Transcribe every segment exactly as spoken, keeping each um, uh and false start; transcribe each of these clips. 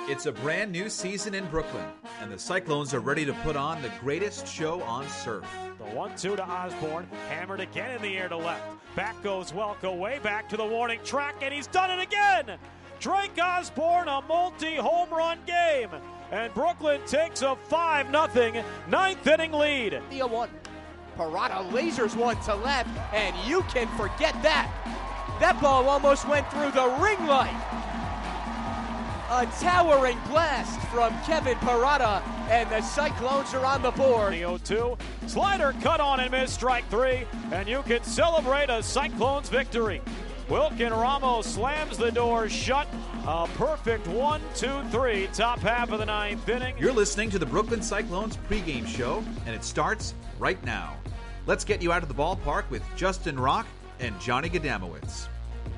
It's a brand new season in Brooklyn, and the Cyclones are ready to put on the greatest show on surf. The one two to Osborne, hammered again in the air to left. Back goes Welko, way back to the warning track, and he's done it again! Drake Osborne, a multi-home run game, and Brooklyn takes a five nothing ninth inning lead. The one. Parada lasers one to left, and you can forget that. That ball almost went through the ring light. A towering blast from Kevin Parada, and the Cyclones are on the board. The oh two, slider cut on and missed, strike three, and you can celebrate a Cyclones victory. Wilkin Ramos slams the door shut. A perfect one, two, three, top half of the ninth inning. You're listening to the Brooklyn Cyclones pregame show, and it starts right now. Let's get you out of the ballpark with Justin Rock and Johnny Gadamowitz.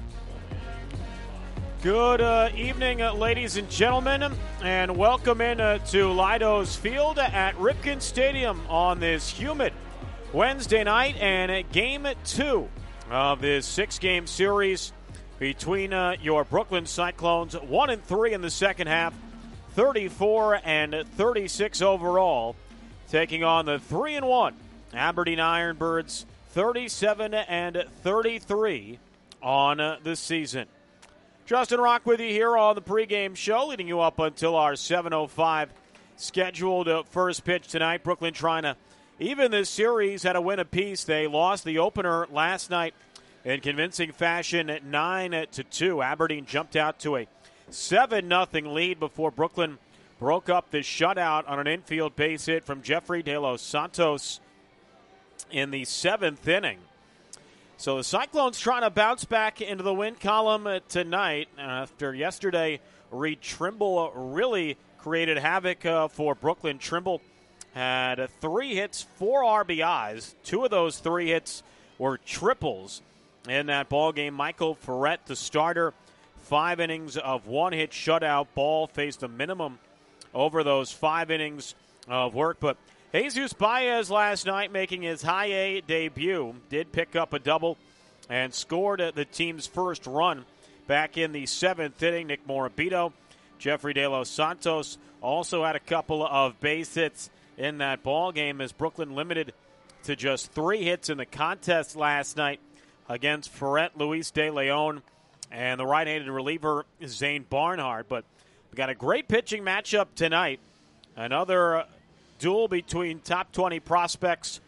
Good uh, evening, uh, ladies and gentlemen, and welcome in uh, to Leidos Field at Ripken Stadium on this humid Wednesday night, and uh, game two of this six-game series between uh, your Brooklyn Cyclones, one and three in the second half, thirty-four and thirty-six overall, taking on the three and one Aberdeen Ironbirds, thirty-seven and thirty-three on uh, the season. Justin Rock with you here on the pregame show, leading you up until our seven oh five scheduled uh, first pitch tonight. Brooklyn trying to even this series, had a win apiece. They lost the opener last night in convincing fashion at nine to two. Aberdeen jumped out to a seven nothing lead before Brooklyn broke up the shutout on an infield base hit from Jeffrey De Los Santos in the seventh inning. So the Cyclones trying to bounce back into the win column tonight after yesterday. Reed Trimble really created havoc uh, for Brooklyn. Trimble had uh, three hits, four R B Is. Two of those three hits were triples in that ball game. Michael Ferret, the starter, five innings of one-hit shutout ball, faced a minimum over those five innings of work. But Jesus Baez last night making his high A debut, did pick up a double and scored the team's first run back in the seventh inning. Nick Morabito, Jeffrey De Los Santos also had a couple of base hits in that ball game as Brooklyn limited to just three hits in the contest last night against Ferret, Luis De Leon, and the right-handed reliever Zane Barnhart. But we got a great pitching matchup tonight. Another duel between top twenty prospects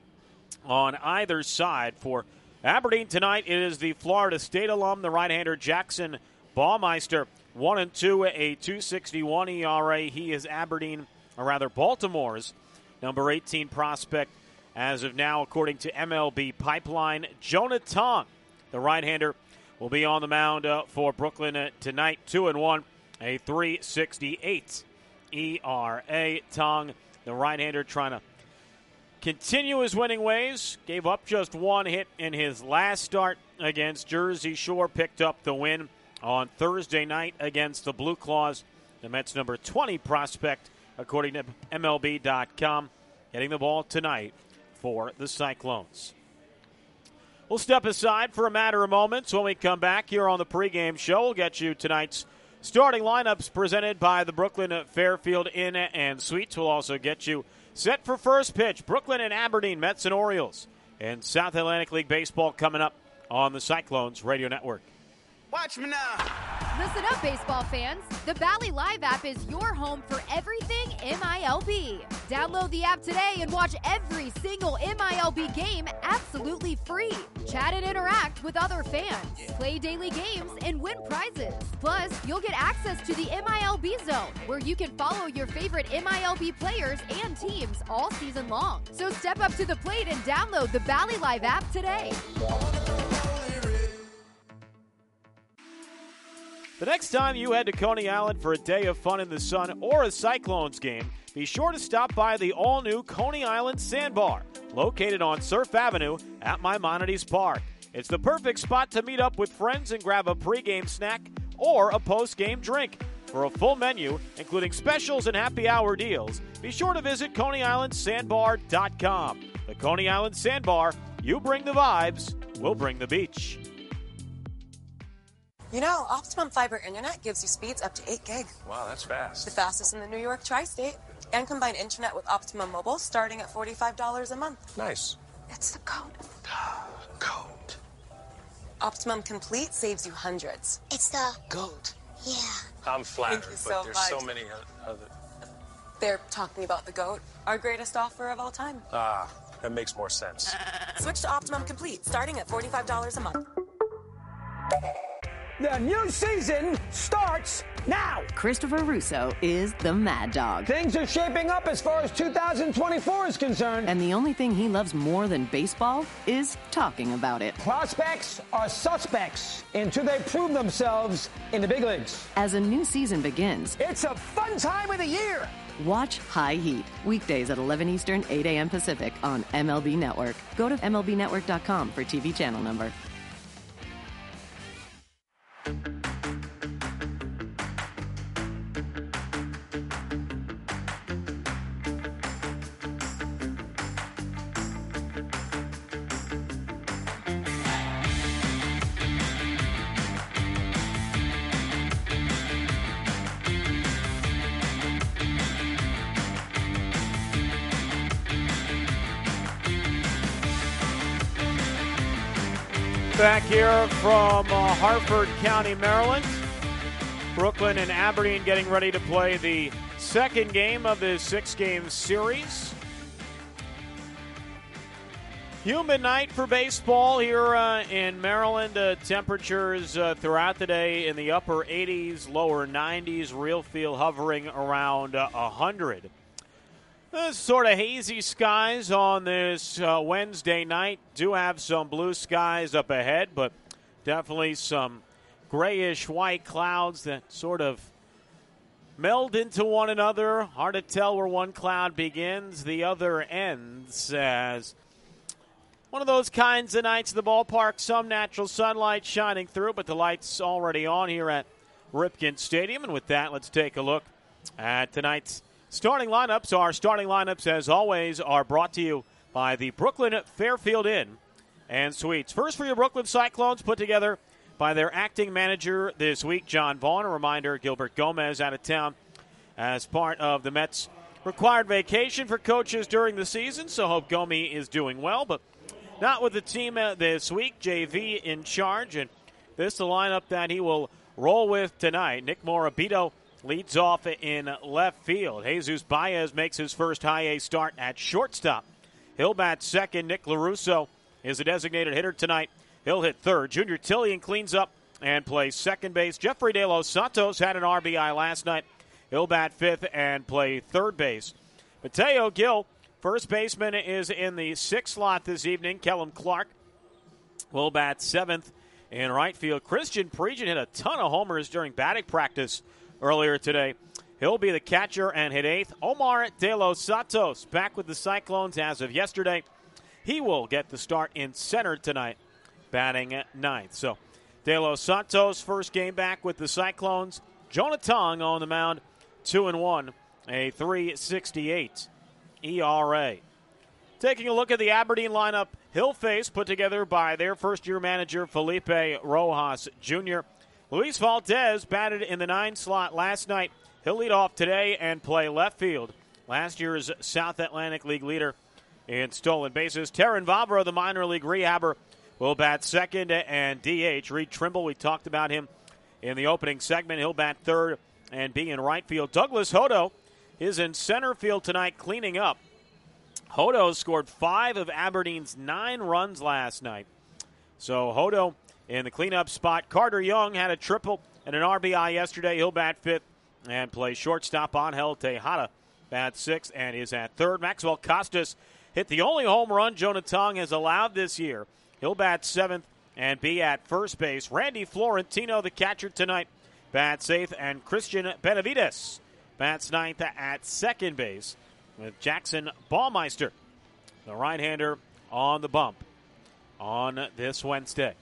on either side. For Aberdeen tonight, it is the Florida State alum, the right-hander Jackson Baumeister, one and two, a two sixty-one E R A. He is Aberdeen, or rather Baltimore's number eighteen prospect as of now, according to M L B Pipeline. Jonah Tong, the right-hander, will be on the mound uh, for Brooklyn uh, tonight, two and one, a three sixty-eight E R A. Tong, the right-hander, trying to continue his winning ways. Gave up just one hit in his last start against Jersey Shore. Picked up the win on Thursday night against the Blue Claws. The Mets' number twenty prospect, according to M L B dot com, hitting the ball tonight for the Cyclones. We'll step aside for a matter of moments. When we come back here on the pregame show, we'll get you tonight's starting lineups presented by the Brooklyn Fairfield Inn and Suites. Will also get you set for first pitch. Brooklyn and Aberdeen, Mets and Orioles, and South Atlantic League Baseball coming up on the Cyclones Radio Network. Watch me now. Listen up, baseball fans. The Valley Live app is your home for everything M I L B. Download the app today and watch every single M I L B game absolutely free. Chat and interact with other fans. Play daily games and win prizes. Plus, you'll get access to the M I L B Zone, where you can follow your favorite M I L B players and teams all season long. So step up to the plate and download the Valley Live app today. The next time you head to Coney Island for a day of fun in the sun or a Cyclones game, be sure to stop by the all-new Coney Island Sandbar, located on Surf Avenue at Maimonides Park. It's the perfect spot to meet up with friends and grab a pregame snack or a postgame drink. For a full menu, including specials and happy hour deals, be sure to visit Coney Island Sandbar dot com. The Coney Island Sandbar, you bring the vibes, we'll bring the beach. You know, Optimum Fiber Internet gives you speeds up to eight gig. Wow, that's fast. The fastest in the New York tri-state. And combine internet with Optimum Mobile starting at forty-five dollars a month. Nice. It's the code. Goat. Optimum Complete saves you hundreds. It's the Goat. Yeah. I'm flattered, Thank you but so there's much. so many other... They're talking about the GOAT, our greatest offer of all time. Ah, that makes more sense. Switch to Optimum Complete starting at forty-five dollars a month. The new season starts now. Christopher Russo is the Mad Dog. Things are shaping up as far as two thousand twenty-four is concerned. And the only thing he loves more than baseball is talking about it. Prospects are suspects until they prove themselves in the big leagues. As a new season begins, It's a fun time of the year. watch High Heat. Weekdays at eleven Eastern, eight a.m. Pacific on M L B Network. Go to M L B network dot com for T V channel number. Back here from uh, Harford County, Maryland. Brooklyn and Aberdeen getting ready to play the second game of this six-game series. Humid night for baseball here uh, in Maryland. Uh, temperatures uh, throughout the day in the upper eighties, lower nineties. Real feel hovering around uh, one hundred. Uh, sort of hazy skies on this uh, Wednesday night. Do have some blue skies up ahead, but definitely some grayish white clouds that sort of meld into one another. Hard to tell where one cloud begins, the other ends, as one of those kinds of nights at the ballpark. Some natural sunlight shining through, but the light's already on here at Ripken Stadium. And with that, let's take a look at tonight's starting lineups. Our starting lineups, as always, are brought to you by the Brooklyn Fairfield Inn and Suites. First for your Brooklyn Cyclones, put together by their acting manager this week, John Vaughn. A reminder, Gilbert Gomez out of town as part of the Mets' required vacation for coaches during the season, so hope Gomi is doing well, but not with the team this week. J V in charge, and this is the lineup that he will roll with tonight. Nick Morabito leads off in left field. Jesus Baez makes his first high A start at shortstop. He'll bat second. Nick LaRusso is a designated hitter tonight. He'll hit third. Junior Tillian cleans up and plays second base. Jeffrey De Los Santos had an R B I last night. He'll bat fifth and play third base. Mateo Gil, first baseman, is in the sixth slot this evening. Kellum Clark will bat seventh in right field. Christian Prejean hit a ton of homers during batting practice earlier today. He'll be the catcher and hit eighth. Omar De Los Santos back with the Cyclones as of yesterday. He will get the start in center tonight, batting at ninth. So De Los Santos, first game back with the Cyclones. Jonah Tong on the mound, two and one, a three sixty-eight E R A. Taking a look at the Aberdeen lineup, he'll face, put together by their first-year manager, Felipe Rojas Junior Luis Valdez batted in the nine slot last night. He'll lead off today and play left field. Last year's South Atlantic League leader in stolen bases. Terran Vavra, the minor league rehabber, will bat second and D H. Reed Trimble, we talked about him in the opening segment. He'll bat third and be in right field. Douglas Hodo is in center field tonight cleaning up. Hodo scored five of Aberdeen's nine runs last night. So Hodo in the cleanup spot. Carter Young had a triple and an R B I yesterday. He'll bat fifth and play shortstop. Angel Tejada bats sixth and is at third. Maxwell Costas hit the only home run Jonah Tong has allowed this year. He'll bat seventh and be at first base. Randy Florentino, the catcher tonight, bats eighth, and Christian Benavides bats ninth at second base with Jackson Baumeister, the right-hander, on the bump on this Wednesday.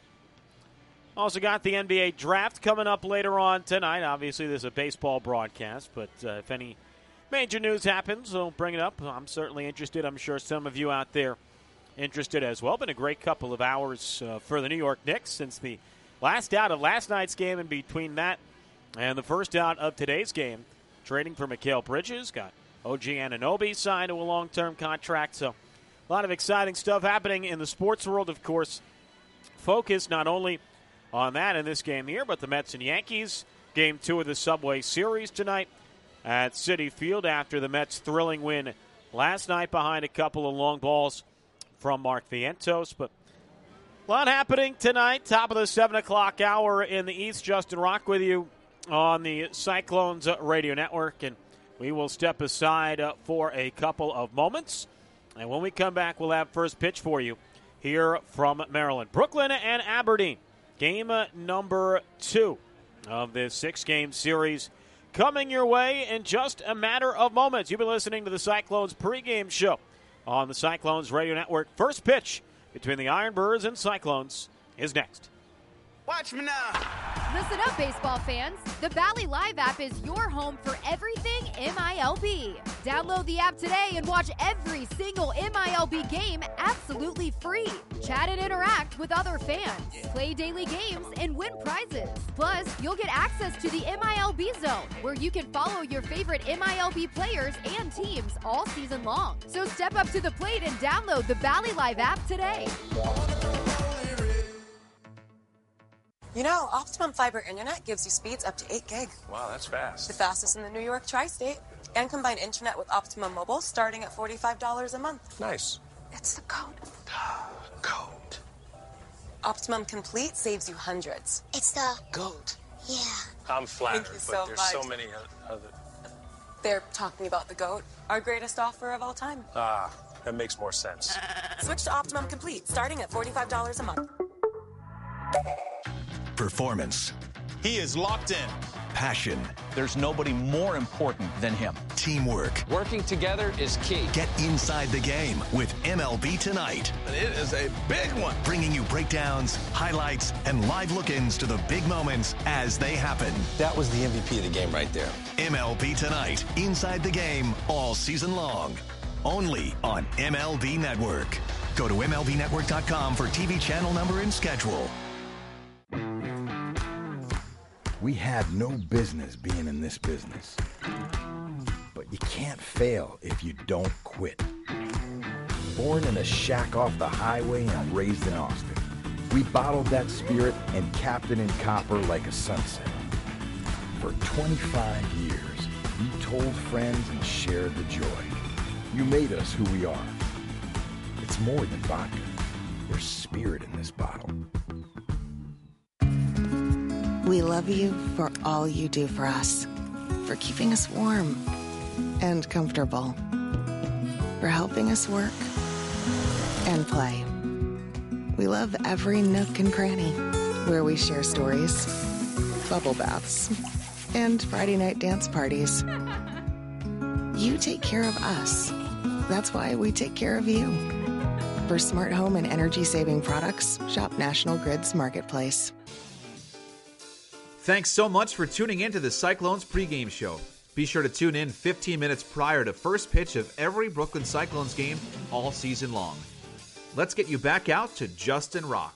Also got the N B A draft coming up later on tonight. Obviously, there's a baseball broadcast, but uh, if any major news happens, we'll bring it up. I'm certainly interested. I'm sure some of you out there interested as well. Been a great couple of hours uh, for the New York Knicks since the last out of last night's game, and between that and the first out of today's game, trading for Mikal Bridges, got O G Anunoby signed to a long-term contract. So a lot of exciting stuff happening in the sports world, of course. Focus not only on that in this game here, but the Mets and Yankees. Game two of the Subway Series tonight at Citi Field after the Mets' thrilling win last night behind a couple of long balls from Mark Vientos. But a lot happening tonight. Top of the seven o'clock hour in the East. Justin Rock with you on the Cyclones Radio Network. And we will step aside uh, for a couple of moments. And when we come back, we'll have first pitch for you here from Maryland. Brooklyn and Aberdeen. Game uh, number two of this six-game series coming your way in just a matter of moments. You've been listening to the Cyclones pregame show on the Cyclones Radio Network. First pitch between the Ironbirds and Cyclones is next. Watch me now. Listen up, baseball fans. The Bally Live app is your home for everything M I L B. Download the app today and watch every single M I L B game absolutely free. Chat and interact with other fans. Play daily games and win prizes. Plus, you'll get access to the M I L B Zone, where you can follow your favorite M I L B players and teams all season long. So step up to the plate and download the Bally Live app today. You know, Optimum Fiber Internet gives you speeds up to eight gig. Wow, that's fast. The fastest in the New York tri-state. And combine internet with Optimum Mobile starting at forty-five dollars a month. Nice. It's the code. Code. Optimum Complete saves you hundreds. It's the Goat. Yeah. I'm flattered, Thank you but so there's much. so many other. They're talking about the GOAT, our greatest offer of all time. Ah, that makes more sense. Switch to Optimum Complete starting at forty-five dollars a month. Performance. He is locked in. Passion. There's nobody more important than him. Teamwork. Working together is key. Get inside the game with M L B Tonight. It is a big one. Bringing you breakdowns, highlights, and live look-ins to the big moments as they happen. That was the M V P of the game right there. M L B Tonight. Inside the game all season long. Only on M L B Network. Go to M L B network dot com for T V channel number and schedule. We had no business being in this business. But you can't fail if you don't quit. Born in a shack off the highway and raised in Austin, we bottled that spirit and capped it in copper like a sunset. For twenty-five years, we told friends and shared the joy. You made us who we are. It's more than vodka. There's spirit in this bottle. We love you for all you do for us, for keeping us warm and comfortable, for helping us work and play. We love every nook and cranny where we share stories, bubble baths, and Friday night dance parties. You take care of us. That's why we take care of you. For smart home and energy-saving products, shop National Grid's Marketplace. Thanks so much for tuning in to the Cyclones pregame show. Be sure to tune in fifteen minutes prior to first pitch of every Brooklyn Cyclones game all season long. Let's get you back out to Justin Rock.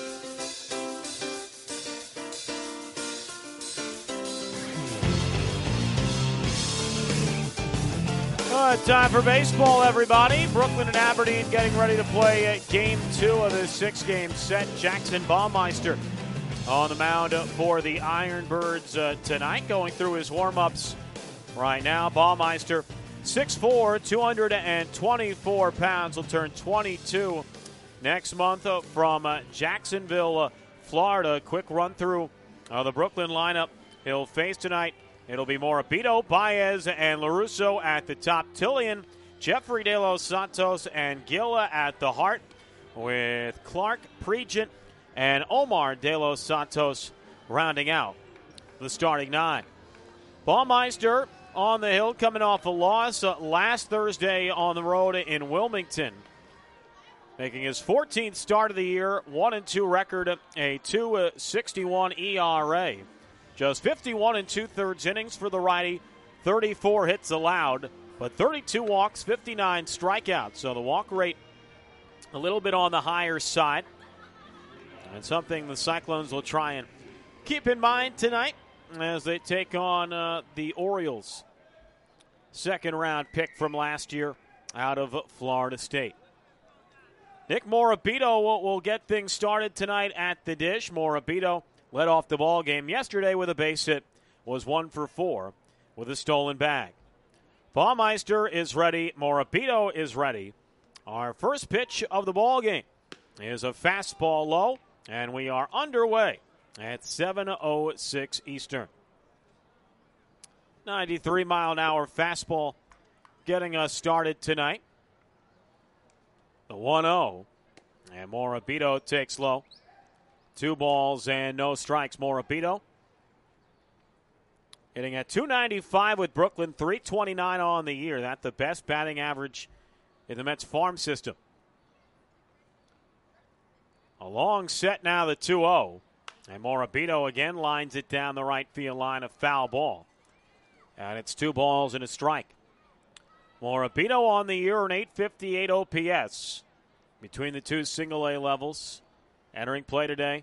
Uh, time for baseball, everybody. Brooklyn and Aberdeen getting ready to play uh, game two of this six-game set. Jackson Baumeister on the mound for the Ironbirds uh, tonight, going through his warm-ups right now. Baumeister, six foot four, two hundred twenty-four pounds, will turn twenty-two next month uh, from uh, Jacksonville, uh, Florida. Quick run-through of the Brooklyn lineup he'll face tonight. It'll be Morabito, Baez, and LaRusso at the top. Tillian, Jeffrey De Los Santos, and Gilla at the heart, with Clark, Pregent, and Omar De Los Santos rounding out the starting nine. Baumeister on the hill, coming off a loss uh, last Thursday on the road in Wilmington, making his fourteenth start of the year, one and two record, a two sixty-one E R A. Just fifty-one and two-thirds innings for the righty, thirty-four hits allowed, but thirty-two walks, fifty-nine strikeouts. So the walk rate a little bit on the higher side. And something the Cyclones will try and keep in mind tonight as they take on uh, the Orioles. Second round pick from last year out of Florida State. Nick Morabito will, will get things started tonight at the dish. Morabito led off the ball game yesterday with a base hit, was one for four with a stolen bag. Baumeister is ready. Morabito is ready. Our first pitch of the ball game is a fastball low, and we are underway at seven oh six Eastern. ninety-three mile an hour fastball getting us started tonight. The one oh, and Morabito takes low. Two balls and no strikes. Morabito hitting at two ninety-five with Brooklyn, three twenty-nine on the year. That's the best batting average in the Mets farm system. A long set now, the two oh. And Morabito again lines it down the right field line, a foul ball. And it's two balls and a strike. Morabito on the year, an eight fifty-eight O P S between the two single-A levels. Entering play today.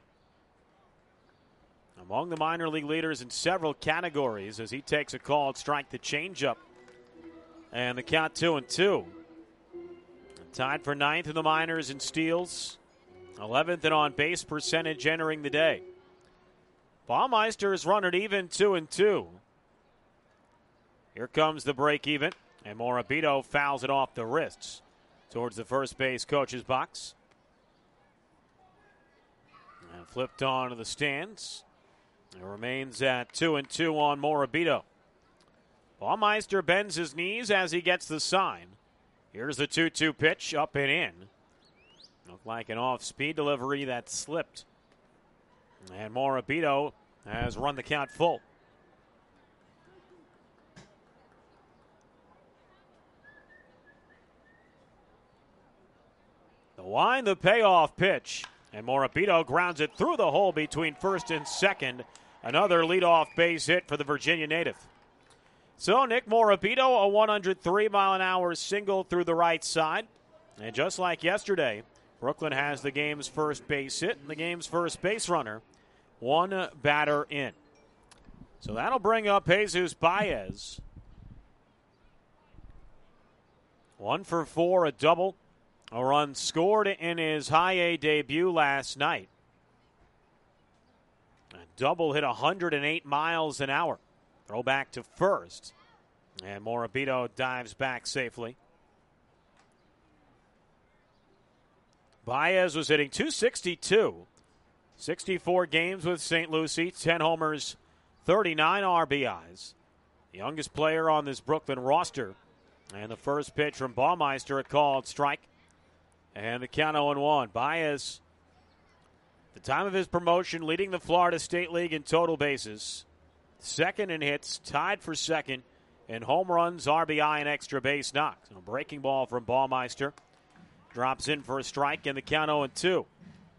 Among the minor league leaders in several categories as he takes a called strike, the changeup. And the count two and two. Tied for ninth in the minors in steals. eleventh in on-base percentage entering the day. Baumeister has run it even two and two. Here comes the break even, and Morabito fouls it off the wrists towards the first base coach's box. And flipped on to the stands. It remains at two and two on Morabito. Baumeister bends his knees as he gets the sign. Here's the two two pitch, up and in. Looked like an off-speed delivery that slipped. And Morabito has run the count full. The wind, the payoff pitch. And Morabito grounds it through the hole between first and second. Another leadoff base hit for the Virginia native. So Nick Morabito, a one oh three mile an hour single through the right side. And just like yesterday, Brooklyn has the game's first base hit and the game's first base runner. One batter in. So that'll bring up Jesus Baez. One for four, a double. A run scored in his high A debut last night. A double hit one hundred eight miles an hour. Throw back to first. And Morabito dives back safely. Baez was hitting two sixty-two. sixty-four games with Saint Lucie, ten homers, thirty-nine R B Is. The youngest player on this Brooklyn roster. And the first pitch from Baumeister, a called strike. And the count oh and one. Baez, at the time of his promotion, leading the Florida State League in total bases. Second in hits, tied for second in home runs, R B I, and extra base knocks. A breaking ball from Baumeister. Drops in for a strike, and the count oh and two.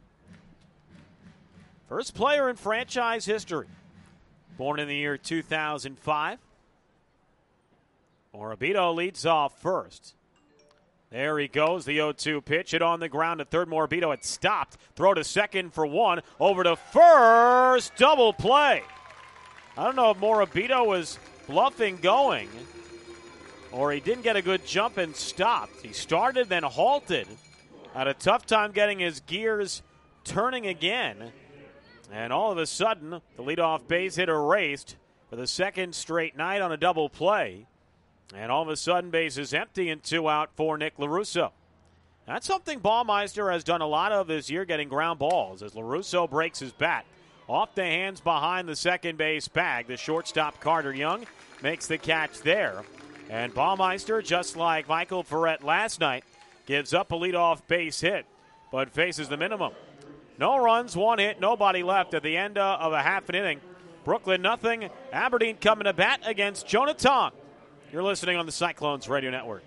First player in franchise history. Born in the year two thousand five. Morabito leads off first. There he goes, the oh two pitch. Hit on the ground to third. Morabito had stopped. Throw to second for one. Over to first. Double play. I don't know if Morabito was bluffing going or he didn't get a good jump and stopped. He started, then halted. Had a tough time getting his gears turning again. And all of a sudden, the leadoff base hit erased for the second straight night on a double play. And all of a sudden, base is empty and two out for Nick LaRusso. That's something Baumeister has done a lot of this year, getting ground balls, as LaRusso breaks his bat. Off the hands behind the second base bag, the shortstop Carter Young makes the catch there. And Baumeister, just like Michael Ferret last night, gives up a leadoff base hit, but faces the minimum. No runs, one hit, nobody left at the end uh, of a half an inning. Brooklyn nothing. Aberdeen coming to bat against Jonah Tong. You're listening on the Cyclones Radio Network.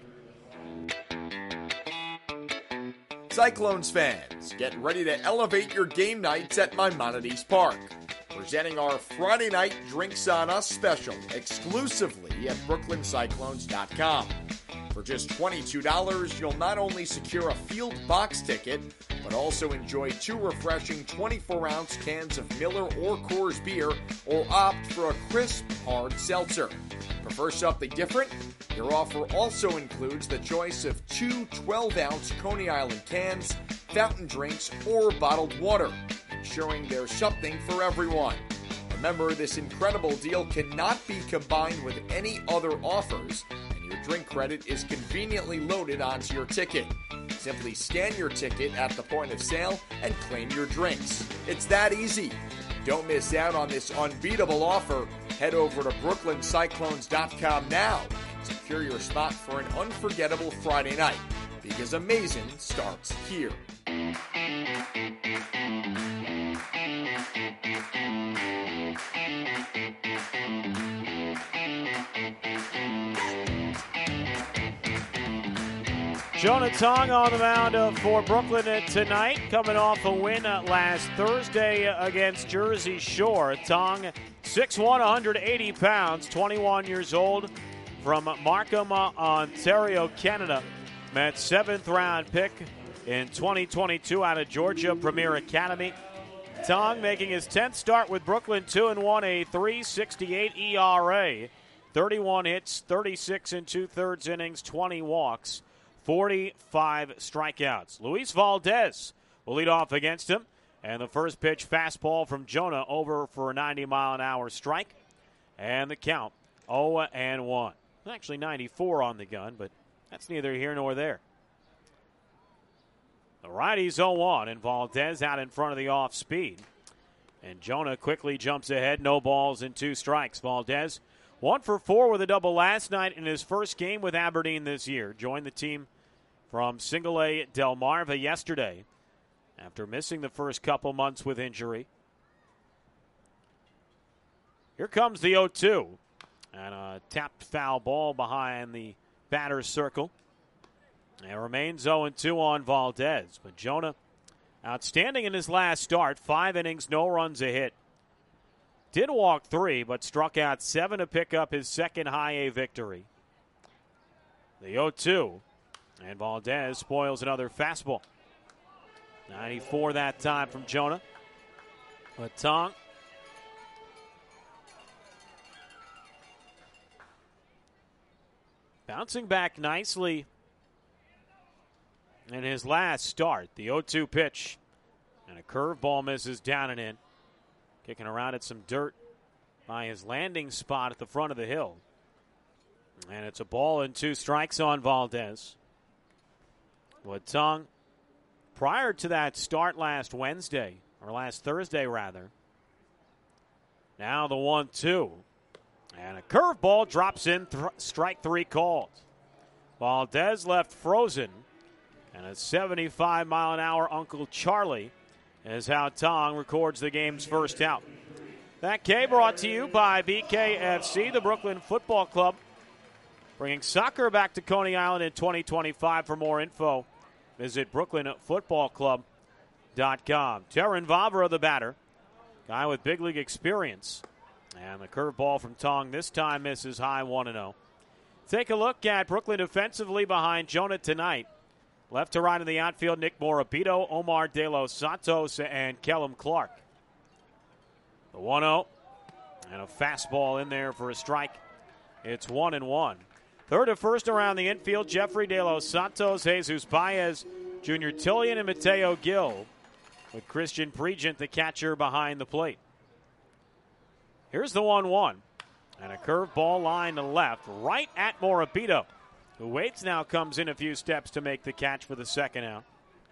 Cyclones fans, get ready to elevate your game nights at Maimonides Park. Presenting our Friday night Drinks on Us special exclusively at brooklyn cyclones dot com. For just twenty-two dollars, you'll not only secure a field box ticket, but but also enjoy two refreshing twenty-four ounce cans of Miller or Coors beer, or opt for a crisp, hard seltzer. Prefer something different? Your offer also includes the choice of two twelve ounce Coney Island cans, fountain drinks, or bottled water, ensuring there's something for everyone. Remember, this incredible deal cannot be combined with any other offers, and your drink credit is conveniently loaded onto your ticket. Simply scan your ticket at the point of sale and claim your drinks. It's that easy. Don't miss out on this unbeatable offer. Head over to Brooklyn Cyclones dot com now and secure your spot for an unforgettable Friday night, because amazing starts here. Jonah Tong on the mound uh, for Brooklyn uh, tonight, coming off a win uh, last Thursday uh, against Jersey Shore. Tong, six one, one hundred eighty pounds, twenty-one years old, from Markham, uh, Ontario, Canada. Met seventh round pick in twenty twenty-two out of Georgia Premier Academy. Tong making his tenth start with Brooklyn, two and one, a three sixty-eight E R A, thirty-one hits, thirty-six and two-thirds innings, twenty walks, forty-five strikeouts. Luis Valdez will lead off against him. And the first pitch, fastball from Jonah, over for a ninety mile an hour strike. And the count, oh and one. Actually ninety-four on the gun, but that's neither here nor there. The righty's oh one, and Valdez out in front of the off speed. And Jonah quickly jumps ahead, no balls and two strikes. Valdez, one for four with a double last night in his first game with Aberdeen this year. Joined the team from Single A Delmarva yesterday after missing the first couple months with injury. Here comes the oh two. And a tapped foul ball behind the batter's circle. It remains oh and two on Valdez. But Jonah, outstanding in his last start. Five innings, no runs a hit. Did walk three, but struck out seven to pick up his second high A victory. The oh two. And Valdez spoils another fastball. ninety-four that time from Jonah. But Tong bouncing back nicely in his last start. The oh two pitch. And a curveball misses down and in. Kicking around at some dirt by his landing spot at the front of the hill. And it's a ball and two strikes on Valdez. But Tong, prior to that start last Wednesday, or last Thursday rather, now the one two. And a curveball drops in, th- strike three called. Valdez left frozen. And a seventy-five mile an hour Uncle Charlie is how Tong records the game's first out. That K brought to you by B K F C, the Brooklyn Football Club, bringing soccer back to Coney Island in twenty twenty-five. For more info, visit brooklyn football club dot com. Terran Vavra, the batter, guy with big league experience. And the curveball from Tong this time misses high, one and oh. Take a look at Brooklyn defensively behind Jonah tonight. Left to right in the outfield, Nick Morabito, Omar De Los Santos, and Kellum Clark. The one oh, and a fastball in there for a strike. It's one and one. Third to first around the infield, Jeffrey De Los Santos, Jesus Baez, Junior Tillian, and Mateo Gil, with Christian Pregent, the catcher, behind the plate. Here's the one one, and a curveball line to left, right at Morabito, who waits now, comes in a few steps to make the catch for the second out.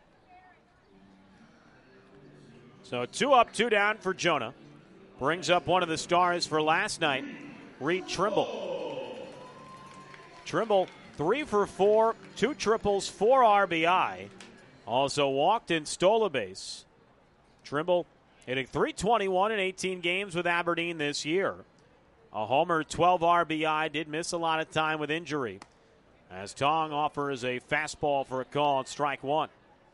So two up, two down for Jonah. Brings up one of the stars for last night, Reed Trimble. Trimble, three for four, two triples, four R B I. Also walked and stole a base. Trimble hitting three twenty-one in eighteen games with Aberdeen this year. A homer, twelve R B I, did miss a lot of time with injury. As Tong offers a fastball for a call at strike one.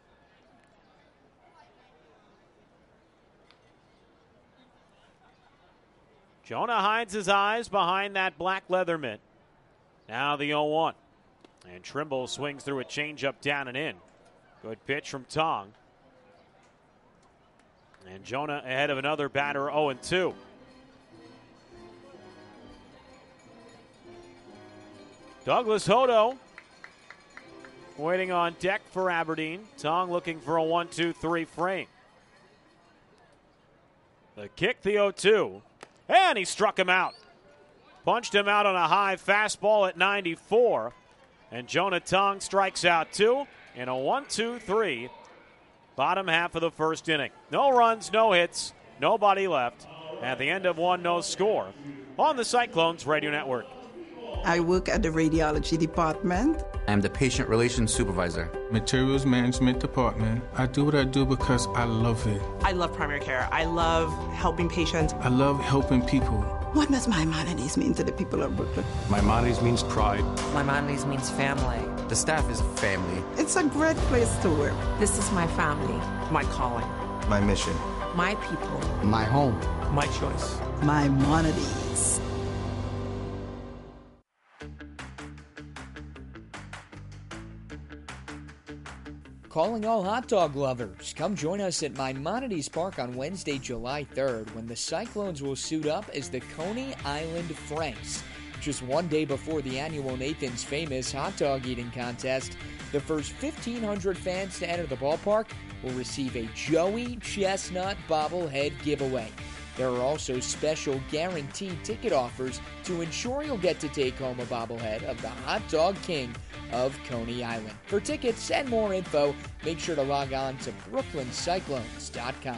Jonah hides his eyes behind that black leather mitt. Now the oh one. And Trimble swings through a changeup down and in. Good pitch from Tong. And Jonah ahead of another batter, oh and two. Douglas Hodo waiting on deck for Aberdeen. Tong looking for a one two three frame. The kick, the oh two. And he struck him out. Punched him out on a high fastball at ninety-four. And Jonah Tong strikes out two in a one two three. Bottom half of the first inning. No runs, no hits, nobody left. At the end of one, no score. On the Cyclones Radio Network. I work at the radiology department. I'm the patient relations supervisor. Materials management department. I do what I do because I love it. I love primary care. I love helping patients. I love helping people. What does Maimonides mean to the people of Brooklyn? Maimonides means pride. Maimonides means family. The staff is family. It's a great place to work. This is my family. My calling. My mission. My people. My home. My choice. Maimonides. Calling all hot dog lovers. Come join us at Maimonides Park on Wednesday, July third, when the Cyclones will suit up as the Coney Island Franks. Just one day before the annual Nathan's Famous hot dog eating contest, the first fifteen hundred fans to enter the ballpark will receive a Joey Chestnut bobblehead giveaway. There are also special guaranteed ticket offers to ensure you'll get to take home a bobblehead of the Hot Dog King of Coney Island. For tickets and more info, make sure to log on to brooklyn cyclones dot com.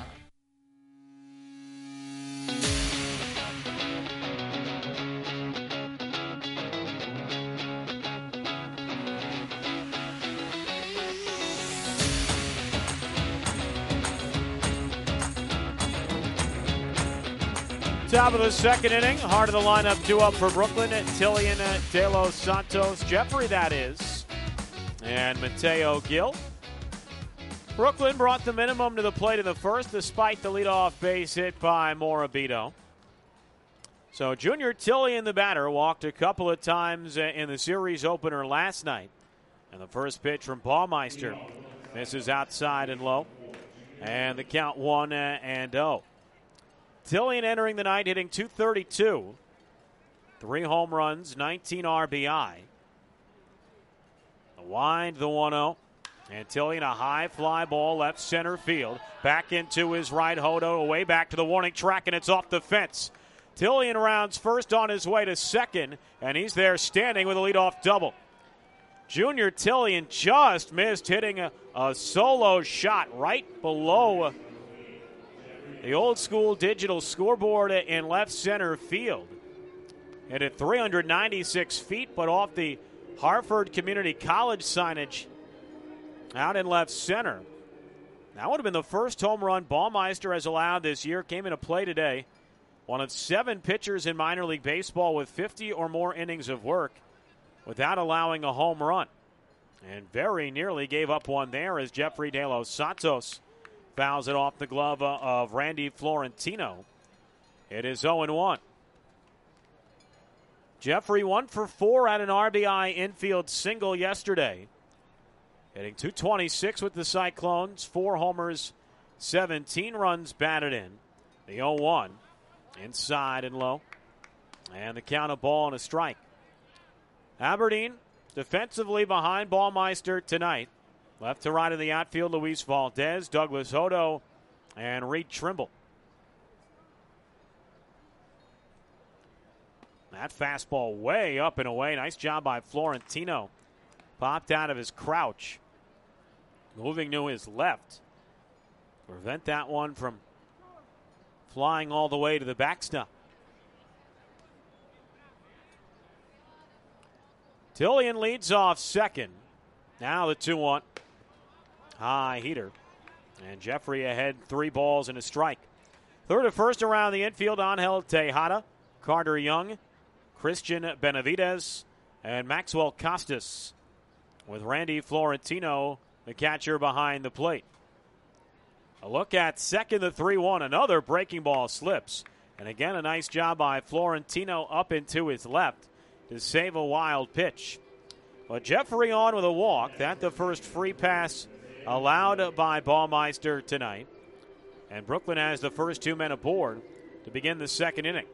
Top of the second inning, heart of the lineup, two up for Brooklyn. Tillian De Los Santos, Jeffrey that is, and Mateo Gil. Brooklyn brought the minimum to the plate in the first, despite the leadoff base hit by Morabito. So Junior Tillian, the batter, walked a couple of times in the series opener last night. And the first pitch from Baumeister misses outside and low. And the count one and oh. Tillian entering the night hitting two thirty-two. Three home runs, nineteen R B I. The wind, the one oh. And Tillian, a high fly ball left center field. Back into his right, Hodo away back to the warning track, and it's off the fence. Tillian rounds first on his way to second, and he's there standing with a leadoff double. Junior Tillian just missed hitting a, a solo shot right below the old school digital scoreboard in left center field. Hit at three hundred ninety-six feet, but off the Hartford Community College signage out in left center. That would have been the first home run Baumeister has allowed this year. Came into play today. One of seven pitchers in minor league baseball with fifty or more innings of work without allowing a home run. And very nearly gave up one there as Jeffrey De Los Santos fouls it off the glove of Randy Florentino. It is oh and one. Jeffrey one for four at an R B I infield single yesterday. Hitting two twenty-six with the Cyclones. Four homers, seventeen runs batted in. The oh one. Inside and low. And the count, a ball and a strike. Aberdeen defensively behind Baumeister tonight. Left to right in the outfield, Luis Valdez, Douglas Hodo, and Reed Trimble. That fastball way up and away. Nice job by Florentino. Popped out of his crouch. Moving to his left. Prevent that one from flying all the way to the backstop. Tillian leads off second. Now the two one. High heater. And Jeffrey ahead, three balls and a strike. Third to first around the infield, Angel Tejada, Carter Young, Christian Benavidez, and Maxwell Costas, with Randy Florentino, the catcher, behind the plate. A look at second, the three one. Another breaking ball slips. And again, a nice job by Florentino up into his left to save a wild pitch. But Jeffrey on with a walk. That's the first free pass allowed by Baumeister tonight. And Brooklyn has the first two men aboard to begin the second inning.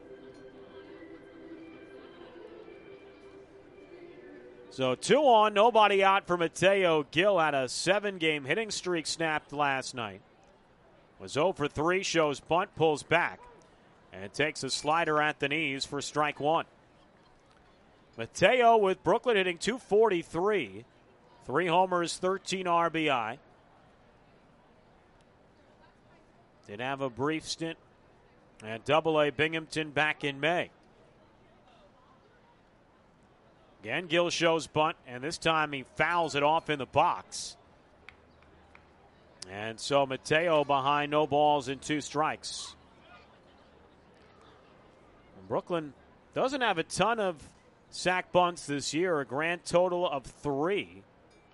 So two on, nobody out for Mateo Gil. Had a seven-game hitting streak snapped last night. Was oh for three, shows bunt, pulls back, and takes a slider at the knees for strike one. Mateo with Brooklyn hitting two forty-three. Three homers, thirteen R B I. Did have a brief stint at Double A Binghamton back in May. Again, Gill shows bunt, and this time he fouls it off in the box. And so Mateo behind no balls and two strikes. And Brooklyn doesn't have a ton of sack bunts this year, a grand total of three.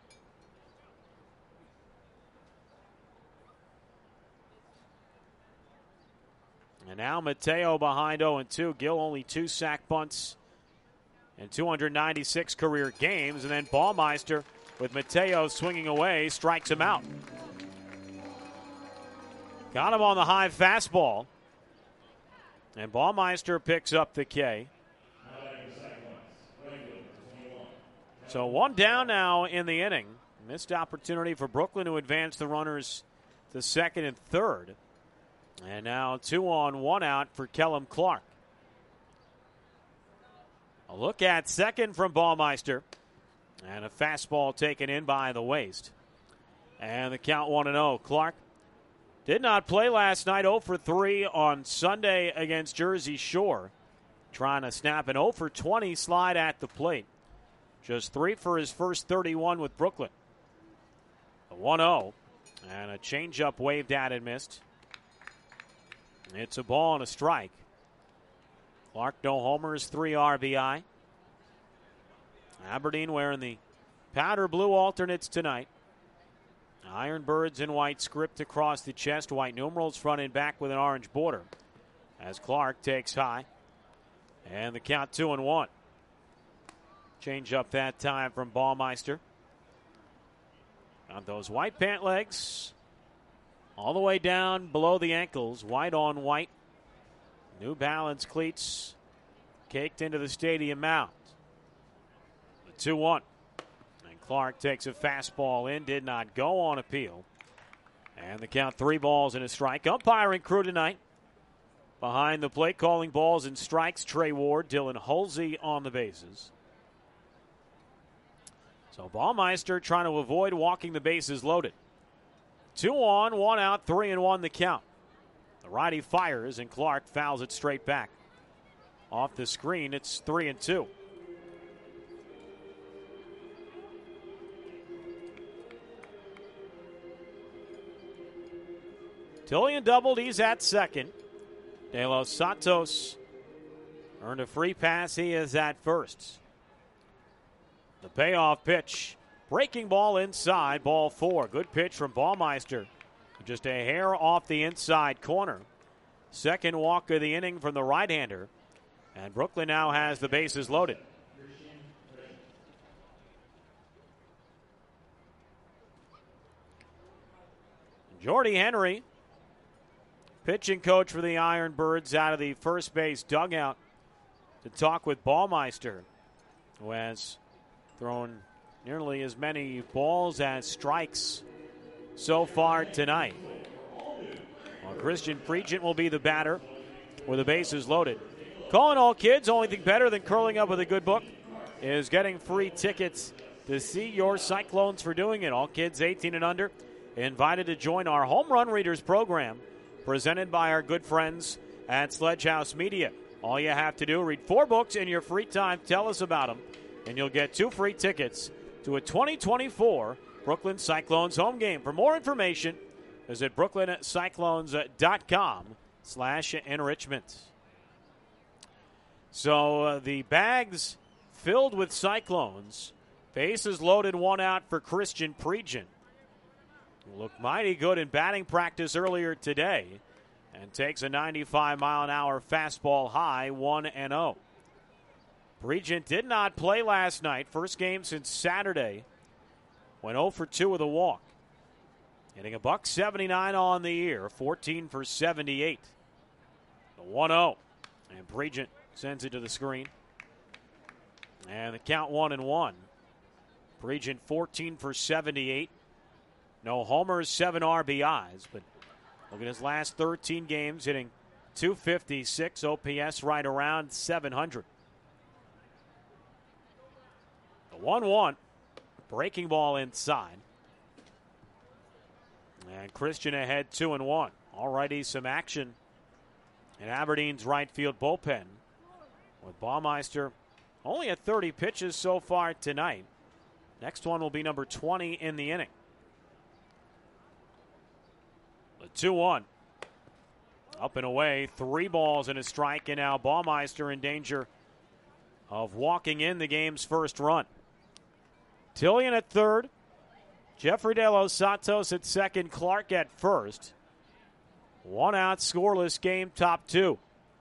And now Mateo behind oh and two. Gill only two sack bunts in two hundred ninety-six career games. And then Baumeister, with Mateo swinging away, strikes him out. Got him on the high fastball. And Baumeister picks up the K. So one down now in the inning. Missed opportunity for Brooklyn to advance the runners to second and third. And now two on, one out for Kellum Clark. A look at second from Baumeister. And a fastball taken in by the waist. And the count one and oh. Clark did not play last night, oh for three on Sunday against Jersey Shore. Trying to snap an oh for twenty slide at the plate. Just three for his first thirty-one with Brooklyn. A one oh. And a changeup waved at and missed. It's a ball and a strike. Clark, no homers, three R B I. Aberdeen wearing the powder blue alternates tonight. Ironbirds in white script across the chest, white numerals front and back with an orange border. As Clark takes high. And the count two and one. Change up that time from Baumeister. On those white pant legs. All the way down below the ankles, white on white. New Balance cleats caked into the stadium mound. The two one. And Clark takes a fastball in, did not go on appeal. And the count three balls and a strike. Umpiring crew tonight. Behind the plate, calling balls and strikes, Trey Ward, Dylan Hulsey on the bases. So Baumeister trying to avoid walking the bases loaded. Two on, one out, three and one the count. The righty fires, and Clark fouls it straight back. Off the screen, it's three and two. Tillian doubled, he's at second. De Los Santos earned a free pass, he is at first. The payoff pitch. Breaking ball inside, ball four. Good pitch from Baumeister. Just a hair off the inside corner. Second walk of the inning from the right-hander. And Brooklyn now has the bases loaded. Jordy Henry, pitching coach for the Ironbirds, out of the first base dugout to talk with Baumeister, who has thrown nearly as many balls as strikes so far tonight. Well, Christian Pregent will be the batter with the bases loaded. Calling all kids, only thing better than curling up with a good book is getting free tickets to see your Cyclones for doing it. All kids eighteen and under invited to join our Home Run Readers program presented by our good friends at Sledgehouse Media. All you have to do, read four books in your free time, tell us about them, and you'll get two free tickets to a twenty twenty-four Brooklyn Cyclones home game. For more information, visit brooklyn cyclones dot com slash enrichment. So uh, the bags filled with Cyclones. Bases loaded, one out for Christian Pregent. Looked mighty good in batting practice earlier today and takes a ninety-five mile an hour fastball high, one and oh. Pregent did not play last night. First game since Saturday. Went oh for two with a walk. Hitting a buck seventy-nine on the year, fourteen for seventy-eight. The one oh. And Pregent sends it to the screen. And the count one and one. Pregent fourteen for seventy-eight. No homers, seven R B Is. But look at his last thirteen games, hitting two fifty-six, O P S right around seven hundred. The one one. Breaking ball inside. And Christian ahead two and one. Alrighty, some action in Aberdeen's right field bullpen with Baumeister only at thirty pitches so far tonight. Next one will be number twenty in the inning. The two one. Up and away, three balls and a strike, and now Baumeister in danger of walking in the game's first run. Tillian at third. Jeffrey De Los Santos at second. Clark at first. One out, scoreless game, top two.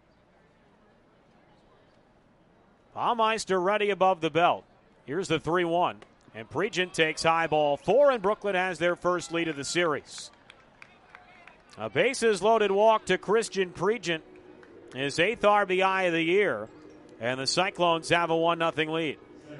Baumeister ready above the belt. Here's the three one. And Pregent takes high ball four, and Brooklyn has their first lead of the series. A bases loaded walk to Christian Pregent, his eighth R B I of the year, and the Cyclones have a one nothing lead.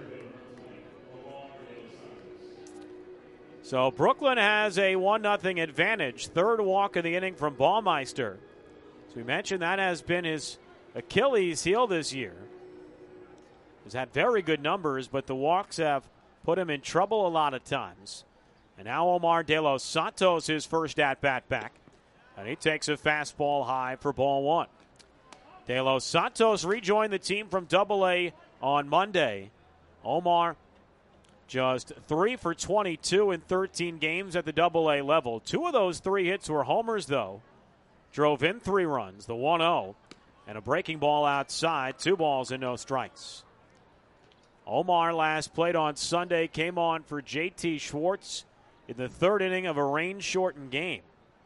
So Brooklyn has a one nothing advantage. Third walk of the inning from Baumeister. As we mentioned, that has been his Achilles heel this year. He's had very good numbers, but the walks have put him in trouble a lot of times. And now Omar De Los Santos, his first at-bat back. And he takes a fastball high for ball one. De Los Santos rejoined the team from Double A on Monday. Omar just three for twenty-two in thirteen games at the Double A level. Two of those three hits were homers, though. Drove in three runs, the one oh, and a breaking ball outside, two balls and no strikes. Omar last played on Sunday, came on for J T Schwartz in the third inning of a rain-shortened game.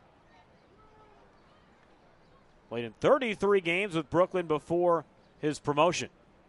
Played in thirty-three games with Brooklyn before his promotion.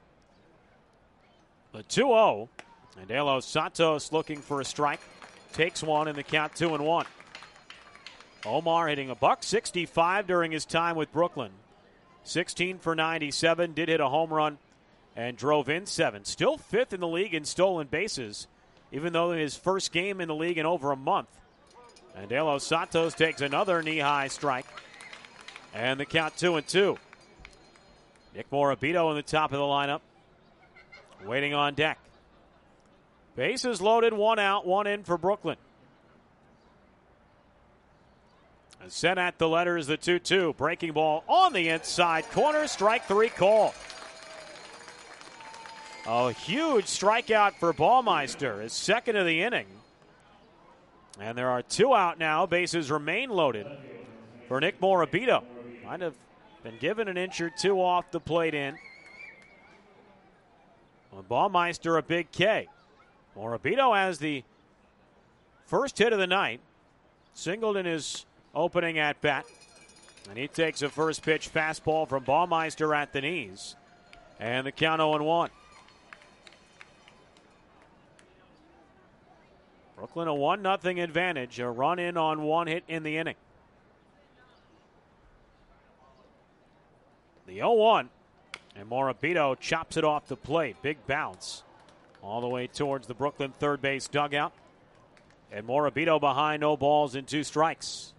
The two oh, and De Los Santos looking for a strike. Takes one in the count two and one. Omar hitting a buck sixty-five during his time with Brooklyn. sixteen for ninety-seven, did hit a home run and drove in seven. Still fifth in the league in stolen bases, even though his first game in the league in over a month. And De Los Santos takes another knee-high strike. And the count two and two. Nick Morabito in the top of the lineup, waiting on deck. Bases loaded, one out, one in for Brooklyn. And set at the letters, the two two. Breaking ball on the inside corner, strike three call. A huge strikeout for Baumeister, his second of the inning. And there are two out now. Bases remain loaded for Nick Morabito. Might have been given an inch or two off the plate in. Well, Baumeister a big K. Morabito has the first hit of the night. Singled in his opening at bat. And he takes a first pitch fastball from Baumeister at the knees. And the count oh and one. Brooklyn a one nothing advantage. A run in on one hit in the inning. The oh one. And Morabito chops it off the plate. Big bounce. All the way towards the Brooklyn third base dugout. And Morabito behind, no balls and two strikes.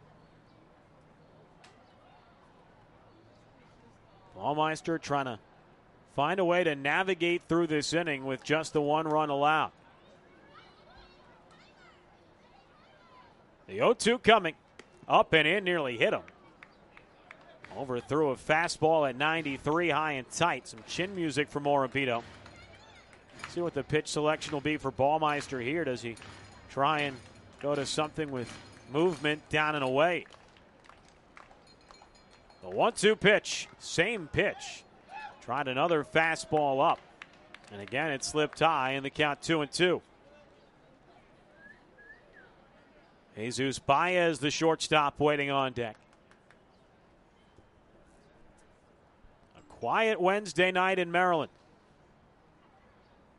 Baumeister trying to find a way to navigate through this inning with just the one run allowed. The oh two coming. Up and in, nearly hit him. Overthrew a fastball at ninety-three, high and tight. Some chin music for Morabito. See what the pitch selection will be for Baumeister here. Does he try and go to something with movement down and away? The one two pitch, same pitch. Tried another fastball up. And again, it slipped high in the count two and two. Jesus Baez, the shortstop, waiting on deck. A quiet Wednesday night in Maryland.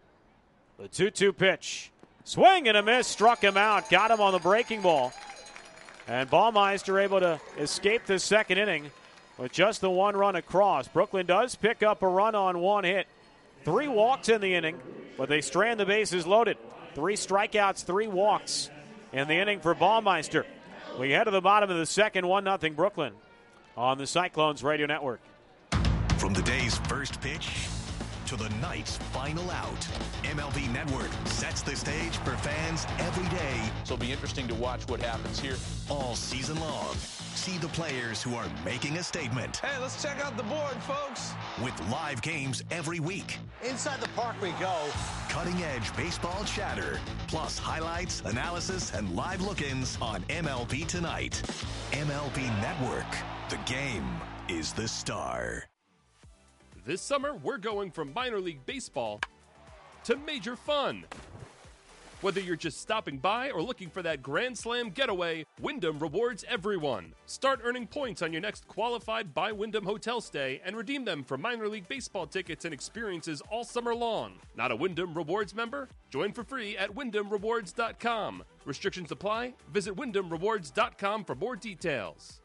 The two two pitch. Swing and a miss. Struck him out. Got him on the breaking ball. And Baumeister able to escape the second inning with just the one run across. Brooklyn does pick up a run on one hit. Three walks in the inning, but they strand the bases loaded. Three strikeouts, three walks in the inning for Baumeister. We head to the bottom of the second, one nothing Brooklyn on the Cyclones Radio Network. From the day's first pitch to the night's final out, M L B Network sets the stage for fans every day. So it'll be interesting to watch what happens here. All season long. See the players who are making a statement. Hey, let's check out the board, folks. With live games every week. Inside the park we go. Cutting-edge baseball chatter. Plus highlights, analysis, and live look-ins on M L B Tonight. M L B Network. The game is the star. This summer, we're going from minor league baseball to major fun. Whether you're just stopping by or looking for that Grand Slam getaway, Wyndham rewards everyone. Start earning points on your next qualified by Wyndham hotel stay and redeem them for minor league baseball tickets and experiences all summer long. Not a Wyndham Rewards member? Join for free at wyndham rewards dot com. Restrictions apply. Visit wyndham rewards dot com for more details.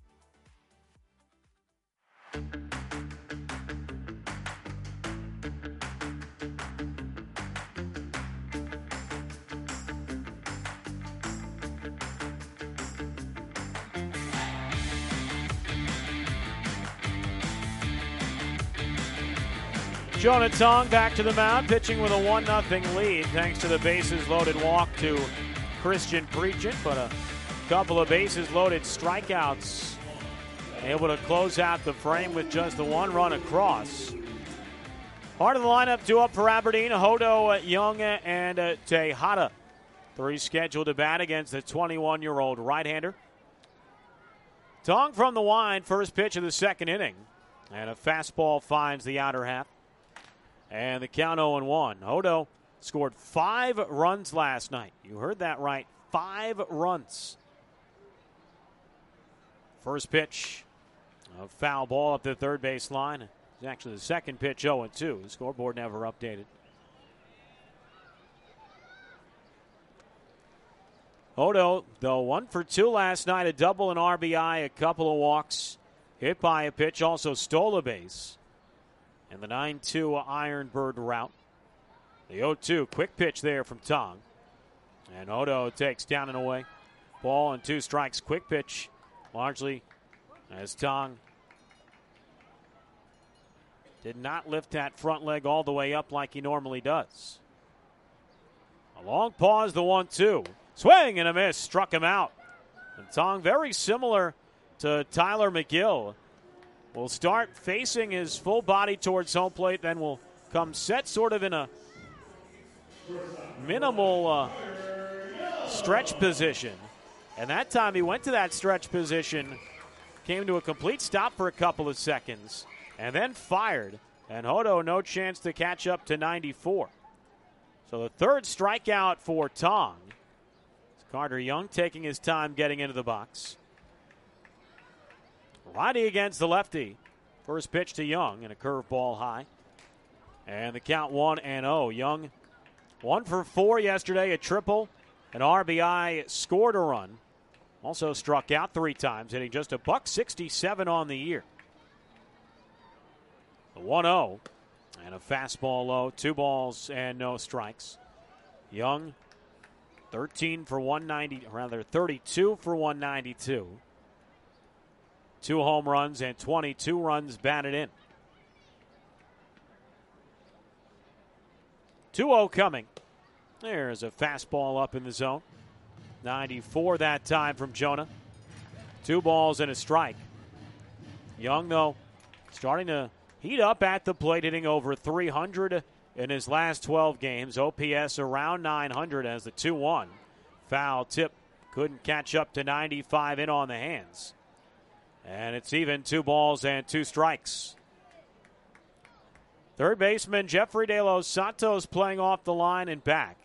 Jonah Tong back to the mound, pitching with a one nothing lead thanks to the bases-loaded walk to Christian Pregent, but a couple of bases-loaded strikeouts. Able to close out the frame with just the one run across. Part of the lineup, two up for Aberdeen, Hodo, Young, and uh, Tejada. Three scheduled to bat against the twenty-one-year-old right-hander. Tong from the wide, first pitch of the second inning. And a fastball finds the outer half. And the count oh and one. Hodo scored five runs last night. You heard that right. Five runs. First pitch, a foul ball up the third base line. It's actually the second pitch, oh and two. The scoreboard never updated. Hodo, though, one for two last night. A double, an R B I, a couple of walks. Hit by a pitch, also stole a base. And the nine two Ironbird route. The oh two, quick pitch there from Tong. And Hodo takes down and away. Ball and two strikes, quick pitch. Largely as Tong did not lift that front leg all the way up like he normally does. A long pause, the one two. Swing and a miss, struck him out. And Tong, very similar to Tyler McGill, will start facing his full body towards home plate, then will come set sort of in a minimal uh, stretch position. And that time he went to that stretch position, came to a complete stop for a couple of seconds, and then fired. And Hodo, no chance to catch up to ninety-four. So the third strikeout for Tong. Carter Young taking his time getting into the box. Righty against the lefty. First pitch to Young and a curveball high. And the count one and oh. Young one for four yesterday, a triple, an R B I, scored a run. Also struck out three times, hitting just a buck sixty-seven on the year. The one oh and a fastball low, two balls and no strikes. Young thirteen for one ninety, rather thirty-two for one ninety-two. Two home runs and twenty-two runs batted in. two oh coming. There's a fastball up in the zone. ninety-four that time from Jonah. Two balls and a strike. Young, though, starting to heat up at the plate, hitting over three hundred in his last twelve games. O P S around nine hundred as the two one. Foul tip couldn't catch up to ninety-five in on the hands. And it's even, two balls and two strikes. Third baseman Jeffrey De Los Santos playing off the line and back.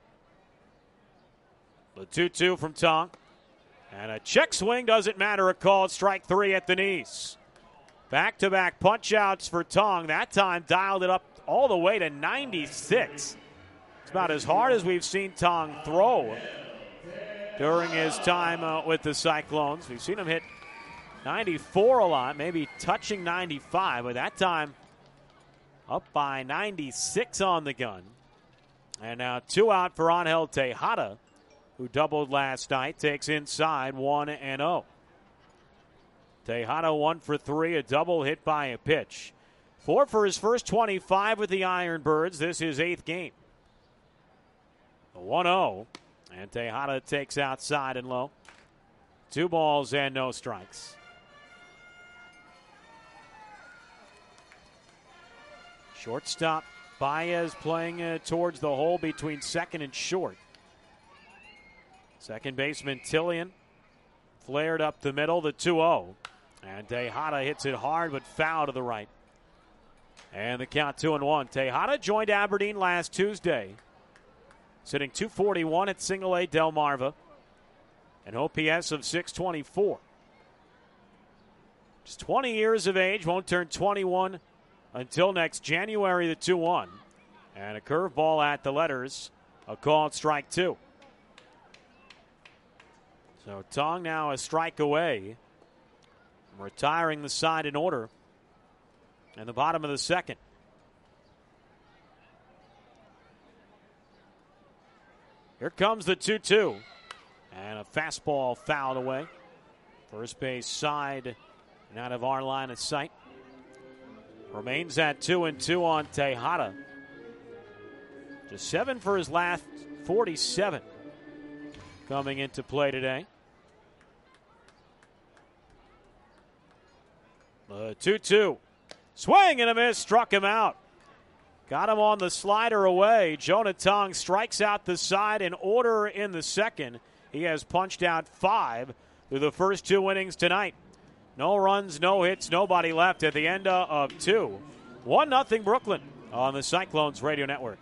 The two two from Tong. And a check swing, doesn't matter, a called strike three at the knees. Back-to-back punch-outs for Tong. That time dialed it up all the way to ninety-six. It's about as hard as we've seen Tong throw during his time uh, with the Cyclones. We've seen him hit ninety-four a lot, maybe touching ninety-five, but that time up by ninety-six on the gun. And now two out for Angel Tejada, who doubled last night, takes inside one and oh. Tejada one for three, a double hit by a pitch. Four for his first twenty-five with the Ironbirds. This is eighth game. one oh, and Tejada takes outside and low. Two balls and no strikes. Shortstop Baez playing uh, towards the hole between second and short. Second baseman Tillian flared up the middle, the two oh. And Tejada hits it hard but foul to the right. And the count two and one. Tejada joined Aberdeen last Tuesday, sitting two forty-one at single A Delmarva, an O P S of six twenty-four. Just twenty years of age, won't turn twenty-one until next January, the two one. And a curveball at the letters, a called strike two. So Tong now a strike away, retiring the side in order in the bottom of the second. Here comes the two two. And a fastball fouled away. First base side and out of our line of sight. Remains at two and two on Tejada. Just seven for his last forty-seven coming into play today. The two two. Swing and a miss, struck him out. Got him on the slider away. Jonah Tong strikes out the side in order in the second. He has punched out five through the first two innings tonight. No runs, no hits, nobody left at the end of two. one nothing Brooklyn on the Cyclones Radio Network.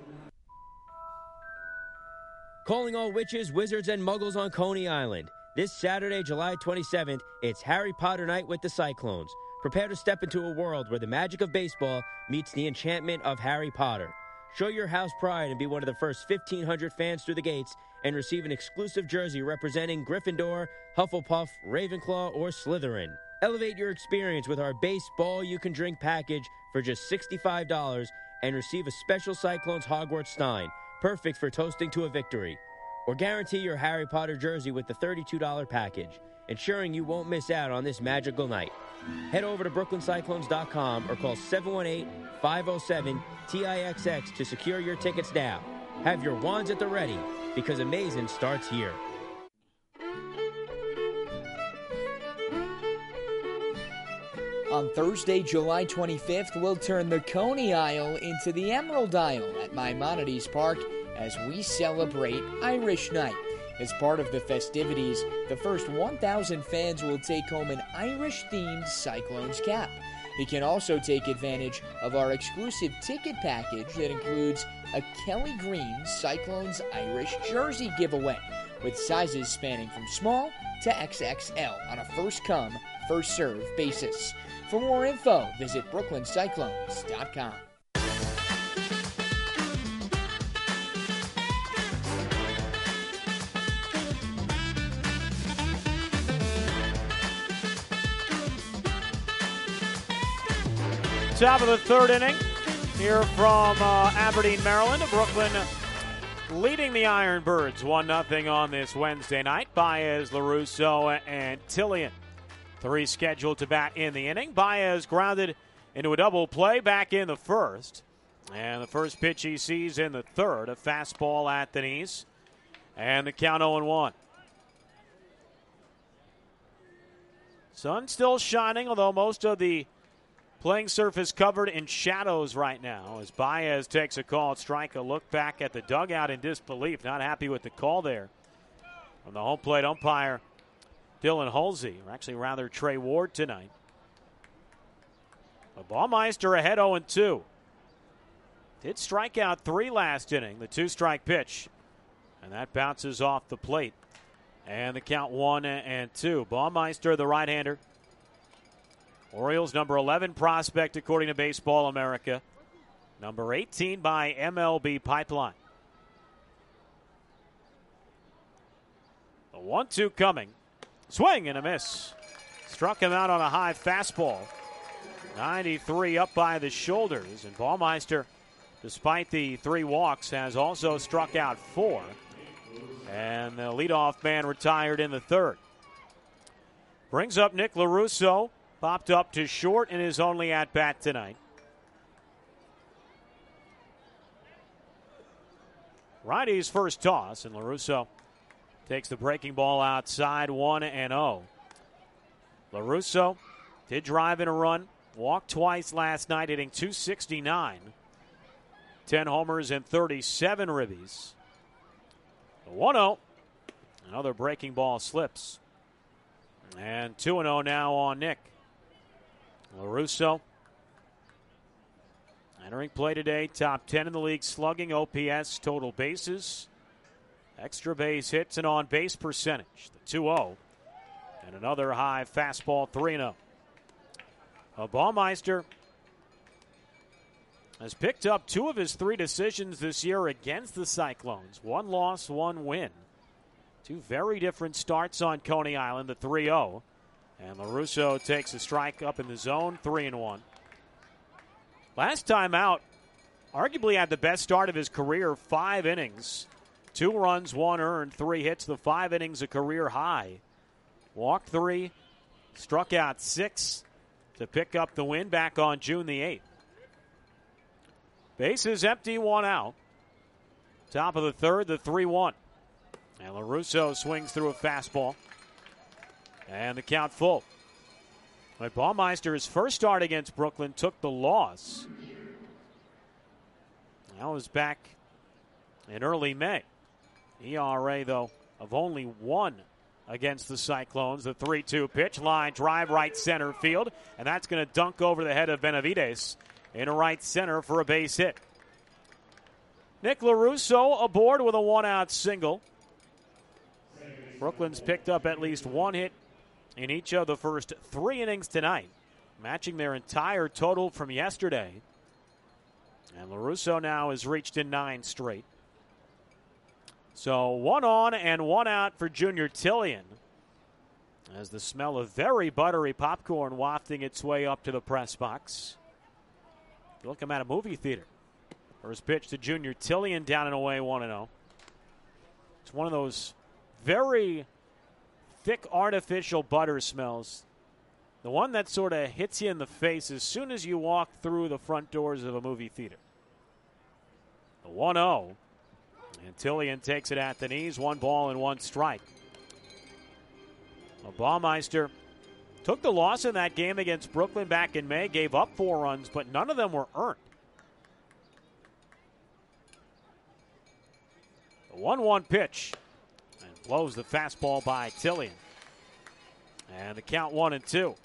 Calling all witches, wizards, and muggles on Coney Island. This Saturday, July twenty-seventh, it's Harry Potter night with the Cyclones. Prepare to step into a world where the magic of baseball meets the enchantment of Harry Potter. Show your house pride and be one of the first fifteen hundred fans through the gates and receive an exclusive jersey representing Gryffindor, Hufflepuff, Ravenclaw, or Slytherin. Elevate your experience with our baseball you can drink package for just sixty-five dollars and receive a special Cyclones Hogwarts Stein, perfect for toasting to a victory. Or guarantee your Harry Potter jersey with the thirty-two dollars package, ensuring you won't miss out on this magical night. Head over to brooklyn cyclones dot com or call seven one eight, five oh seven, T I X X to secure your tickets now. Have your wands at the ready, because amazing starts here. On Thursday, July twenty-fifth, we'll turn the Coney Isle into the Emerald Isle at Maimonides Park as we celebrate Irish Night. As part of the festivities, the first one thousand fans will take home an Irish-themed Cyclones cap. You can also take advantage of our exclusive ticket package that includes a Kelly Green Cyclones Irish jersey giveaway, with sizes spanning from small to X X L on a first-come, first-served basis. For more info, visit brooklyn cyclones dot com. Top of the third inning here from uh, Aberdeen, Maryland. Brooklyn leading the Ironbirds one nothing on this Wednesday night. Baez, LaRusso, and Tillian. Three scheduled to bat in the inning. Baez grounded into a double play back in the first. And the first pitch he sees in the third, a fastball at the knees. And the count oh and one. Sun still shining, although most of the playing surface covered in shadows right now as Baez takes a called strike. A look back at the dugout in disbelief. Not happy with the call there from the home plate umpire, Dylan Halsey, or actually rather Trey Ward tonight. But Baumeister ahead oh and two. Did strike out three last inning, the two-strike pitch. And that bounces off the plate. And the count one and two. Baumeister, the right-hander. Orioles number eleven prospect according to Baseball America. Number eighteen by M L B Pipeline. A one two coming. Swing and a miss. Struck him out on a high fastball. ninety-three up by the shoulders. And Baumeister, despite the three walks, has also struck out four. And the leadoff man retired in the third. Brings up Nick LaRusso. Popped up to short in his only at-bat tonight. Righty's first toss, and LaRusso takes the breaking ball outside, one and oh. LaRusso did drive in a run, walked twice last night, hitting two sixty-nine. ten homers and thirty-seven ribbies. one oh. Another breaking ball slips. And two and oh now on Nick. LaRusso entering play today, top ten in the league slugging, O P S, total bases, extra base hits, and on base percentage. The two oh. And another high fastball, three and oh. Baumeister has picked up two of his three decisions this year against the Cyclones. One loss, one win. Two very different starts on Coney Island, the three oh. And LaRusso takes a strike up in the zone, three and one. Last time out, arguably had the best start of his career, five innings. Two runs, one earned, three hits, the five innings a career high. Walked three, struck out six to pick up the win back on June the eighth. Bases empty, one out. Top of the third, the three one. And LaRusso swings through a fastball. And the count full. But Baumeister, his first start against Brooklyn, took the loss. That was back in early May. E R A, though, of only one against the Cyclones. The three two pitch, line drive right center field. And that's going to dunk over the head of Benavides in right center for a base hit. Nick LaRusso aboard with a one-out single. Brooklyn's picked up at least one hit in each of the first three innings tonight, matching their entire total from yesterday. And LaRusso now has reached in nine straight. So one on and one out for Junior Tillian, as the smell of very buttery popcorn wafting its way up to the press box. You look, I'm at a movie theater. First pitch to Junior Tillian, down and away, one and oh. It's one of those very thick artificial butter smells. The one that sort of hits you in the face as soon as you walk through the front doors of a movie theater. The one oh. And Tillian takes it at the knees. One ball and one strike. Well, Baumeister took the loss in that game against Brooklyn back in May. Gave up four runs, but none of them were earned. The one one pitch. Blows the fastball by Tillian. And the count one and two.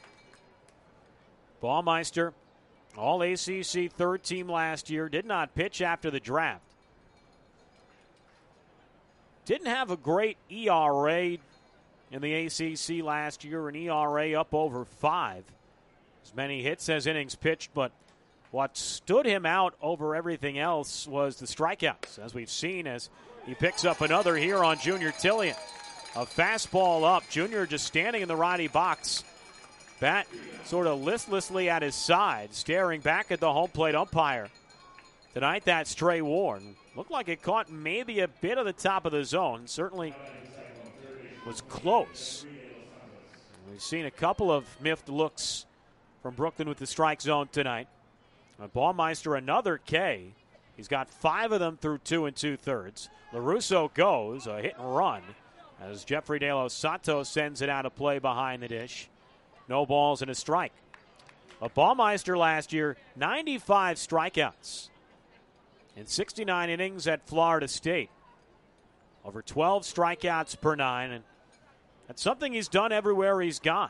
Baumeister, all A C C third team last year, did not pitch after the draft. Didn't have a great E R A in the A C C last year, an E R A up over five. As many hits as innings pitched, but what stood him out over everything else was the strikeouts, as we've seen as he picks up another here on Junior Tillian. A fastball up. Junior just standing in the righty box. Bat sort of listlessly at his side, staring back at the home plate umpire. Tonight that stray worn. Looked like it caught maybe a bit of the top of the zone. Certainly was close. We've seen a couple of miffed looks from Brooklyn with the strike zone tonight. Baumeister, another K. He's got five of them through two and two-thirds. LaRusso goes, a hit and run, as Jeffrey De Los Santos sends it out of play behind the dish. No balls and a strike. A Baumeister last year, ninety-five strikeouts in sixty-nine innings at Florida State. Over twelve strikeouts per nine, and that's something he's done everywhere he's gone.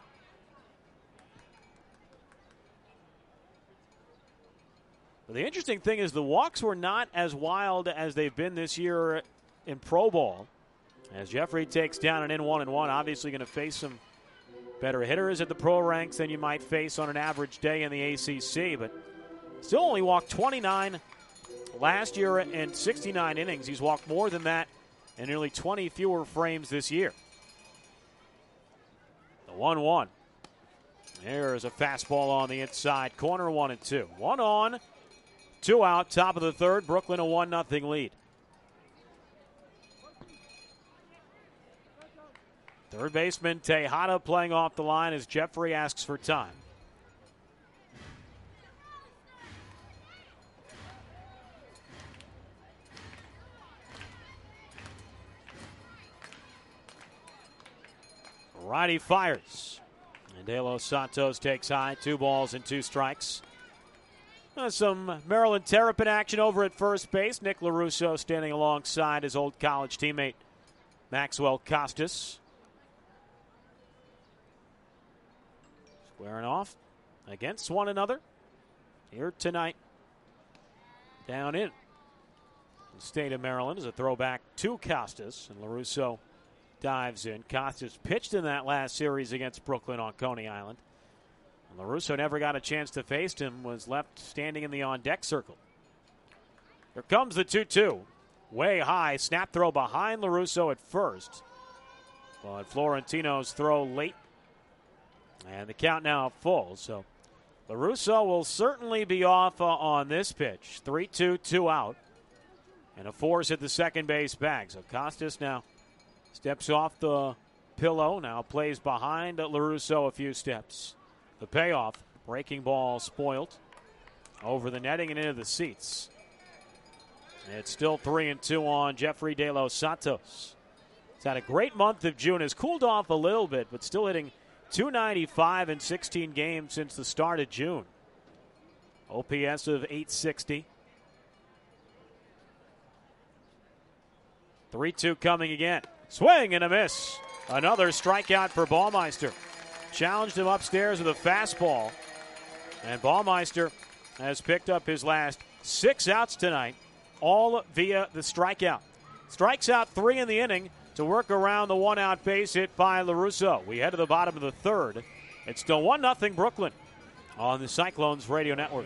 But the interesting thing is the walks were not as wild as they've been this year in Pro Ball. As Jeffrey takes down an in one and one, obviously going to face some better hitters at the pro ranks than you might face on an average day in the A C C, but still only walked twenty-nine last year in sixty-nine innings. He's walked more than that and nearly twenty fewer frames this year. The one one. There's a fastball on the inside corner, one and two. One on, two out, top of the third. Brooklyn a one nothing lead. Third baseman Tejada playing off the line as Jeffrey asks for time. Righty fires. And De Los Santos takes high. Two balls and two strikes. Uh, some Maryland Terrapin action over at first base. Nick LaRusso standing alongside his old college teammate Maxwell Costas. Squaring off against one another here tonight down in the state of Maryland as a throwback to Costas, and LaRusso dives in. Costas pitched in that last series against Brooklyn on Coney Island. And LaRusso never got a chance to face him, was left standing in the on-deck circle. Here comes the two two. Way high, snap throw behind LaRusso at first. But Florentino's throw late. And the count now full. So LaRusso will certainly be off uh, on this pitch. three two, two out. And a force at the second base bag. So Costas now steps off the pillow, now plays behind LaRusso a few steps. The payoff, breaking ball spoiled over the netting and into the seats. It's still three and two on Jeffrey De Los Santos. He's had a great month of June, has cooled off a little bit, but still hitting two ninety-five in sixteen games since the start of June. O P S of eight sixty. three two coming again. Swing and a miss. Another strikeout for Baumeister. Challenged him upstairs with a fastball. And Baumeister has picked up his last six outs tonight, all via the strikeout. Strikes out three in the inning to work around the one-out base hit by LaRusso. We head to the bottom of the third. It's still one nothing Brooklyn on the Cyclones Radio Network.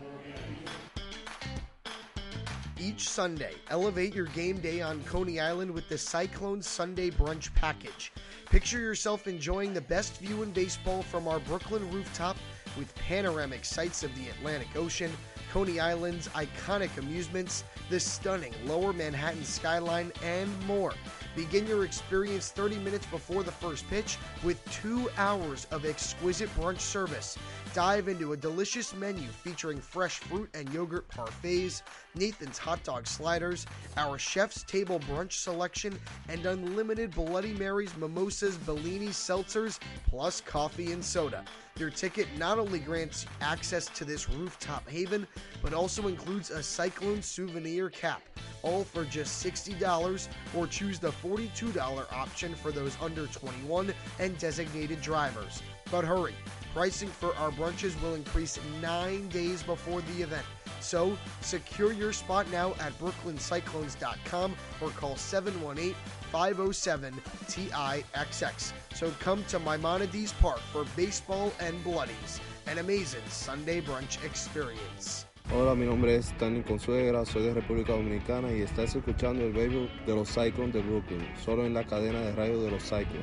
Each Sunday, elevate your game day on Coney Island with the Cyclones Sunday Brunch Package. Picture yourself enjoying the best view in baseball from our Brooklyn rooftop with panoramic sights of the Atlantic Ocean, Coney Island's iconic amusements, the stunning Lower Manhattan skyline, and more. Begin your experience thirty minutes before the first pitch with two hours of exquisite brunch service. Dive into a delicious menu featuring fresh fruit and yogurt parfaits, Nathan's hot dog sliders, our chef's table brunch selection, and unlimited Bloody Marys, mimosas, Bellinis, seltzers, plus coffee and soda. Your ticket not only grants access to this rooftop haven, but also includes a Cyclone souvenir cap, all for just sixty dollars, or choose the forty-two dollars option for those under twenty-one and designated drivers. But hurry, pricing for our brunches will increase nine days before the event. So, secure your spot now at brooklyn cyclones dot com or call seven one eight, five oh seven, T I X X. So come to Maimonides Park for baseball and bloodies, an amazing Sunday brunch experience. Hola, mi nombre es Daniel Consuegra, soy de República Dominicana y estás escuchando el béisbol de los Cyclones de Brooklyn, solo en la cadena de radio de los Cyclones.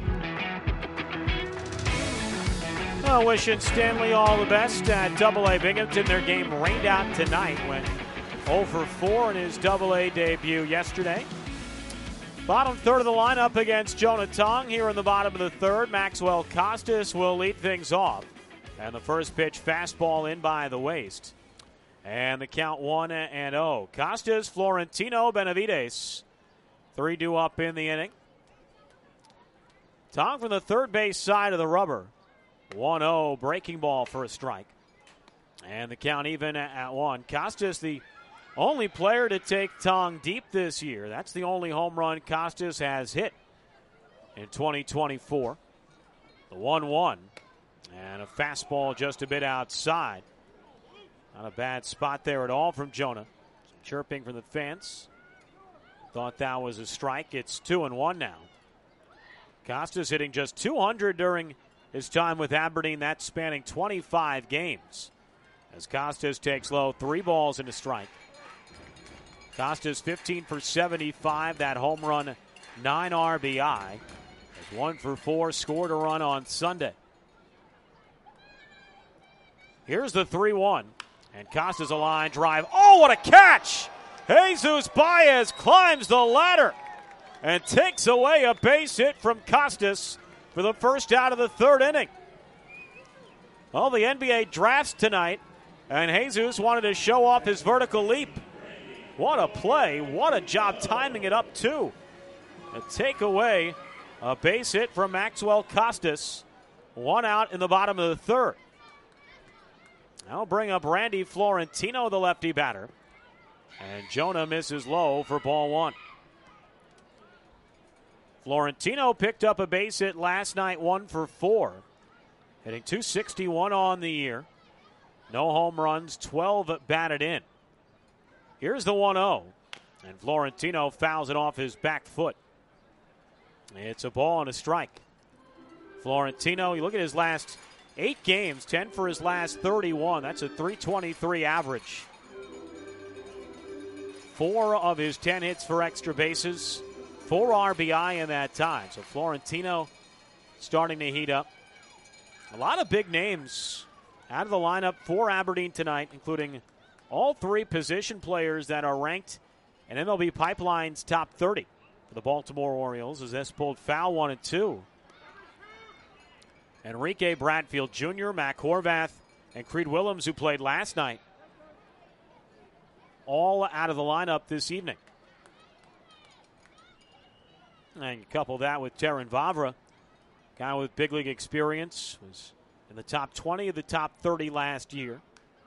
Well, wishing Stanley all the best at double A Binghamton. Their game rained out tonight. Went oh for four in his double A debut yesterday. Bottom third of the lineup against Jonah Tong. Here in the bottom of the third, Maxwell Costas will lead things off. And the first pitch, fastball in by the waist. And the count one and oh. Costas, Florentino, Benavides. three two up in the inning. Tong from the third base side of the rubber. one oh, breaking ball for a strike. And the count even at one. Costas, the only player to take Tong deep this year. That's the only home run Costas has hit in twenty twenty-four. The one one. And a fastball just a bit outside. Not a bad spot there at all from Jonah. Some chirping from the fans. Thought that was a strike. It's two and one now. Costas hitting just two hundred during his time with Aberdeen. That's spanning twenty-five games. As Costas takes low, three balls and a strike. Costas fifteen for seventy-five. That home run nine R B I. One for four, scored a run on Sunday. Here's the three one. And Costas a line drive. Oh, what a catch! Jesus Baez climbs the ladder and takes away a base hit from Costas for the first out of the third inning. Well, the N B A drafts tonight, and Jesus wanted to show off his vertical leap. What a play. What a job timing it up, too. A takeaway, a base hit from Maxwell Costas. One out in the bottom of the third. I'll bring up Randy Florentino, the lefty batter. And Jonah misses low for ball one. Florentino picked up a base hit last night, one for four. Hitting two sixty-one on the year. No home runs, twelve batted in. Here's the one oh. And Florentino fouls it off his back foot. It's a ball and a strike. Florentino, you look at his last eight games, ten for his last thirty-one. That's a three twenty-three average. Four of his ten hits for extra bases. Four R B I in that time. So Florentino starting to heat up. A lot of big names out of the lineup for Aberdeen tonight, including all three position players that are ranked in M L B Pipeline's top thirty for the Baltimore Orioles, as this pulled foul one and two. Enrique Bradfield Junior, Mac Horvath, and Creed Willems, who played last night, all out of the lineup this evening. And you couple that with Terrin Vavra, guy with big league experience, was in the top twenty of the top thirty last year.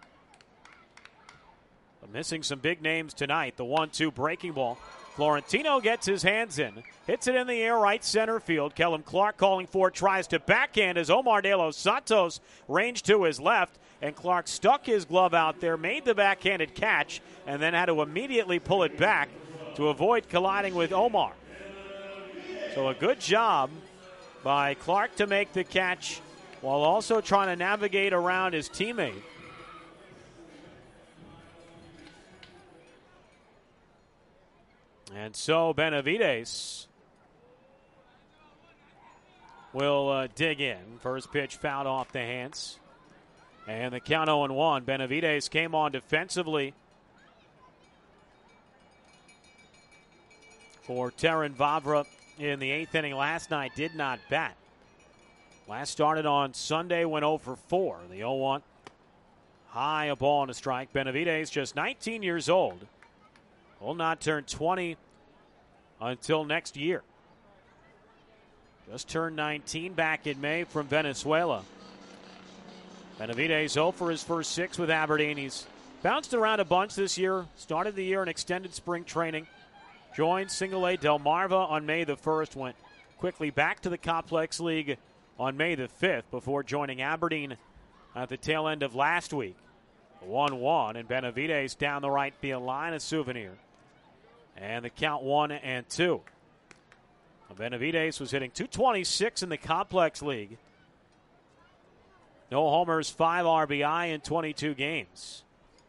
But missing some big names tonight. The one two breaking ball. Florentino gets his hands in, hits it in the air, right center field. Kellum Clark calling for it, tries to backhand as Omar De Los Santos ranged to his left, and Clark stuck his glove out there, made the backhanded catch, and then had to immediately pull it back to avoid colliding with Omar. So a good job by Clark to make the catch while also trying to navigate around his teammate. And so Benavides will uh, dig in. First pitch fouled off the hands. And the count oh and one. Benavides came on defensively for Terrin Vavra in the eighth inning last night. Did not bat. Last started on Sunday, went oh for four. The oh one. High, a ball and a strike. Benavides, just nineteen years old, will not turn twenty until next year. Just turned nineteen back in May from Venezuela. Benavides oh for his first six with Aberdeen. He's bounced around a bunch this year. Started the year in extended spring training. Joined Single A Delmarva on May the first. Went quickly back to the Complex League on May the fifth before joining Aberdeen at the tail end of last week. one one, and Benavides down the right field line, a souvenir. And the count one and two. Benavides was hitting two twenty-six in the Complex League. No homers, five R B I in twenty-two games.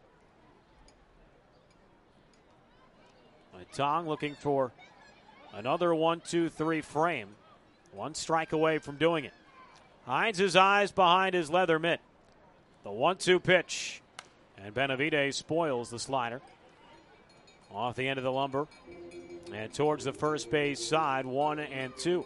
Tong looking for another one two three frame. One strike away from doing it. Hides his eyes behind his leather mitt. The one two pitch. And Benavides spoils the slider. Off the end of the lumber. And towards the first base side, one and two.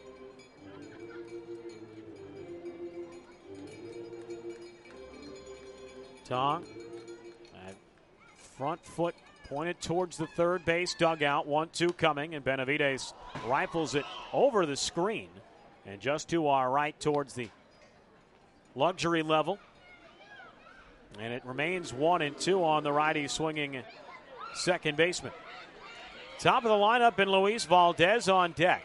Tong. Front foot pointed towards the third base dugout. one two coming, and Benavides rifles it over the screen. And just to our right towards the luxury level. And it remains one and two on the righty swinging second baseman. Top of the lineup in Luis Valdez on deck.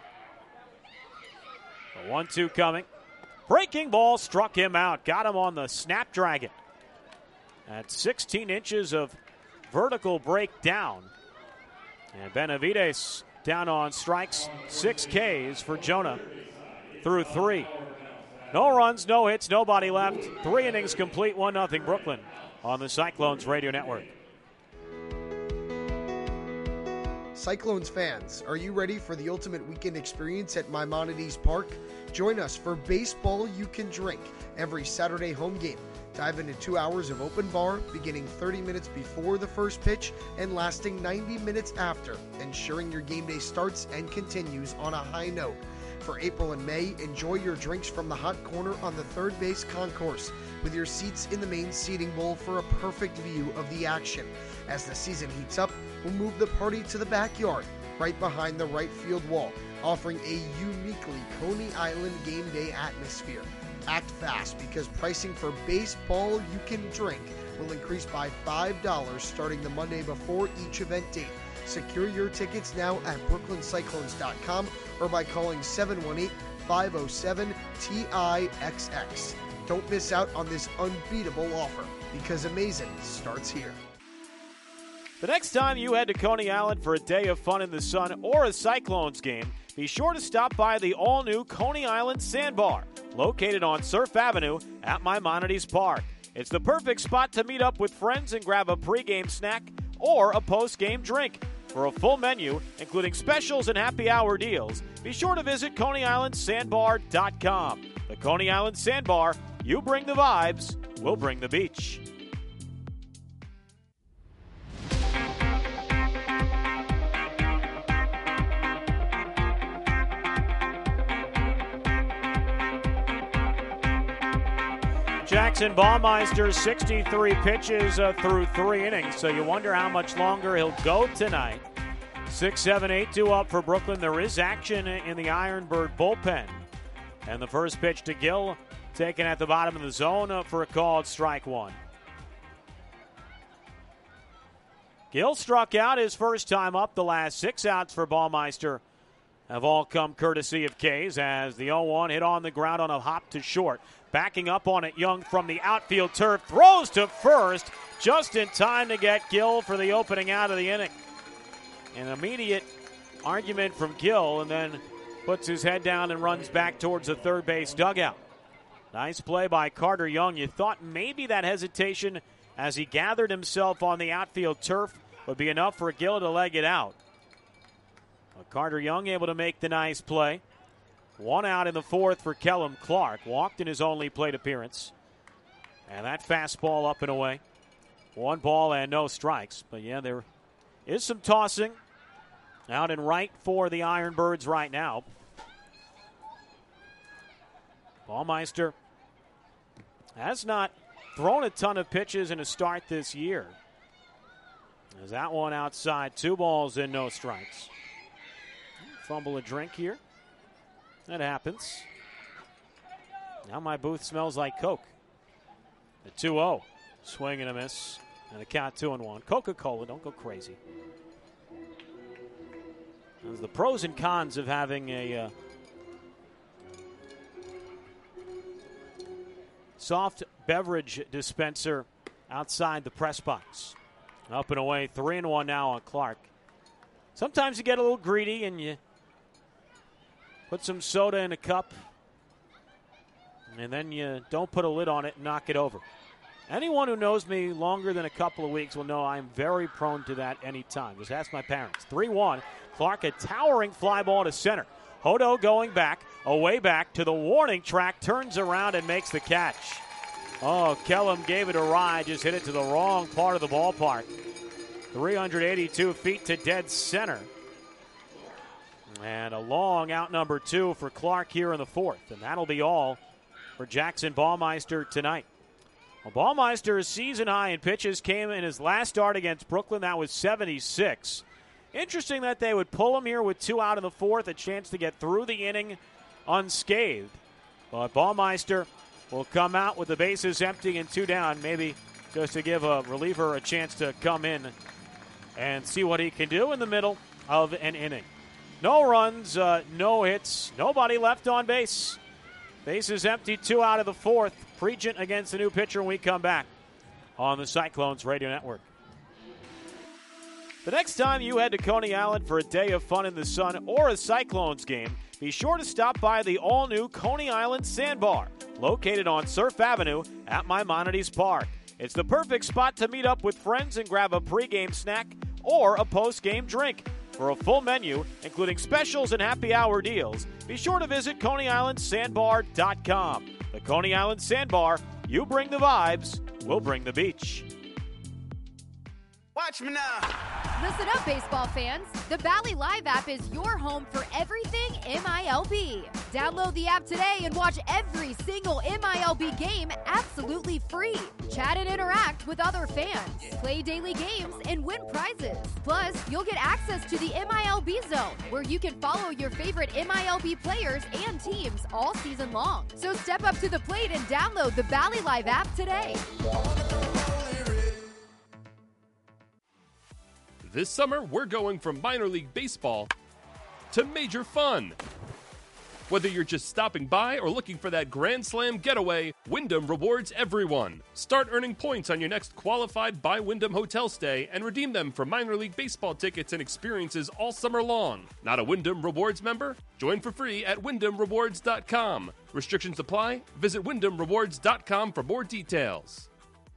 The one two coming. Breaking ball struck him out. Got him on the Snapdragon. At sixteen inches of vertical breakdown. And Benavides down on strikes. Six Ks for Jonah through three. No runs, no hits, nobody left. Three innings complete, one nothing Brooklyn on the Cyclones Radio Network. Cyclones fans, are you ready for the ultimate weekend experience at Maimonides Park? Join us for Baseball You Can Drink every Saturday home game. Dive into two hours of open bar, beginning thirty minutes before the first pitch and lasting ninety minutes after, ensuring your game day starts and continues on a high note. For April and May, enjoy your drinks from the hot corner on the third base concourse, with your seats in the main seating bowl for a perfect view of the action. As the season heats up, we'll move the party to the backyard, right behind the right field wall, offering a uniquely Coney Island game day atmosphere. Act fast, because pricing for Baseball You Can Drink will increase by five dollars starting the Monday before each event date. Secure your tickets now at brooklyn cyclones dot com or by calling seven one eight, five oh seven, T I X X. Don't miss out on this unbeatable offer, because amazing starts here. The next time you head to Coney Island for a day of fun in the sun or a Cyclones game, be sure to stop by the all-new Coney Island Sandbar, located on Surf Avenue at Maimonides Park. It's the perfect spot to meet up with friends and grab a pregame snack or a postgame drink. For a full menu, including specials and happy hour deals, be sure to visit coney island sandbar dot com. The Coney Island Sandbar, you bring the vibes, we'll bring the beach. Jackson Baumeister, sixty-three pitches uh, through three innings, so you wonder how much longer he'll go tonight. six seven eight two up for Brooklyn. There is action in the Ironbird bullpen. And the first pitch to Gill, taken at the bottom of the zone uh, for a called strike one. Gill struck out his first time up. The last six outs for Baumeister have all come courtesy of K's, as the oh one hit on the ground on a hop to short. Backing up on it, Young from the outfield turf, throws to first, just in time to get Gill for the opening out of the inning. An immediate argument from Gill, and then puts his head down and runs back towards the third base dugout. Nice play by Carter Young. You thought maybe that hesitation as he gathered himself on the outfield turf would be enough for Gill to leg it out. But Carter Young able to make the nice play. One out in the fourth for Kellum Clark. Walked in his only plate appearance. And that fastball up and away. One ball and no strikes. But yeah, there is some tossing out in right for the Ironbirds right now. Baumeister has not thrown a ton of pitches in a start this year. There's that one outside. Two balls and no strikes. Fumble a drink here. That happens. Now my booth smells like Coke. The two oh. Swing and a miss. And a count two and one. Coca-Cola, don't go crazy. There's the pros and cons of having a uh, soft beverage dispenser outside the press box. Up and away, three and one now on Clark. Sometimes you get a little greedy and you put some soda in a cup, and then you don't put a lid on it and knock it over. Anyone who knows me longer than a couple of weeks will know I'm very prone to that anytime. Just ask my parents. three one. Clark, a towering fly ball to center. Hodo going back, away back to the warning track, turns around and makes the catch. Oh, Kellum gave it a ride, just hit it to the wrong part of the ballpark. three hundred eighty-two feet to dead center. And a long out number two for Clark here in the fourth. And that'll be all for Jackson Baumeister tonight. Well, Baumeister's season high in pitches came in his last start against Brooklyn. That was seventy-six. Interesting that they would pull him here with two out in the fourth, a chance to get through the inning unscathed. But Baumeister will come out with the bases empty and two down, maybe just to give a reliever a chance to come in and see what he can do in the middle of an inning. No runs, uh, no hits, nobody left on base. Bases empty, two out of the fourth. Pregent against the new pitcher when we come back on the Cyclones Radio Network. The next time you head to Coney Island for a day of fun in the sun or a Cyclones game, be sure to stop by the all-new Coney Island Sandbar, located on Surf Avenue at Maimonides Park. It's the perfect spot to meet up with friends and grab a pregame snack or a postgame drink. For a full menu, including specials and happy hour deals, be sure to visit Coney Island Sandbar dot com. The Coney Island Sandbar, you bring the vibes, we'll bring the beach. Watch me now. Listen up, baseball fans. The Bally Live app is your home for everything M I L B. Download the app today and watch every single M I L B game absolutely free. Chat and interact with other fans. Play daily games and win prizes. Plus, you'll get access to the M I L B Zone, where you can follow your favorite M I L B players and teams all season long. So step up to the plate and download the Bally Live app today. This summer, we're going from minor league baseball to major fun. Whether you're just stopping by or looking for that Grand Slam getaway, Wyndham rewards everyone. Start earning points on your next qualified by Wyndham hotel stay and redeem them for minor league baseball tickets and experiences all summer long. Not a Wyndham Rewards member? Join for free at wyndham rewards dot com. Restrictions apply. Visit wyndham rewards dot com for more details.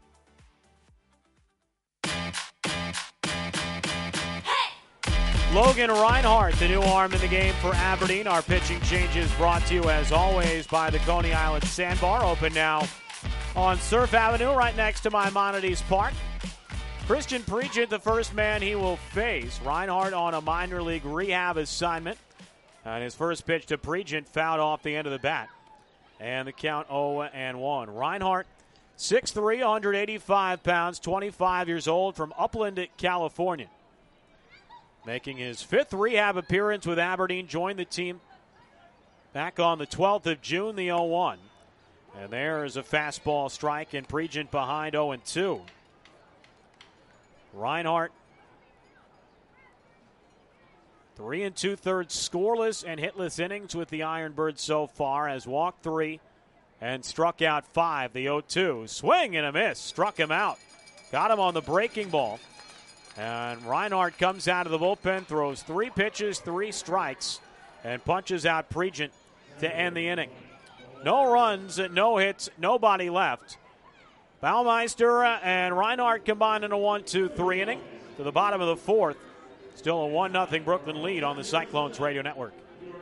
Logan Reinhart, the new arm in the game for Aberdeen. Our pitching changes brought to you, as always, by the Coney Island Sandbar, open now on Surf Avenue, right next to Maimonides Park. Christian Pregent, the first man he will face. Reinhart on a minor league rehab assignment. And his first pitch to Pregent fouled off the end of the bat. And the count oh and one. Reinhart, six three, one hundred eighty-five pounds, twenty-five years old, from Upland, California. Making his fifth rehab appearance with Aberdeen, joined the team back on the twelfth of June, the oh one. And there is a fastball strike, and Pregent behind oh and two. Reinhart, three and two-thirds scoreless and hitless innings with the Ironbirds so far, has walked three and struck out five. The oh two, swing and a miss, struck him out. Got him on the breaking ball. And Reinhart comes out of the bullpen, throws three pitches, three strikes, and punches out Pregent to end the inning. No runs, no hits, nobody left. Baumeister and Reinhart combined in a one two three inning to the bottom of the fourth. Still a one nothing Brooklyn lead on the Cyclones Radio Network.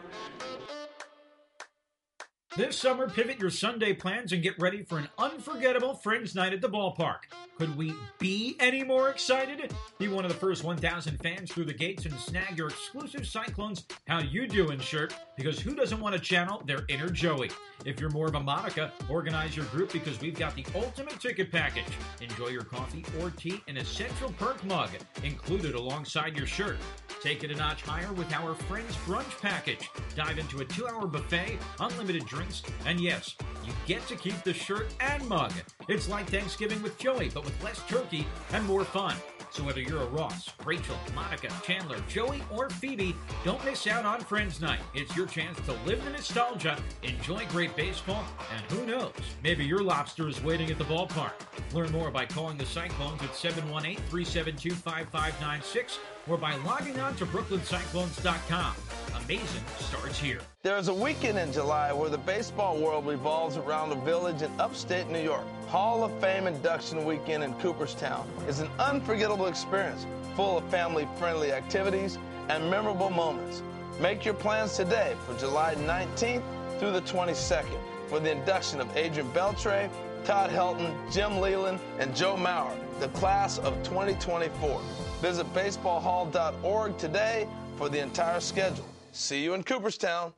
This summer, pivot your Sunday plans and get ready for an unforgettable Friends Night at the ballpark. Could we be any more excited? Be one of the first one thousand fans through the gates and snag your exclusive Cyclones How You Doin' shirt, because who doesn't want to channel their inner Joey? If you're more of a Monica, organize your group, because we've got the ultimate ticket package. Enjoy your coffee or tea in a Central Perk mug included alongside your shirt. Take it a notch higher with our Friends Brunch package. Dive into a two-hour buffet, unlimited drinks, and yes, you get to keep the shirt and mug. It's like Thanksgiving with Joey, but with less turkey and more fun. So whether you're a Ross, Rachel, Monica, Chandler, Joey, or Phoebe, don't miss out on Friends Night. It's your chance to live the nostalgia, enjoy great baseball, and who knows, maybe your lobster is waiting at the ballpark. Learn more by calling the Cyclones at seven one eight, three seven two, five five nine six or by logging on to brooklyn cyclones dot com. Amazing starts here. There's a weekend in July where the baseball world revolves around a village in upstate New York. Hall of Fame Induction Weekend in Cooperstown is an unforgettable experience full of family-friendly activities and memorable moments. Make your plans today for July nineteenth through the twenty-second for the induction of Adrian Beltre, Todd Helton, Jim Leland, and Joe Mauer, the class of twenty twenty-four. Visit baseball hall dot org today for the entire schedule. See you in Cooperstown.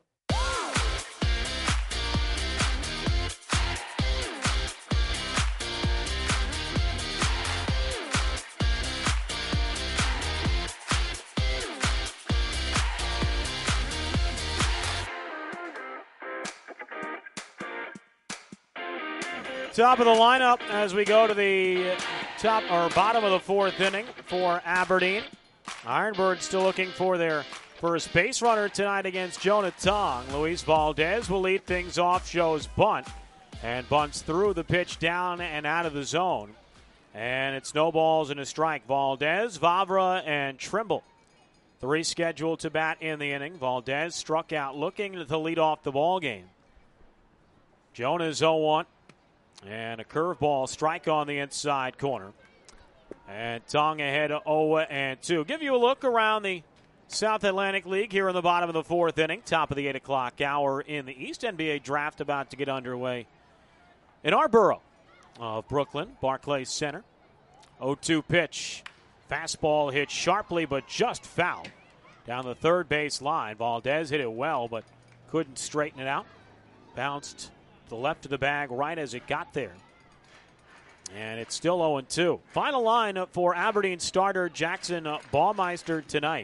Top of the lineup as we go to the top or bottom of the fourth inning for Aberdeen. Ironbirds still looking for their first base runner tonight against Jonah Tong. Luis Valdez will lead things off, shows bunt, and bunts through the pitch down and out of the zone. And it snowballs in a strike. Valdez, Vavra, and Trimble. Three scheduled to bat in the inning. Valdez struck out looking to lead off the ball game. Jonah's oh one. And a curveball strike on the inside corner. And Tong ahead of oh and two. Give you a look around the South Atlantic League here in the bottom of the fourth inning, top of the eight o'clock hour in the East. N B A draft about to get underway in our borough of Brooklyn, Barclays Center. oh two pitch. Fastball hit sharply but just foul down the third base line. Valdez hit it well but couldn't straighten it out. Bounced to the left of the bag right as it got there. And it's still oh two. Final line for Aberdeen starter Jackson Baumeister tonight.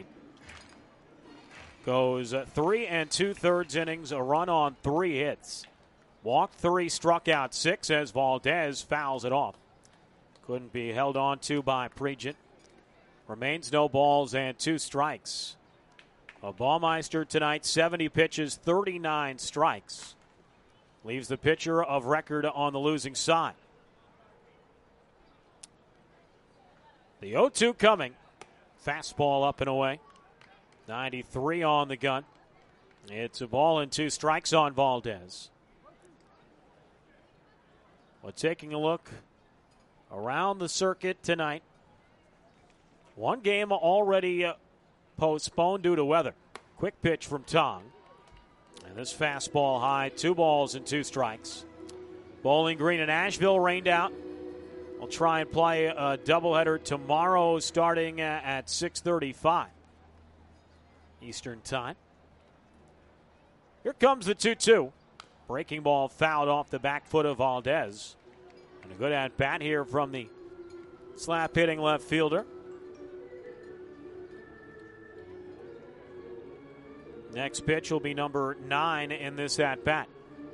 Goes three and two-thirds innings, a run on three hits. Walked three, struck out six as Valdez fouls it off. Couldn't be held on to by Pregent. Remains no balls and two strikes. A Baumeister tonight, seventy pitches, thirty-nine strikes. Leaves the pitcher of record on the losing side. The oh two coming. Fastball up and away. ninety-three on the gun. It's a ball and two strikes on Valdez. Well, taking a look around the circuit tonight. One game already uh, postponed due to weather. Quick pitch from Tong. And this fastball high, two balls and two strikes. Bowling Green and Asheville rained out. We'll try and play a doubleheader tomorrow starting at six thirty-five Eastern Time. Here comes the two two. Breaking ball fouled off the back foot of Valdez. And a good at-bat here from the slap-hitting left fielder. Next pitch will be number nine in this at-bat.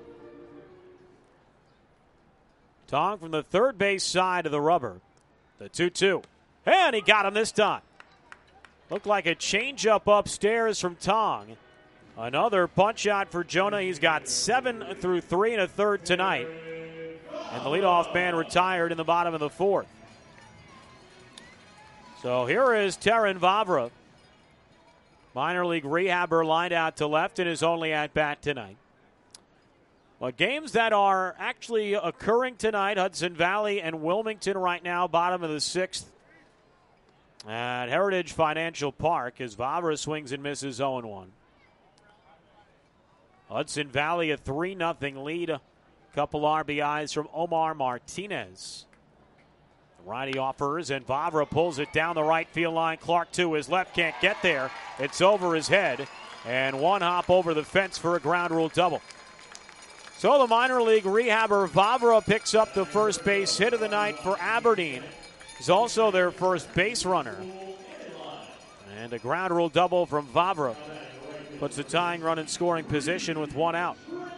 Tong from the third base side of the rubber. The two two. And he got him this time. Looked like a changeup upstairs from Tong. Another punch out for Jonah. He's got seven through three and a third tonight. And the leadoff man retired in the bottom of the fourth. So here is Terran Vavra. Minor league rehabber lined out to left in his only at-bat tonight. Well, games that are actually occurring tonight, Hudson Valley and Wilmington right now, bottom of the sixth at Heritage Financial Park as Vavra swings and misses oh one. Hudson Valley a three nothing lead. A couple R B Is from Omar Martinez. The righty offers, and Vavra pulls it down the right field line. Clark to his left, can't get there. It's over his head, and one hop over the fence for a ground rule double. So the minor league rehabber Vavra picks up the first base hit of the night for Aberdeen. He's also their first base runner. And a ground rule double from Vavra puts the tying run in scoring position with one out.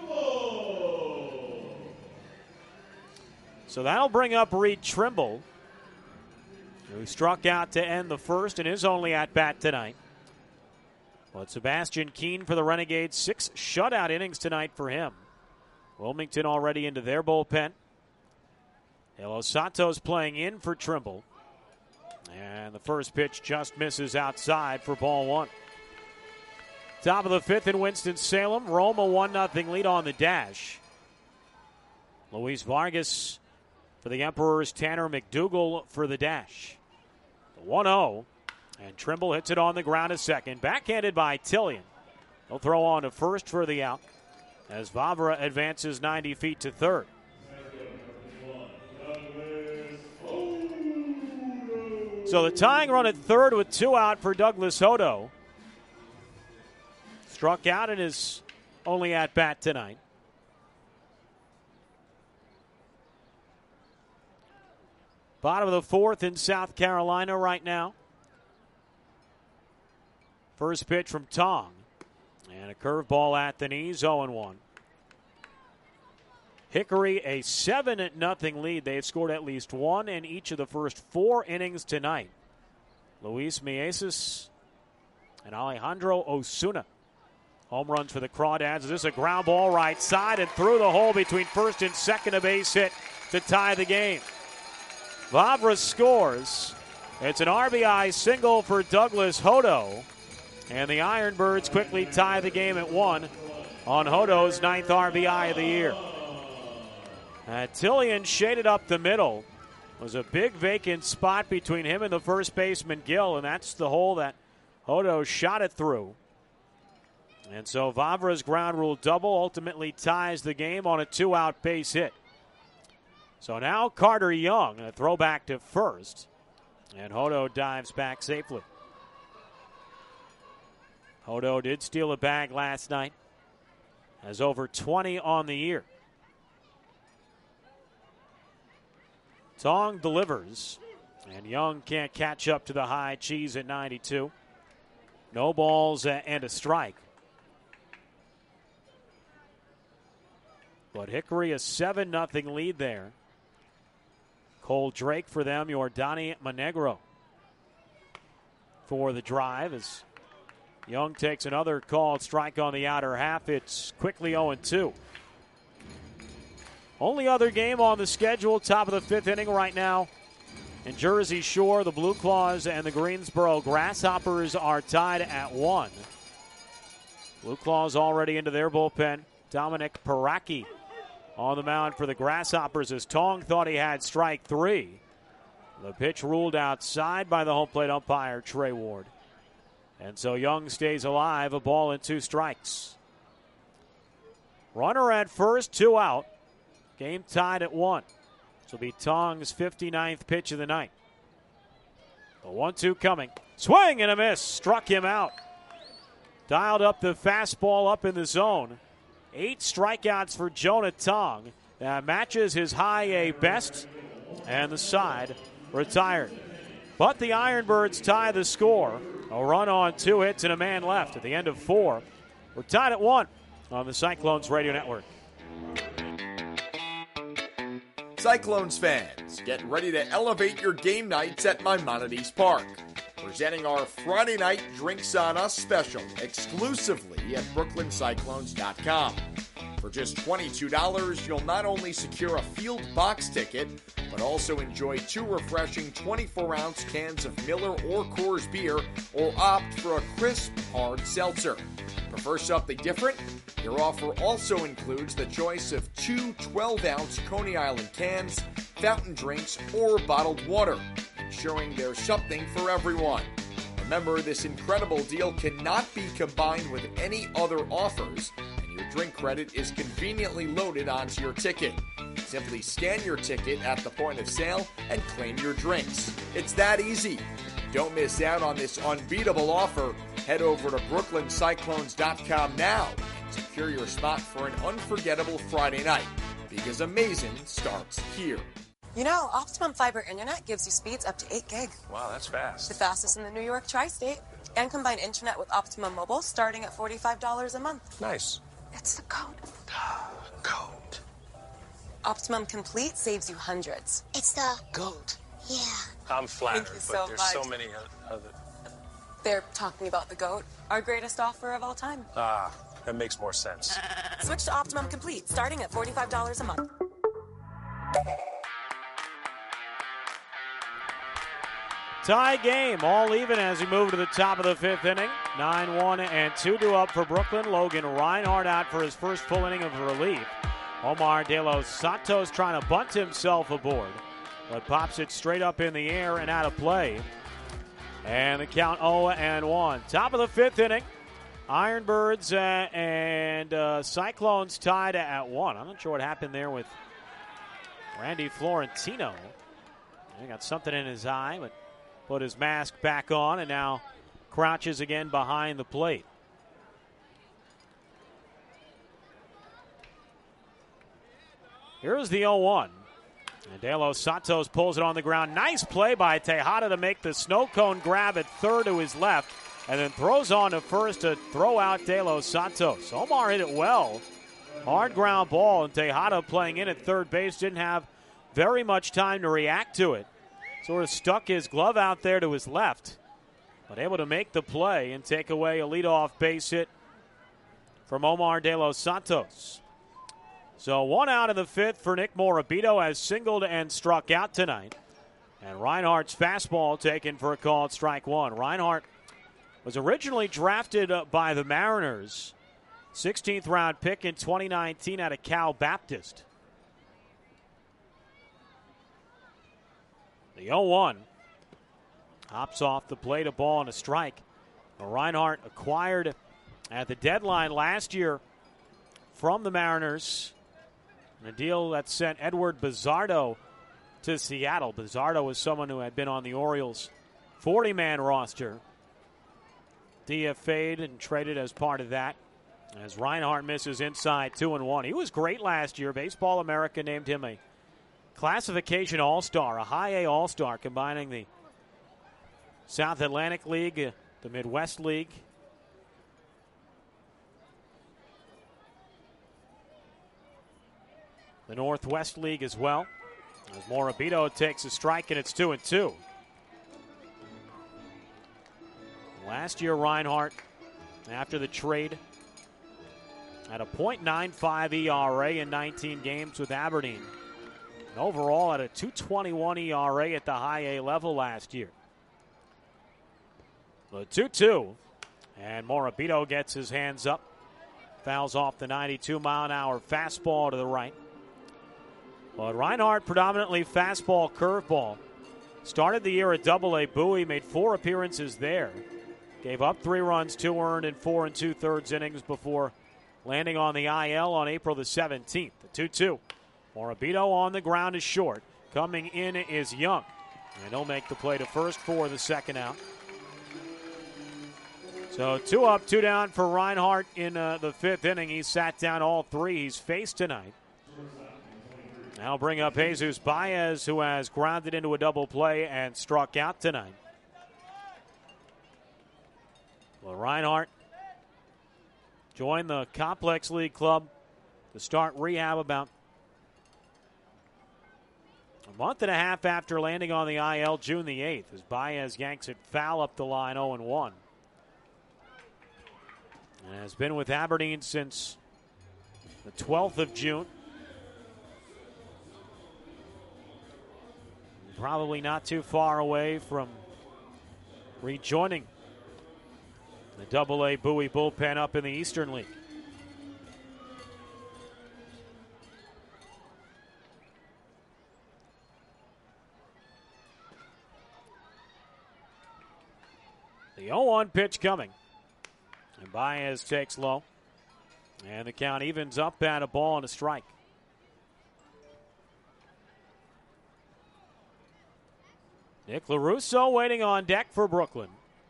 So that'll bring up Reed Trimble, who struck out to end the first in his only at-bat tonight. Well, it's Sebastian Keene for the Renegades. Six shutout innings tonight for him. Wilmington already into their bullpen. De Los Santos playing in for Trimble. And the first pitch just misses outside for ball one. Top of the fifth in Winston-Salem. Rome a one nothing lead on the dash. Luis Vargas for the Emperors. Tanner McDougal for the dash. The one oh. And Trimble hits it on the ground a second. Backhanded by Tillian. He'll throw on to first for the out as Vavra advances ninety feet to third. So the tying run at third with two out for Douglas Hodo. Struck out in his only at-bat tonight. Bottom of the fourth in South Carolina right now. First pitch from Tong. And a curveball at the knees, oh one. Hickory, a seven nothing lead. They've scored at least one in each of the first four innings tonight. Luis Mieses and Alejandro Osuna. Home runs for the Crawdads. This is a ground ball right side and through the hole between first and second, a base hit to tie the game. Vavra scores. It's an R B I single for Douglas Hodo. And the Ironbirds quickly tie the game at one on Hodo's ninth R B I of the year. Uh, Tillian shaded up the middle. It was a big vacant spot between him and the first baseman Gill, and that's the hole that Hodo shot it through. And so Vavra's ground rule double ultimately ties the game on a two-out base hit. So now Carter Young, a throwback to first. And Hodo dives back safely. Hodo did steal a bag last night. Has over twenty on the year. Tong delivers. And Young can't catch up to the high cheese at ninety-two. No balls and a strike. But Hickory a seven nothing lead there. Cole Drake for them, Yordani Monegro for the drive as Young takes another called strike on the outer half. It's quickly oh two. Only other game on the schedule, top of the fifth inning right now. In Jersey Shore, the Blue Claws and the Greensboro Grasshoppers are tied at one. Blue Claws already into their bullpen. Dominic Paraki on the mound for the Grasshoppers as Tong thought he had strike three. The pitch ruled outside by the home plate umpire, Trey Ward. And so Young stays alive, a ball and two strikes. Runner at first, two out. Game tied at one. This will be Tong's fifty-ninth pitch of the night. The one two coming. Swing and a miss. Struck him out. Dialed up the fastball up in the zone. Eight strikeouts for Jonah Tong. That matches his high A best. And the side retired. But the Ironbirds tie the score. A run on two hits and a man left at the end of four. We're tied at one on the Cyclones Radio Network. Cyclones fans, get ready to elevate your game nights at Maimonides Park. Presenting our Friday night Drinks on Us special exclusively at Brooklyn Cyclones dot com. For just twenty-two dollars, you'll not only secure a field box ticket, but also enjoy two refreshing twenty-four ounce cans of Miller or Coors beer, or opt for a crisp, hard seltzer. Prefer something different? Your offer also includes the choice of two twelve ounce Coney Island cans, fountain drinks, or bottled water, ensuring there's something for everyone. Remember, this incredible deal cannot be combined with any other offers, and your drink credit is conveniently loaded onto your ticket. Simply scan your ticket at the point of sale and claim your drinks. It's that easy. Don't miss out on this unbeatable offer. Head over to Brooklyn Cyclones dot com now and secure your spot for an unforgettable Friday night, because amazing starts here. You know, Optimum Fiber Internet gives you speeds up to eight gig. Wow, that's fast. The fastest in the New York tri-state. And combine internet with Optimum Mobile starting at forty-five dollars a month. Nice. It's the code. Code. Optimum Complete saves you hundreds. It's the GOAT. Yeah. I'm flattered, Thank you but so there's much. so many other... They're talking about the GOAT, our greatest offer of all time. Ah, that makes more sense. Switch to Optimum Complete starting at forty-five dollars a month. Tie game, all even as we move to the top of the fifth inning. nine one and two to up for Brooklyn. Logan Reinhardt out for his first full inning of relief. Omar De Los Santos trying to bunt himself aboard, but pops it straight up in the air and out of play. And the count oh and one. Top of the fifth inning. Ironbirds uh, and uh, Cyclones tied at one. I'm not sure what happened there with Randy Florentino. He got something in his eye, but put his mask back on and now crouches again behind the plate. Here's the oh one. And De Los Santos pulls it on the ground. Nice play by Tejada to make the snow cone grab at third to his left, and then throws on to first to throw out De Los Santos. Omar hit it well. Hard ground ball, and Tejada playing in at third base didn't have very much time to react to it. Sort of stuck his glove out there to his left, but able to make the play and take away a leadoff base hit from Omar De Los Santos. So one out in the fifth for Nick Morabito, has singled and struck out tonight. And Reinhardt's fastball taken for a called strike one. Reinhardt was originally drafted by the Mariners, sixteenth round pick in twenty nineteen out of Cal Baptist. The oh one. Hops off the plate, a ball and a strike. Well, Reinhart acquired at the deadline last year from the Mariners in a deal that sent Edward Bizzardo to Seattle. Bizzardo was someone who had been on the Orioles' forty-man roster. D F A'd and traded as part of that. As Reinhart misses inside two and one. He was great last year. Baseball America named him a classification all-star, a high A all-star, combining the South Atlantic League, the Midwest League. The Northwest League as well. As Morabito takes a strike, and it's two and two. Last year, Reinhart, after the trade, had a point nine five E R A in nineteen games with Aberdeen. And overall, at a two twenty-one E R A at the high A level last year. The two two, and Morabito gets his hands up. Fouls off the ninety-two mile an hour fastball to the right. But Reinhart, predominantly fastball, curveball. Started the year at Double A Bowie, made four appearances there. Gave up three runs, two earned in four and two-thirds innings before landing on the I L on April the seventeenth. The two two. Morabito on the ground is short. Coming in is Young. And he'll make the play to first for the second out. So two up, two down for Reinhart in uh, the fifth inning. He sat down all three he's faced tonight. Now bring up Jesus Baez, who has grounded into a double play and struck out tonight. Well, Reinhart joined the Complex League Club to start rehab about a month and a half after landing on the I L June the eighth, as Baez yanks it foul up the line oh and one. And has been with Aberdeen since the twelfth of June. Probably not too far away from rejoining the Double A Bowie bullpen up in the Eastern League. The oh one pitch coming. And Baez takes low. And the count evens up at a ball and a strike. Nick LaRusso waiting on deck for Brooklyn.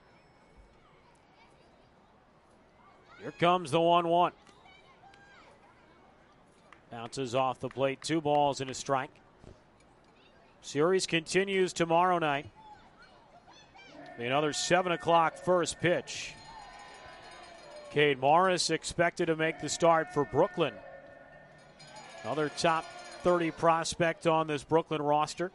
Here comes the one one. Bounces off the plate, two balls and a strike. Series continues tomorrow night. Another seven o'clock first pitch. Cade Morris expected to make the start for Brooklyn. Another top thirty prospect on this Brooklyn roster.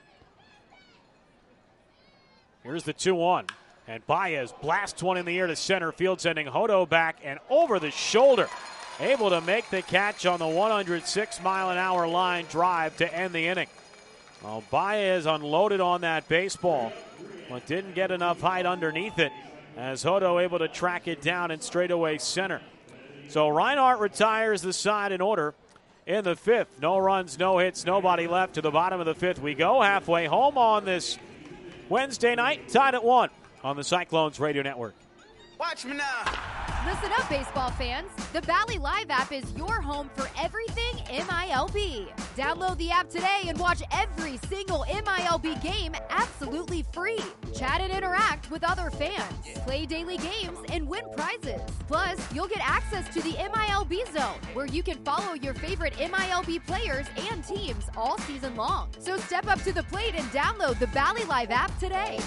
Here's the two one. And Baez blasts one in the air to center field, sending Hodo back and over the shoulder. Able to make the catch on the one oh six mile an hour line drive to end the inning. Well, Baez unloaded on that baseball, but didn't get enough height underneath it, as Hodo able to track it down in straightaway center. So Reinhart retires the side in order in the fifth. No runs, no hits, nobody left. To the bottom of the fifth we go. Halfway home on this Wednesday night, tied at one on the Cyclones Radio Network. Watch me now. Listen up, baseball fans. The Bally Live app is your home for everything M I L B. Download the app today and watch every single M I L B game absolutely free. Chat and interact with other fans. Play daily games and win prizes. Plus, you'll get access to the M I L B Zone, where you can follow your favorite M I L B players and teams all season long. So step up to the plate and download the Bally Live app today.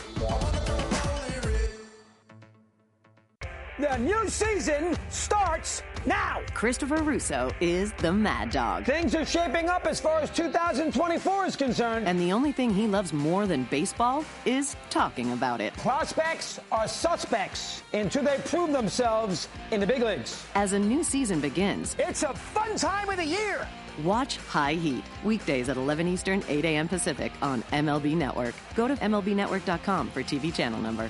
The new season starts now. Christopher Russo is the Mad Dog. Things are shaping up as far as two thousand twenty-four is concerned. And the only thing he loves more than baseball is talking about it. Prospects are suspects until they prove themselves in the big leagues. As a new season begins, it's a fun time of the year. Watch High Heat, weekdays at eleven Eastern, eight a.m. Pacific on M L B Network. Go to M L B network dot com for T V channel number.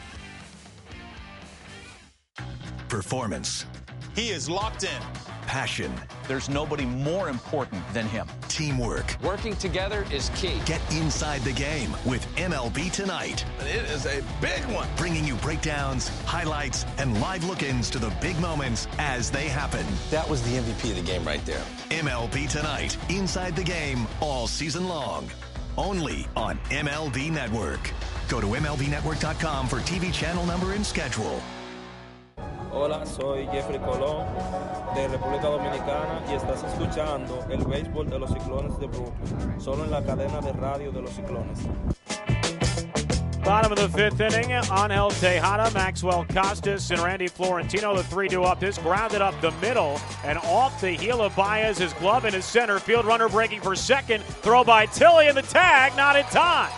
Performance. He is locked in. Passion. There's nobody more important than him. Team. teamwork. Working together is key. Get inside the game with M L B Tonight. It is a big one. Bringing you breakdowns, highlights, and live look-ins to the big moments as they happen. That was the M V P of the game right there. M L B Tonight, inside the game all season long. Only on M L B Network. Go to M L B network dot com for T V channel number and schedule. Hola, soy Jeffrey Colón de República Dominicana y estás escuchando el béisbol de los Ciclones de Brooklyn, solo en la cadena de radio de los Ciclones. Bottom of the fifth inning, Angel Tejada, Maxwell Costas, and Randy Florentino, the three two up. This grounded up the middle and off the heel of Baez. His glove in his center field. Runner breaking for second. Throw by Tilley, and the tag not in time.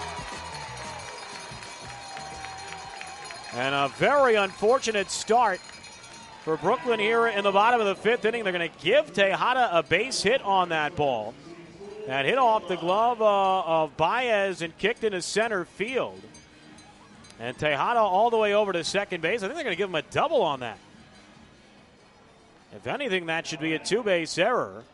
And a very unfortunate start for Brooklyn here in the bottom of the fifth inning. They're going to give Tejada a base hit on that ball. That hit off the glove uh, of Baez and kicked into center field. And Tejada all the way over to second base. I think they're going to give him a double on that. If anything, that should be a two-base error.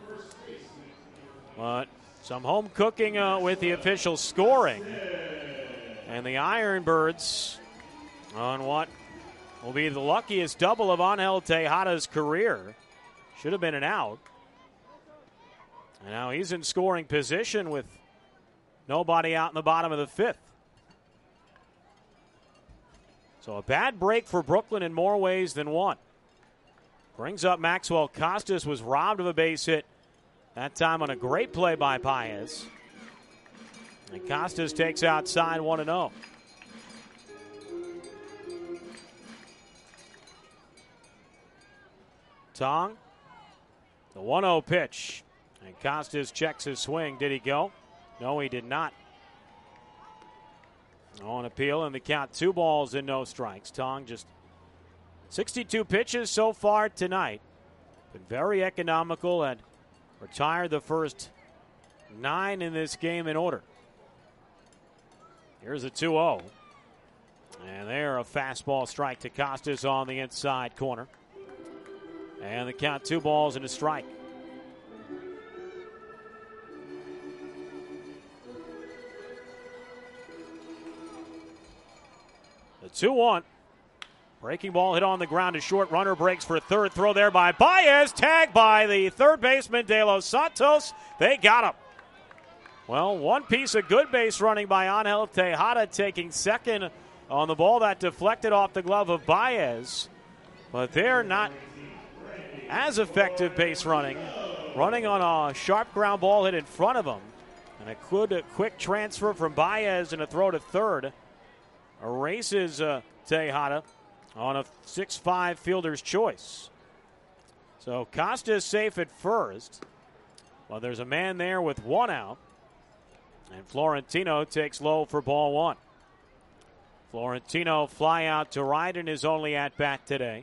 But some home cooking uh, with the official scoring. And the Ironbirds on what will be the luckiest double of Angel Tejada's career. Should have been an out. And now he's in scoring position with nobody out in the bottom of the fifth. So a bad break for Brooklyn in more ways than one. Brings up Maxwell Costas, was robbed of a base hit, that time on a great play by Baez. And Costas takes outside one and oh. Tong, the one oh pitch. And Costas checks his swing. Did he go? No, he did not. On appeal, and the count two balls and no strikes. Tong just sixty-two pitches so far tonight. Been very economical and retired the first nine in this game in order. Here's a two oh. And there, a fastball strike to Costas on the inside corner. And the count two balls and a strike. The two one. Breaking ball hit on the ground. A short runner breaks for third. Throw there by Baez. Tagged by the third baseman, De Los Santos. They got him. Well, one piece of good base running by Angel Tejada, taking second on the ball that deflected off the glove of Baez. But they're not as effective base running. Running on a sharp ground ball hit in front of him. And a good a quick transfer from Baez and a throw to third. Erases uh, Tejada on a six five fielder's choice. So Costa's safe at first. Well, there's a man there with one out. And Florentino takes low for ball one. Florentino fly out to right in his only at-bat today.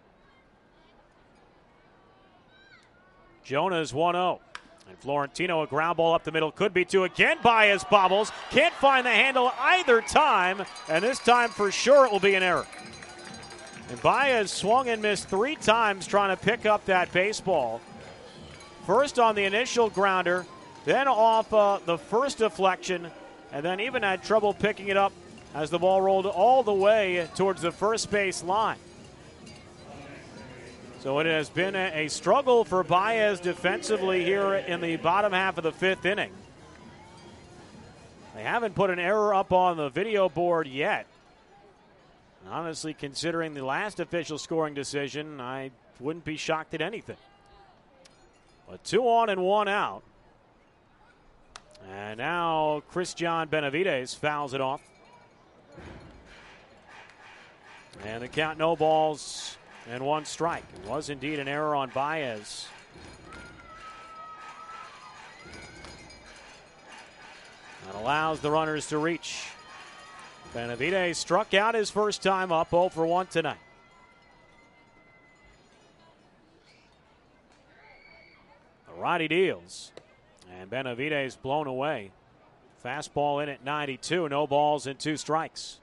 Jonas one oh. And Florentino, a ground ball up the middle. Could be two again. Baez bobbles. Can't find the handle either time. And this time for sure it will be an error. And Baez swung and missed three times trying to pick up that baseball. First on the initial grounder. Then off uh, the first deflection. And then even had trouble picking it up as the ball rolled all the way towards the first base line. So it has been a, a struggle for Baez defensively here in the bottom half of the fifth inning. They haven't put an error up on the video board yet. Honestly, considering the last official scoring decision, I wouldn't be shocked at anything. But two on and one out. And now Christian Benavides fouls it off. And the count, no balls and one strike. It was indeed an error on Baez. That allows the runners to reach. Benavides struck out his first time up, oh for one tonight. The righty deals. And Benavides blown away. Fastball in at ninety-two, no balls and two strikes.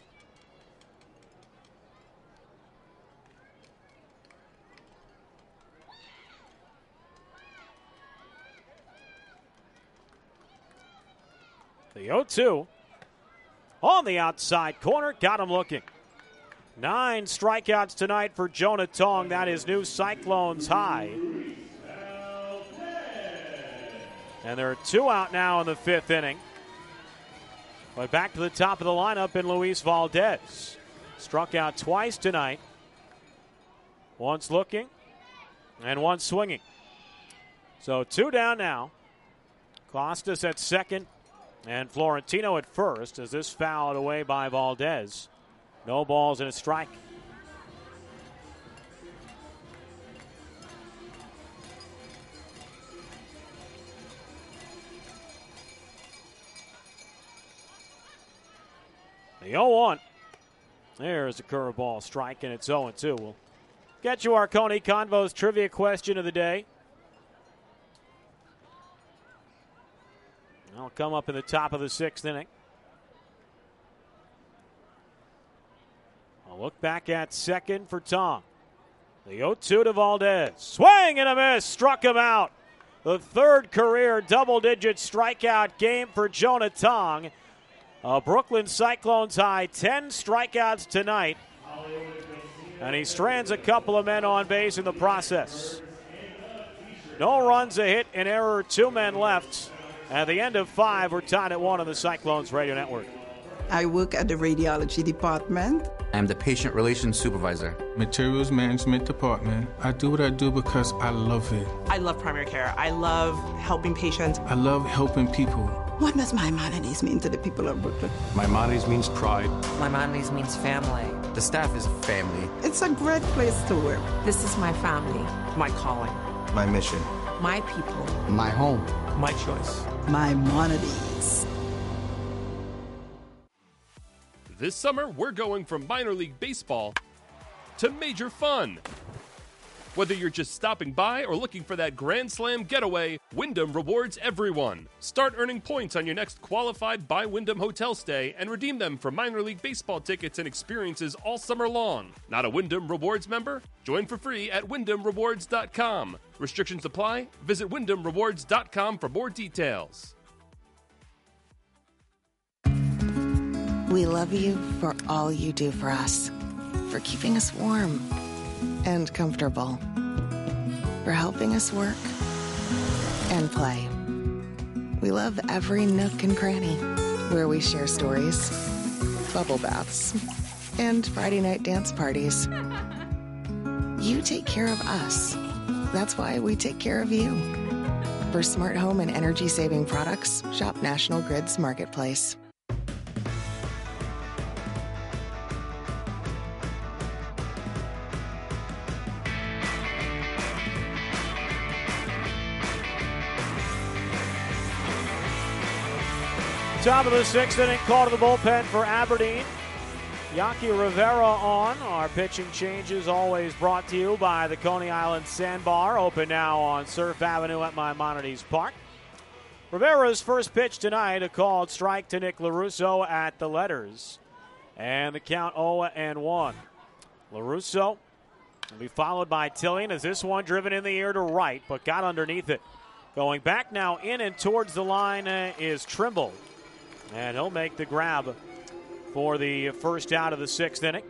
The oh two on the outside corner, got him looking. Nine strikeouts tonight for Jonah Tong. That is new Cyclones high. And there are two out now in the fifth inning. But back to the top of the lineup in Luis Valdez. Struck out twice tonight. Once looking and one swinging. So two down now. Costas at second and Florentino at first as this fouled away by Valdez. No balls and a strike. The oh one. There's a curveball strike, and it's oh two. We'll get you our Coney Convos trivia question of the day. That'll come up in the top of the sixth inning. A look back at second for Tong. The oh two to Valdez. Swing and a miss. Struck him out. The third career double-digit strikeout game for Jonah Tong. A Brooklyn Cyclones high, ten strikeouts tonight. And he strands a couple of men on base in the process. No runs, a hit, an error, two men left. At the end of five, we're tied at one on the Cyclones Radio Network. I work at the radiology department. I'm the patient relations supervisor. Materials management department. I do what I do because I love it. I love primary care. I love helping patients. I love helping people. What does Maimonides mean to the people of Brooklyn? Maimonides means pride. Maimonides means family. The staff is family. It's a great place to work. This is my family. My calling. My mission. My people. My home. My choice. Maimonides. This summer, we're going from minor league baseball to major fun. Whether you're just stopping by or looking for that Grand Slam getaway, Wyndham rewards everyone. Start earning points on your next qualified by Wyndham hotel stay and redeem them for minor league baseball tickets and experiences all summer long. Not a Wyndham Rewards member? Join for free at wyndham rewards dot com. Restrictions apply. Visit wyndham rewards dot com for more details. We love you for all you do for us, for keeping us warm and comfortable, for helping us work and play. We love every nook and cranny where we share stories, bubble baths, and Friday night dance parties. You take care of us. That's why we take care of you. For smart home and energy-saving products, shop National Grid's Marketplace. Top of the sixth inning, call to the bullpen for Aberdeen. Yaki Rivera on. Our pitching changes always brought to you by the Coney Island Sandbar, open now on Surf Avenue at Maimonides Park. Rivera's first pitch tonight, a called strike to Nick LaRusso at the letters. And the count oh and one. LaRusso will be followed by Tillian as this one driven in the air to right, but got underneath it. Going back now in and towards the line uh, is Trimble. And he'll make the grab for the first out of the sixth inning.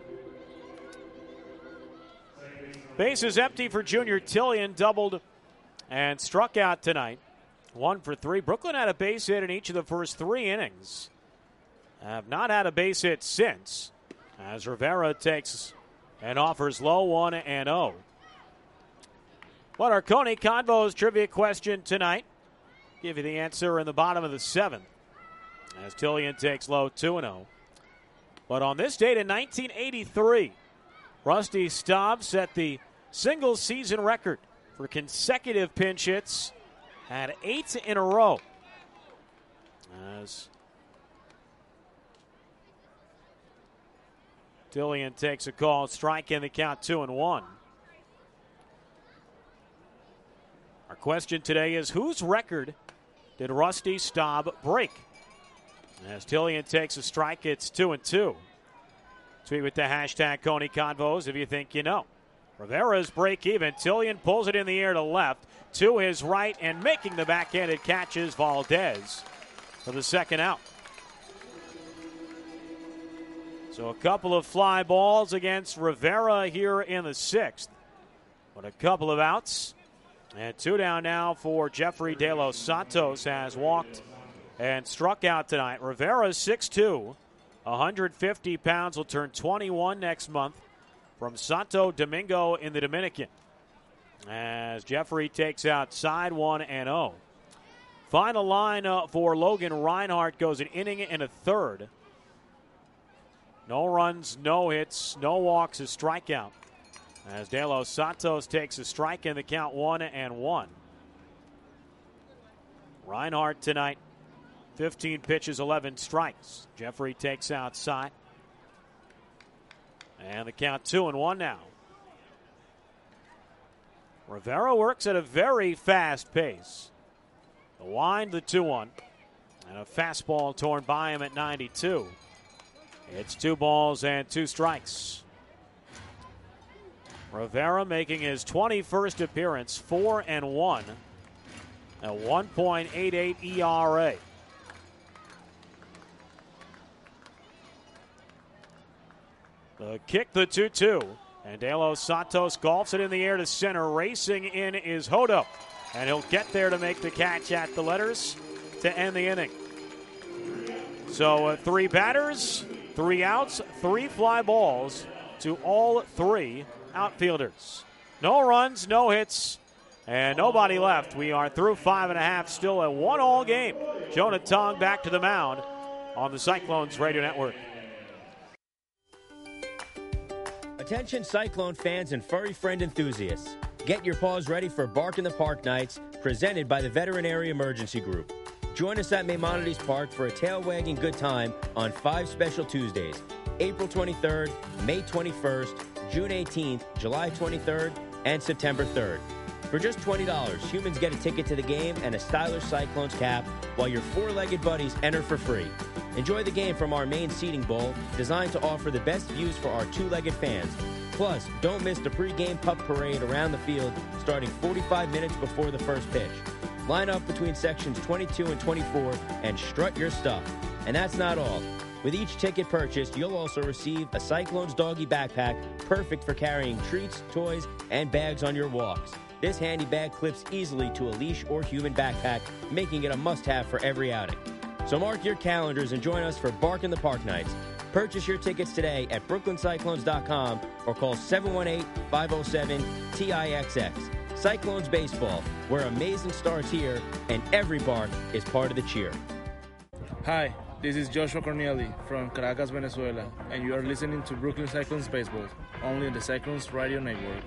Base is empty for Junior Tillian, doubled and struck out tonight. One for three. Brooklyn had a base hit in each of the first three innings. Have not had a base hit since, as Rivera takes and offers low one and oh. What our Coney Convos trivia question tonight? Give you the answer in the bottom of the seventh, as Tillian takes low two and oh. But on this date in nineteen eighty-three, Rusty Staub set the single season record for consecutive pinch hits at eight in a row. As Tillian takes a call, strike in the count two and one. Our question today is, whose record did Rusty Staub break? As Tillian takes a strike, it's two and two. Tweet with the hashtag Coney Convos if you think you know. Rivera's break even. Tillian pulls it in the air to left, to his right, and making the backhanded catches Valdez for the second out. So a couple of fly balls against Rivera here in the sixth. But a couple of outs. And two down now for Jeffrey De Los Santos, has walked and struck out tonight. Rivera's six two, one hundred fifty pounds, will turn twenty-one next month, from Santo Domingo in the Dominican. As Jeffrey takes out side one and oh. Final line uh, for Logan Reinhart goes an inning and a third. No runs, no hits, no walks, a strikeout. As De Los Santos takes a strike in the count, one and one. Reinhart tonight, fifteen pitches, eleven strikes. Jeffrey takes outside. And the count two and one now. Rivera works at a very fast pace. The wind, the two one. And a fastball torn by him at ninety-two. It's two balls and two strikes. Rivera making his twenty-first appearance, four and one, a one point eight eight E R A. The kick, the two two, and De Los Santos golfs it in the air to center. Racing in is Hodo, and he'll get there to make the catch at the letters to end the inning. So uh, three batters, three outs, three fly balls to all three outfielders. No runs, no hits, and nobody left. We are through five and a half, still a one-all game. Jonah Tong back to the mound on the Cyclones Radio Network. Attention Cyclone fans and furry friend enthusiasts. Get your paws ready for Bark in the Park nights, presented by the Veterinary Emergency Group. Join us at Maimonides Park for a tail-wagging good time on five special Tuesdays, April twenty-third, May twenty-first, June eighteenth, July twenty-third, and September third. For just twenty dollars, humans get a ticket to the game and a stylish Cyclones cap, while your four-legged buddies enter for free. Enjoy the game from our main seating bowl, designed to offer the best views for our two-legged fans. Plus, don't miss the pregame pup parade around the field starting forty-five minutes before the first pitch. Line up between sections twenty-two and twenty-four and strut your stuff. And that's not all. With each ticket purchased, you'll also receive a Cyclones doggy backpack, perfect for carrying treats, toys, and bags on your walks. This handy bag clips easily to a leash or human backpack, making it a must-have for every outing. So mark your calendars and join us for Bark in the Park nights. Purchase your tickets today at brooklyn cyclones dot com or call seven one eight, five oh seven, T I X X. Cyclones Baseball, where amazing starts here and every bark is part of the cheer. Hi, this is Joshua Corneli from Caracas, Venezuela, and you are listening to Brooklyn Cyclones Baseball, only on the Cyclones Radio Network.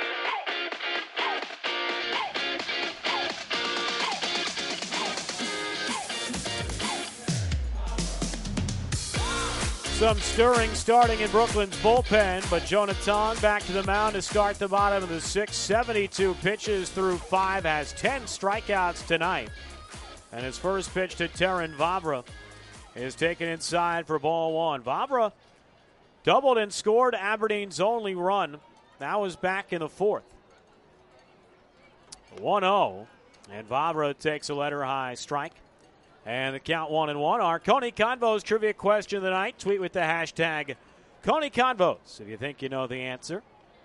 Some stirring starting in Brooklyn's bullpen, but Jonah Tong back to the mound to start the bottom of the sixth. seventy-two pitches through five, has ten strikeouts tonight. And his first pitch to Terrin Vavra is taken inside for ball one. Vavra doubled and scored Aberdeen's only run. That was back in the fourth. one oh, and Vavra takes a letter-high strike. And the count one and one. Our Coney Convos trivia question of the night. Tweet with the hashtag Coney Convos if you think you know the answer.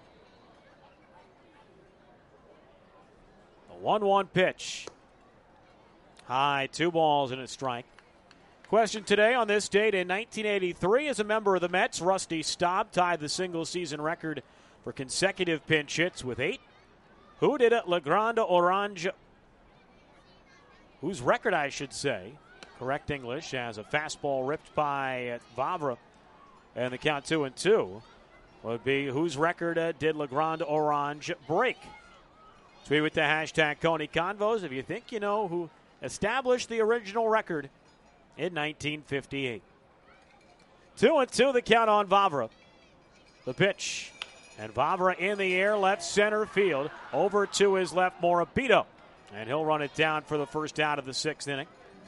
A one one pitch. High, two balls and a strike. Question today: on this date in nineteen eighty-three, as a member of the Mets, Rusty Staub tied the single-season record for consecutive pinch hits with eight. Who did it? Legrand Orange, whose record, I should say, correct English, as a fastball ripped by Vavra. And the count two and two would be whose record uh, did Legrand Orange break? Tweet with the hashtag Coney Convos if you think you know who established the original record in nineteen fifty-eight. Two and two, the count on Vavra. The pitch. And Vavra in the air, left center field. Over to his left, Morabito. And he'll run it down for the first out of the sixth inning.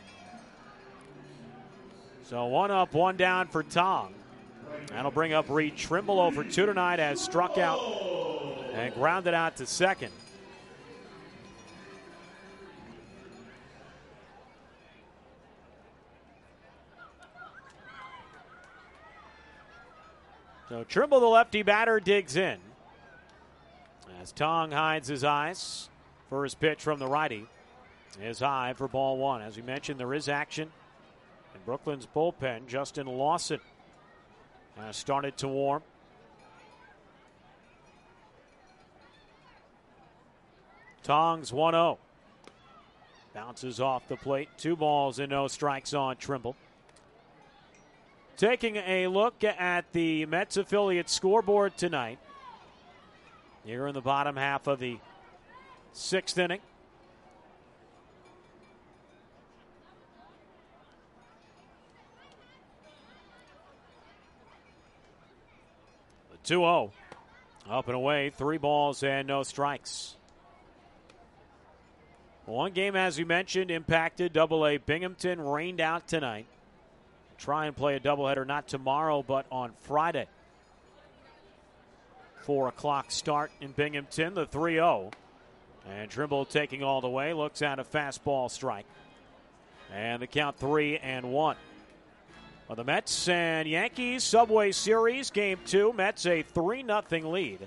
So one up, one down for Tong. That'll bring up Reed Trimble over two tonight, has struck out and grounded out to second. So Trimble, the lefty batter, digs in. As Tong hides his eyes. First pitch from the righty is high for ball one. As we mentioned, there is action in Brooklyn's bullpen. Justin Lawson has started to warm. Tong's one oh. Bounces off the plate. Two balls and no strikes on Trimble. Taking a look at the Mets affiliate scoreboard tonight. Here in the bottom half of the sixth inning. The two oh. Up and away. Three balls and no strikes. One game, as we mentioned, impacted. Double A Binghamton rained out tonight. Try and play a doubleheader not tomorrow, but on Friday. Four o'clock start in Binghamton, the three oh. And Trimble taking all the way, looks at a fastball strike. And the count three and one. Well, the Mets and Yankees Subway Series, game two. Mets a three nothing lead.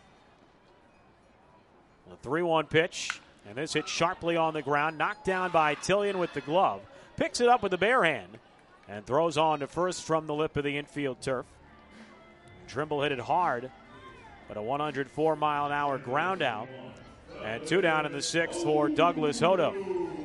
A three one pitch. And this hit sharply on the ground, knocked down by Tillian with the glove. Picks it up with the bare hand and throws on to first from the lip of the infield turf. Trimble hit it hard, but a one oh four mile an hour ground out. And two down in the sixth for Douglas Hodo.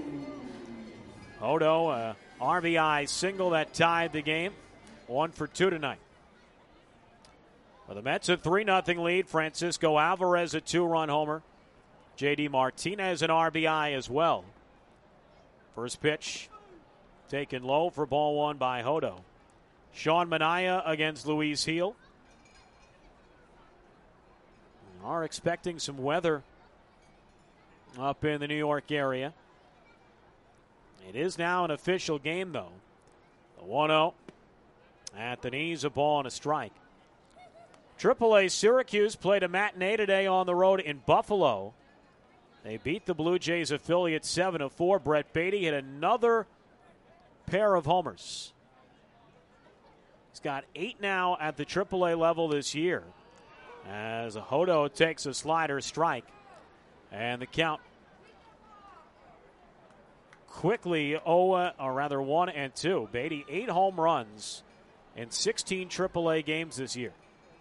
Hodo, a R B I single that tied the game. One for two tonight. Well, the Mets a three nothing lead. Francisco Alvarez a two-run homer. J D Martinez an R B I as well. First pitch taken low for ball one by Hodo. Sean Manaea against Luis Gil. Are expecting some weather up in the New York area. It is now an official game, though. The one oh at the knees, a ball and a strike. Triple A Syracuse played a matinee today on the road in Buffalo. They beat the Blue Jays affiliate seven to four. Brett Beatty hit another pair of homers. He's got eight now at the triple A level this year. As Hodo takes a slider strike. And the count quickly oh, or rather one and two. Beatty eight home runs in sixteen triple A games this year.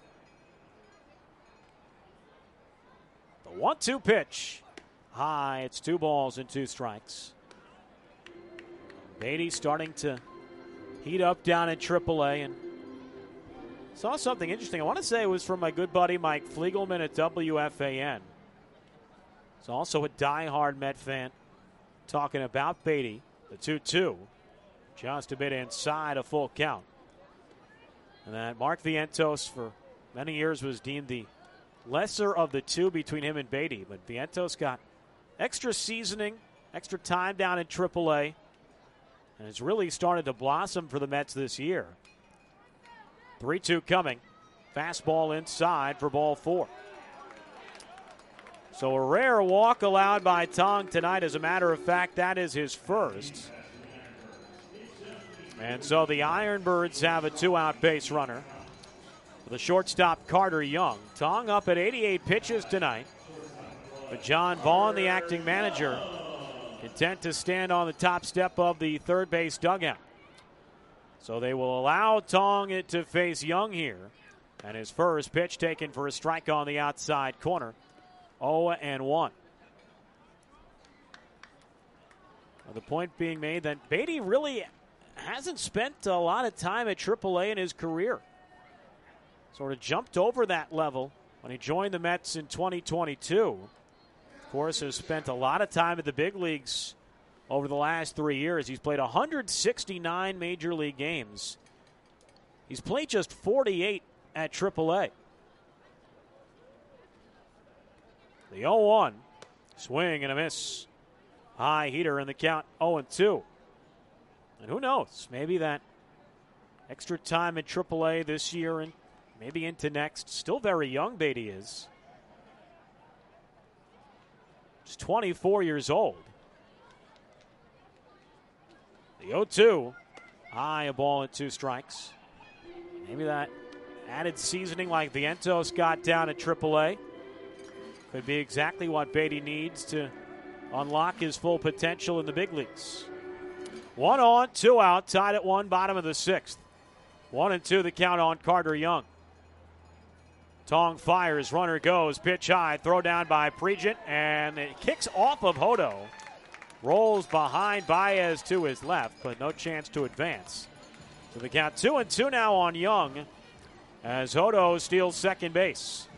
The one two pitch. High, it's two balls and two strikes. Beatty starting to heat up down in triple A, and saw something interesting. I want to say it was from my good buddy Mike Fliegelman at W F A N. He's also a diehard Met fan, talking about Beatty. The two two, just a bit inside a full count. And that Mark Vientos for many years was deemed the lesser of the two between him and Beatty, but Vientos got extra seasoning, extra time down in triple A, and it's really started to blossom for the Mets this year. three two coming. Fastball inside for ball four. So a rare walk allowed by Tong tonight. As a matter of fact, that is his first. And so the Ironbirds have a two-out base runner. The shortstop, Carter Young. Tong up at eighty-eight pitches tonight. But John Vaughn, the acting manager, content to stand on the top step of the third base dugout. So they will allow Tong to face Young here. And his first pitch taken for a strike on the outside corner. oh and one. Well, the point being made that Beatty really hasn't spent a lot of time at triple A in his career. Sort of jumped over that level when he joined the Mets in twenty twenty-two. Of course, has spent a lot of time at the big leagues over the last three years. He's played one hundred sixty-nine major league games. He's played just forty-eight at triple A. The oh one, swing and a miss. High heater in the count, oh and two. And who knows, maybe that extra time at triple A this year and maybe into next. Still very young, Beatty is. He's twenty-four years old. The oh two, high, a ball and two strikes. Maybe that added seasoning like Vientos got down at triple A. Could be exactly what Beatty needs to unlock his full potential in the big leagues. One on, two out, tied at one, bottom of the sixth. One and two, the count on Carter Young. Tong fires, runner goes, pitch high, throw down by Pregent, and it kicks off of Hodo. Rolls behind Baez to his left, but no chance to advance. So the count two and two now on Young as Hodo steals second base.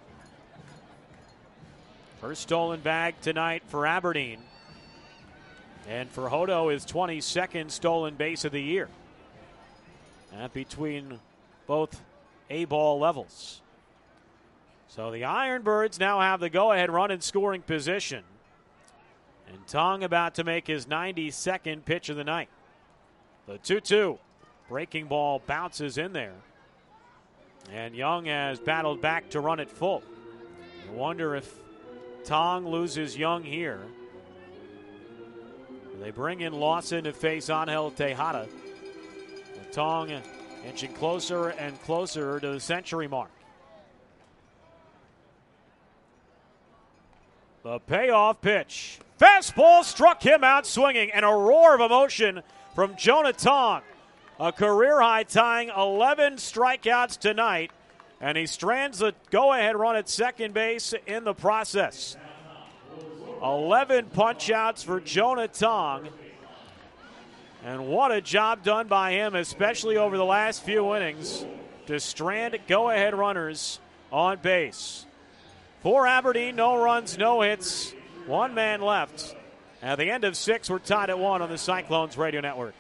First stolen bag tonight for Aberdeen. And for Hodo, his twenty-second stolen base of the year. That between both A-ball levels. So the Ironbirds now have the go-ahead run in scoring position. And Tong about to make his ninety-second pitch of the night. The two two. Breaking ball bounces in there. And Young has battled back to run it full. I wonder if Tong loses Young here. They bring in Lawson to face Angel Tejada. And Tong inching closer and closer to the century mark. The payoff pitch. Fastball struck him out swinging, and a roar of emotion from Jonah Tong. A career-high tying eleven strikeouts tonight, and he strands the go-ahead run at second base in the process. eleven punch-outs for Jonah Tong, and what a job done by him, especially over the last few innings, to strand go-ahead runners on base. For Aberdeen, no runs, no hits, one man left. At the end of six, we're tied at one on the Cyclones Radio Network.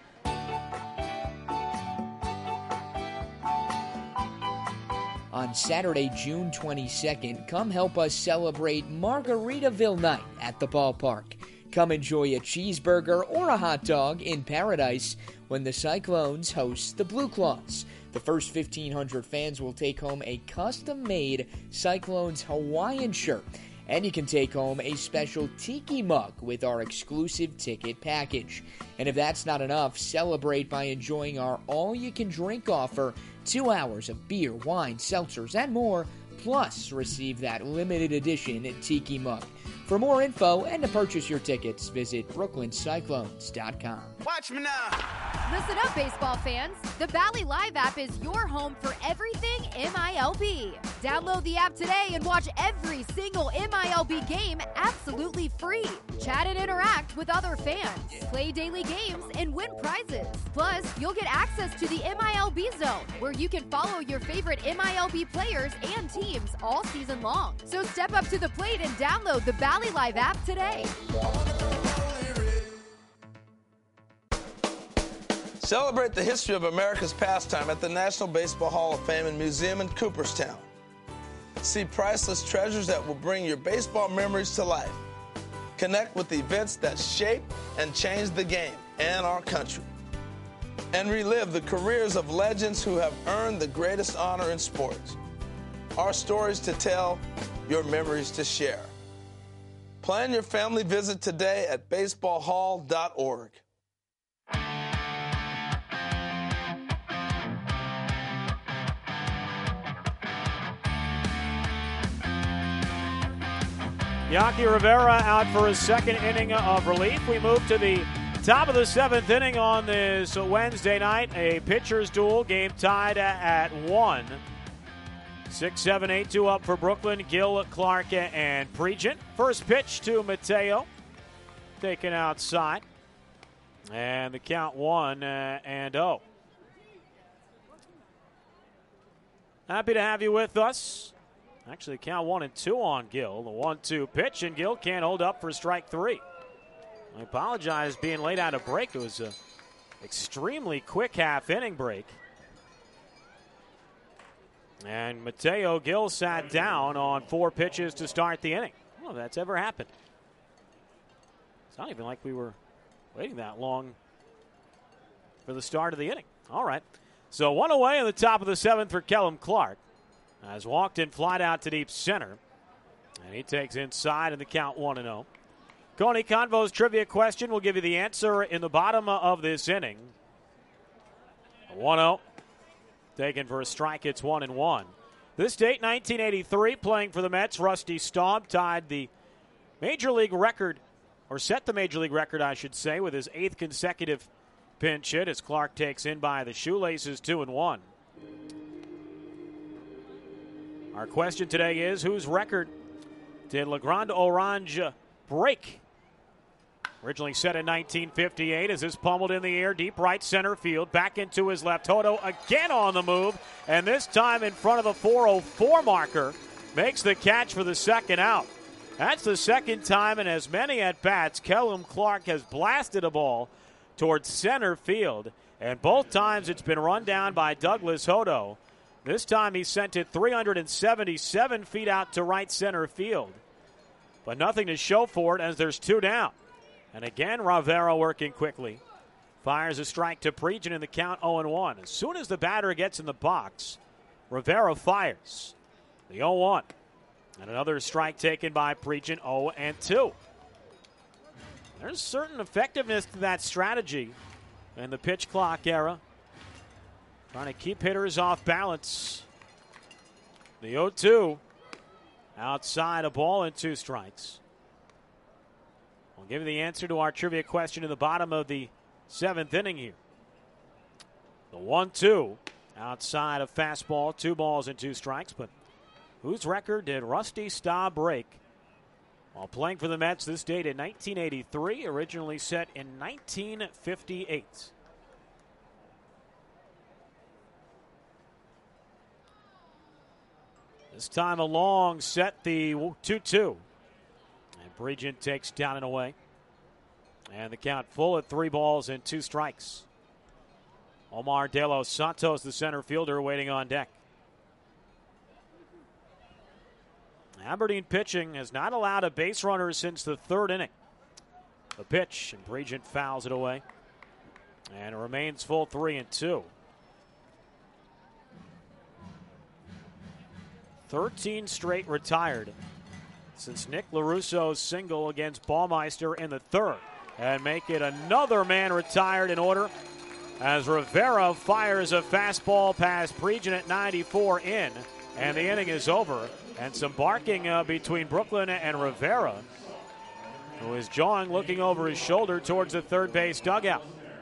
On Saturday, June twenty-second, come help us celebrate Margaritaville night at the ballpark. Come enjoy a cheeseburger or a hot dog in paradise when the Cyclones host the Blue Claws. The first fifteen hundred fans will take home a custom-made Cyclones Hawaiian shirt. And you can take home a special tiki mug with our exclusive ticket package. And if that's not enough, celebrate by enjoying our all-you-can-drink offer, two hours of beer, wine, seltzers, and more, plus receive that limited edition tiki mug. For more info and to purchase your tickets, visit brooklyn cyclones dot com. Watch me now. Listen up, baseball fans. The Bally Live app is your home for everything M I L B. Download the app today and watch every single M I L B game absolutely free. Chat and interact with other fans. Play daily games and win prizes. Plus, you'll get access to the M I L B Zone, where you can follow your favorite M I L B players and teams all season long. So step up to the plate and download the Bally Live app today. Celebrate the history of America's pastime at the National Baseball Hall of Fame and Museum in Cooperstown. See priceless treasures that will bring your baseball memories to life. Connect with events that shape and change the game and our country. And relive the careers of legends who have earned the greatest honor in sports. Our stories to tell, your memories to share. Plan your family visit today at baseball hall dot org. Yaki Rivera out for his second inning of relief. We move to the top of the seventh inning on this Wednesday night. A pitcher's duel, game tied at one. Six, seven, eight, two up for Brooklyn. Gill, Clark, and Pregent. First pitch to Mateo. Taken outside. And the count one uh, and oh. Happy to have you with us. Actually, count one and two on Gill. The one two pitch, and Gill can't hold up for strike three. I apologize being late out of break. It was an extremely quick half inning break. And Mateo Gill sat down on four pitches to start the inning. I don't know if that's ever happened. It's not even like we were waiting that long for the start of the inning. All right. So one away in the top of the seventh for Kellum Clark. Has walked in, flied out to deep center. And he takes inside in the count one and oh. Coney Convo's trivia question will give you the answer in the bottom of this inning. one oh. Taken for a strike, it's one and one. This date, nineteen eighty-three, playing for the Mets, Rusty Staub tied the major league record, or set the major league record, I should say, with his eighth consecutive pinch hit as Clark takes in by the shoelaces, two and one. Our question today is, whose record did Legrand Orange break? Originally set in nineteen fifty-eight as this pummeled in the air, deep right center field, back into his left. Hodo again on the move, and this time in front of the four oh four marker, makes the catch for the second out. That's the second time in as many at-bats Kellum Clark has blasted a ball towards center field, and both times it's been run down by Douglas Hodo. This time he sent it three hundred seventy-seven feet out to right center field, but nothing to show for it as there's two down. And again, Rivera working quickly. Fires a strike to Pregent in the count oh and one. As soon as the batter gets in the box, Rivera fires the oh one. And another strike taken by Pregent, oh and two. There's certain effectiveness to that strategy in the pitch clock era. Trying to keep hitters off balance. The oh two. Outside, a ball and two strikes. We'll give you the answer to our trivia question in the bottom of the seventh inning here. The one two. Outside of fastball, two balls and two strikes. But whose record did Rusty Staub break while playing for the Mets this date in nineteen eighty-three, originally set in nineteen fifty-eight? This time a long set, the two two. And Pregent takes down and away. And the count full at three balls and two strikes. Omar De Los Santos, the center fielder, waiting on deck. Aberdeen pitching has not allowed a base runner since the third inning. The pitch, and Pregent fouls it away. And it remains full three and two. thirteen straight retired since Nick LaRusso's single against Baumeister in the third. And make it another man retired in order as Rivera fires a fastball past Pregent at ninety-four in. And the inning is over. And some barking uh, between Brooklyn and Rivera, who is jawing, looking over his shoulder towards the third base dugout.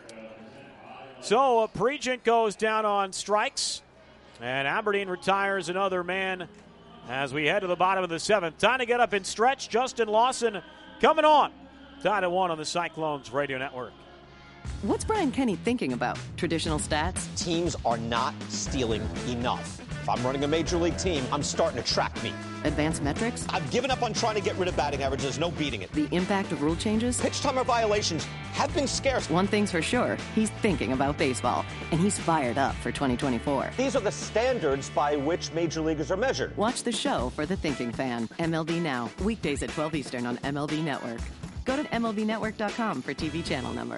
So uh, Pregent goes down on strikes, and Aberdeen retires another man as we head to the bottom of the seventh. Time to get up and stretch. Justin Lawson coming on. Tied at one on the Cyclones Radio Network. What's Brian Kenny thinking about? Traditional stats? Teams are not stealing enough. If I'm running a major league team, I'm starting to track me. Advanced metrics? I've given up on trying to get rid of batting averages. No beating it. The impact of rule changes? Pitch timer violations have been scarce. One thing's for sure, he's thinking about baseball, and he's fired up for twenty twenty-four. These are the standards by which major leaguers are measured. Watch the show for the thinking fan. M L B Now, weekdays at twelve Eastern on M L B Network. Go to M L B network dot com for T V channel number.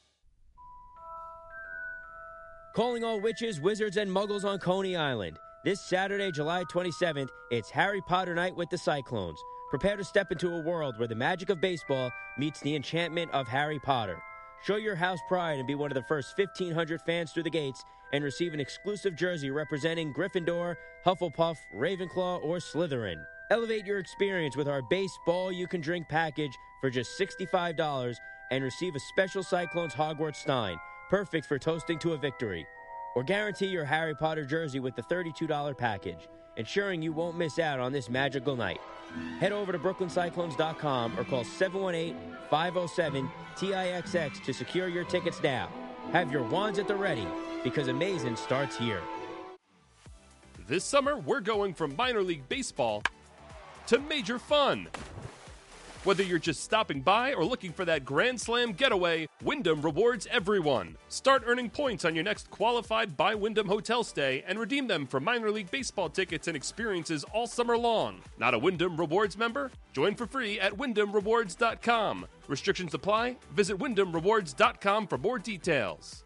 Calling all witches, wizards, and muggles on Coney Island. This Saturday, July twenty-seventh, it's Harry Potter night with the Cyclones. Prepare to step into a world where the magic of baseball meets the enchantment of Harry Potter. Show your house pride and be one of the first fifteen hundred fans through the gates and receive an exclusive jersey representing Gryffindor, Hufflepuff, Ravenclaw, or Slytherin. Elevate your experience with our baseball you can drink package for just sixty-five dollars and receive a special Cyclones Hogwarts Stein, perfect for toasting to a victory. Or guarantee your Harry Potter jersey with the thirty-two dollars package, ensuring you won't miss out on this magical night. Head over to brooklyn cyclones dot com or call seven one eight, five oh seven, T I X X to secure your tickets now. Have your wands at the ready, because amazing starts here. This summer, we're going from minor league baseball to major fun. Whether you're just stopping by or looking for that Grand Slam getaway, Wyndham rewards everyone. Start earning points on your next qualified by Wyndham hotel stay and redeem them for minor league baseball tickets and experiences all summer long. Not a Wyndham Rewards member? Join for free at wyndham rewards dot com. Restrictions apply. Visit wyndham rewards dot com for more details.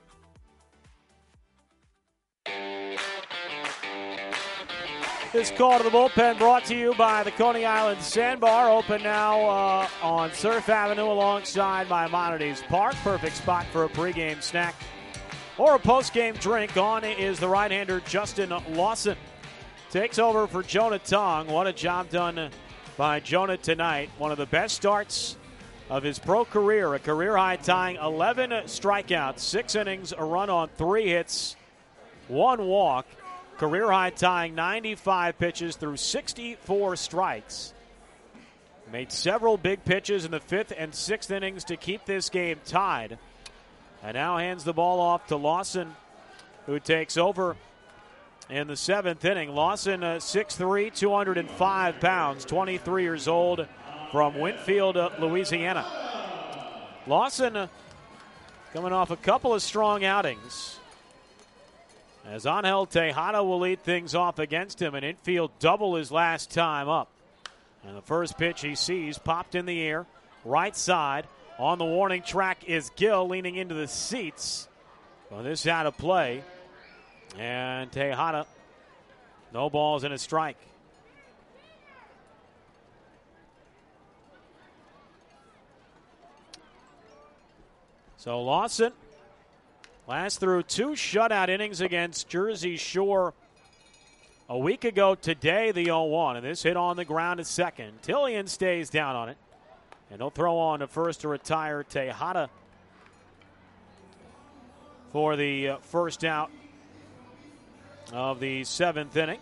This call to the bullpen brought to you by the Coney Island Sandbar, open now uh, on Surf Avenue alongside Maimonides Park. Perfect spot for a pregame snack or a post-game drink. On is the right-hander Justin Lawson. Takes over for Jonah Tong. What a job done by Jonah tonight. One of the best starts of his pro career. A career-high tying eleven strikeouts, six innings, a run on three hits, one walk. Career-high tying ninety-five pitches through sixty-four strikes. Made several big pitches in the fifth and sixth innings to keep this game tied. And now hands the ball off to Lawson, who takes over in the seventh inning. Lawson, uh, six three, two hundred five pounds, twenty-three years old, from Winfield, uh, Louisiana. Lawson uh, coming off a couple of strong outings, as Angel Tejada will lead things off against him. An infield double his last time up. And the first pitch he sees popped in the air, right side. On the warning track is Gill, leaning into the seats. Well, this out of play. And Tejada, no balls and a strike. So Lawson last through two shutout innings against Jersey Shore a week ago today, the oh one. And this hit on the ground at second. Tillian stays down on it. And he'll throw on to first to retire Tejada for the uh, first out of the seventh inning.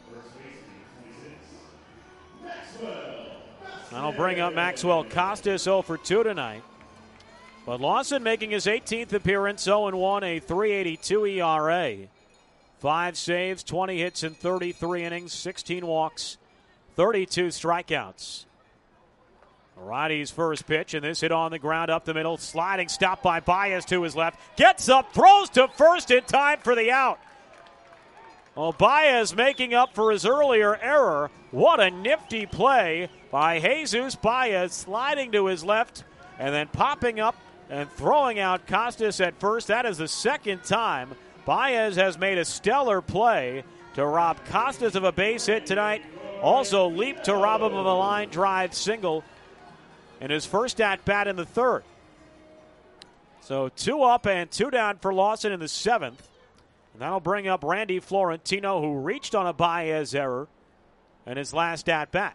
That'll bring up Maxwell Costas, oh for two tonight. But Lawson making his eighteenth appearance, oh and one, a three eighty-two E R A. Five saves, twenty hits in thirty-three innings, sixteen walks, thirty-two strikeouts. Righty's first pitch, and this hit on the ground up the middle. Sliding stop by Baez to his left. Gets up, throws to first in time for the out. Well, Baez making up for his earlier error. What a nifty play by Jesus Baez, sliding to his left and then popping up and throwing out Costas at first. That is the second time Baez has made a stellar play to rob Costas of a base hit tonight. Also leaped to rob him of a line drive single in his first at-bat in the third. So two up and two down for Lawson in the seventh. And that'll bring up Randy Florentino, who reached on a Baez error in his last at-bat.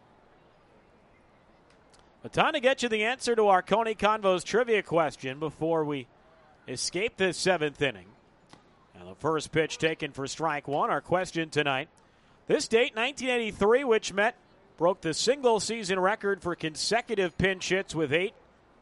But time to get you the answer to our Coney Convos trivia question before we escape this seventh inning. And the first pitch taken for strike one. Our question tonight. This date, nineteen eighty-three, which Met broke the single-season record for consecutive pinch hits with eight.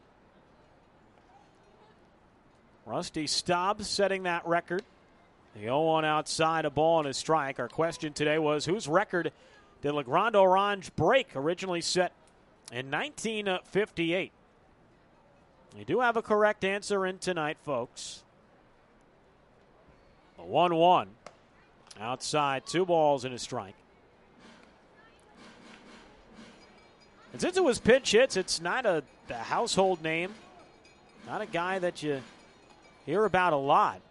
Rusty Staub setting that record. The oh one outside, a ball and a strike. Our question today was, whose record did Legrand Orange break, originally set in nineteen fifty-eight? You do have a correct answer in tonight, folks. A one one. Outside, two balls and a strike. And since it was pinch hits, it's not a, a household name. Not a guy that you hear about a lot.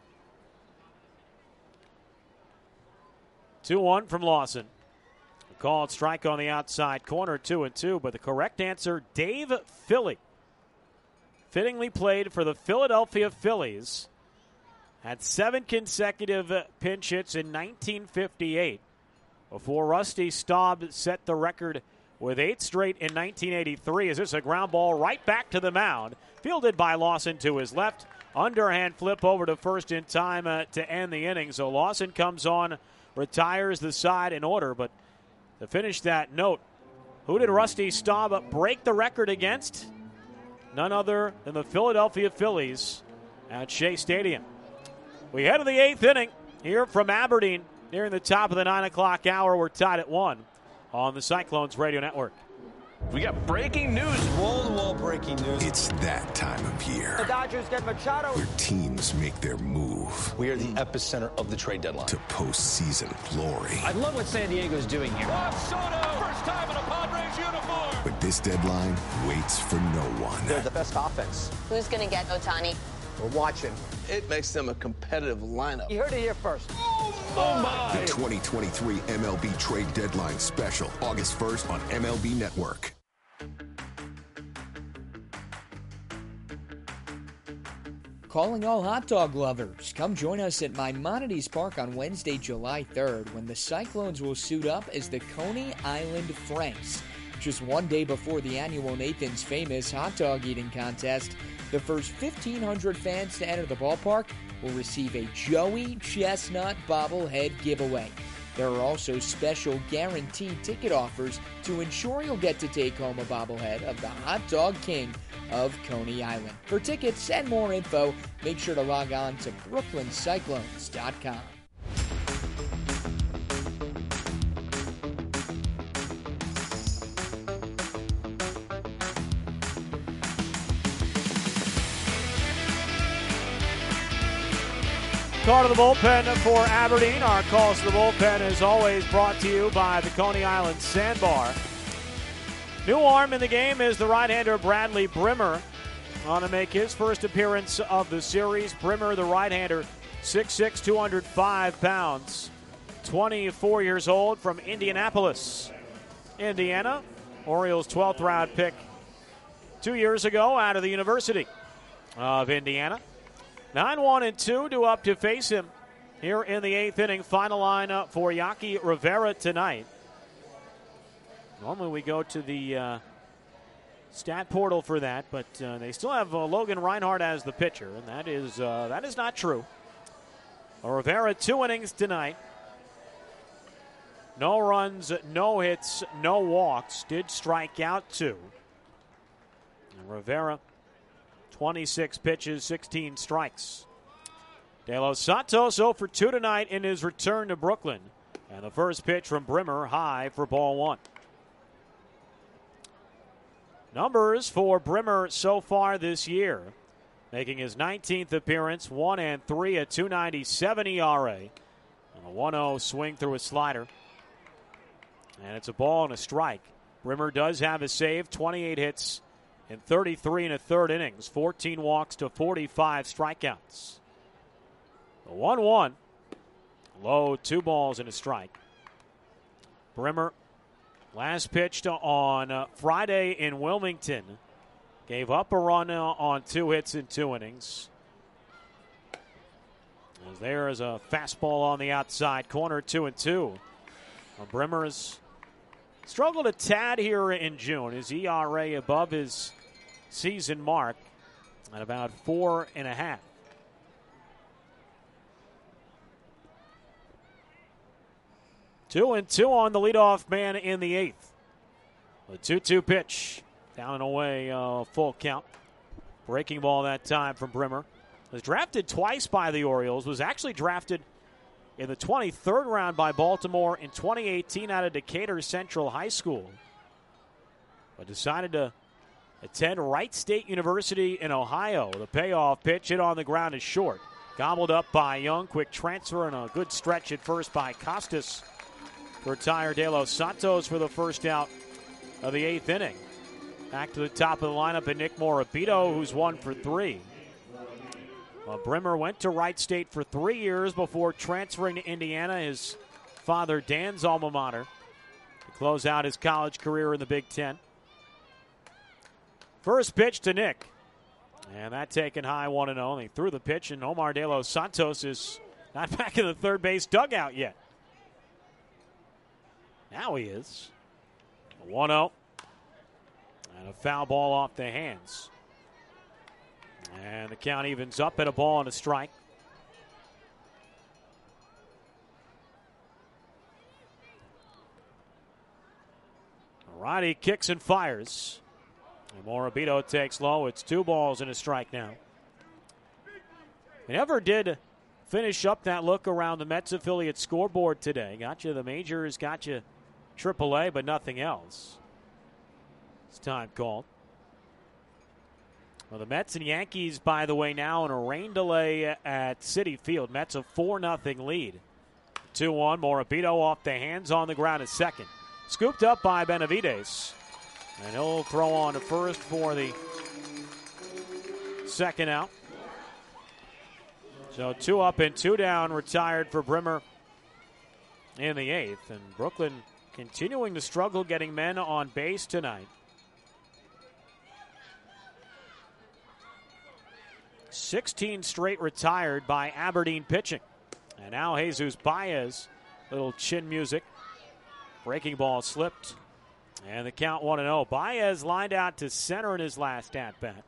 two one from Lawson. A called strike on the outside corner, two and two. But the correct answer, Dave Philly. Fittingly played for the Philadelphia Phillies. Had seven consecutive pinch hits in nineteen fifty-eight. Before Rusty Staub set the record with eight straight in nineteen eighty-three. Is this a ground ball right back to the mound? Fielded by Lawson to his left. Underhand flip over to first in time uh, to end the inning. So Lawson comes on, retires the side in order. But to finish that note, who did Rusty Staub break the record against? None other than the Philadelphia Phillies at Shea Stadium. We head to the eighth inning here from Aberdeen. Nearing the top of the nine o'clock hour, we're tied at one on the Cyclones Radio Network. We got breaking news. Wall-to-wall breaking news. It's that time of year. The Dodgers get Machado. Where teams make their move. We are the epicenter of the trade deadline. To postseason glory. I love what San Diego's doing here. Juan Soto, first time in a Padres uniform. But this deadline waits for no one. They're the best offense. Who's going to get Ohtani? We're watching. It makes them a competitive lineup. You heard it here first. Oh, my. The twenty twenty-three M L B Trade Deadline Special, August first on M L B Network. calling all hot dog lovers. Come join us at Maimonides Park on Wednesday, July third, when the Cyclones will suit up as the Coney Island Franks. Just one day before the annual Nathan's Famous hot dog eating contest, the first fifteen hundred fans to enter the ballpark will receive a Joey Chestnut bobblehead giveaway. There are also special guaranteed ticket offers to ensure you'll get to take home a bobblehead of the Hot Dog King of Coney Island. For tickets and more info, make sure to log on to Brooklyn Cyclones dot com. Call to the bullpen for Aberdeen. Our calls to the bullpen is always brought to you by the Coney Island Sandbar. New arm in the game is the right-hander Bradley Brimmer on to make his first appearance of the series. Brimmer, the right-hander, six six, two hundred five pounds, twenty-four years old, from Indianapolis, Indiana. Orioles' twelfth round pick two years ago out of the University of Indiana. nine one and two to up to face him here in the eighth inning. Final lineup for Yaki Rivera tonight. Normally we go to the uh, stat portal for that, but uh, they still have uh, Logan Reinhardt as the pitcher, and that is uh, that is not true. Well, Rivera, two innings tonight. No runs, no hits, no walks. Did strike out two. And Rivera, twenty-six pitches, sixteen strikes. De Los Santos oh for two tonight in his return to Brooklyn. And the first pitch from Brimmer, high for ball one. Numbers for Brimmer so far this year. Making his nineteenth appearance, one and three, a two ninety-seven E R A. And a one oh swing through a slider. And it's a ball and a strike. Brimmer does have a save, twenty-eight hits in thirty-three and a third innings, fourteen walks to forty-five strikeouts. The one one, low, two balls and a strike. Brimmer, last pitched on uh, Friday in Wilmington, gave up a run uh, on two hits in two innings. As there is a fastball on the outside corner, two and two. Well, Brimmer's struggled a tad here in June. His E R A above his season mark at about four and a half. Two and two on the leadoff man in the eighth. A two two pitch. Down and away, uh, full count. Breaking ball that time from Brimmer. Was drafted twice by the Orioles. Was actually drafted in the twenty-third round by Baltimore in twenty eighteen out of Decatur Central High School. But decided to attend Wright State University in Ohio. The payoff pitch hit on the ground is short. Gobbled up by Young. Quick transfer and a good stretch at first by Costas to retire De Los Santos for the first out of the eighth inning. Back to the top of the lineup and Nick Morabito, who's one for three. Well, Brimmer went to Wright State for three years before transferring to Indiana, his father Dan's alma mater, to close out his college career in the Big Ten. First pitch to Nick. And that taken high, one and oh. He threw the pitch, and Omar De Los Santos is not back in the third base dugout yet. Now he is. one oh. And a foul ball off the hands. And the count evens up at a ball and a strike. Righty kicks and fires. And Morabito takes low. It's two balls and a strike now. He never did finish up that look around the Mets affiliate scoreboard today. Got you the majors, got you triple A, but nothing else. It's time called. Well, the Mets and Yankees, by the way, now in a rain delay at Citi Field. Mets a four nothing lead. two one, Morabito off the hands on the ground at second. Scooped up by Benavides. And he'll throw on to first for the second out. So two up and two down, retired for Brimmer in the eighth. And Brooklyn continuing to struggle getting men on base tonight. sixteen straight retired by Aberdeen pitching. And now Jesus Baez, little chin music. Breaking ball slipped. And the count one and oh. Baez lined out to center in his last at-bat.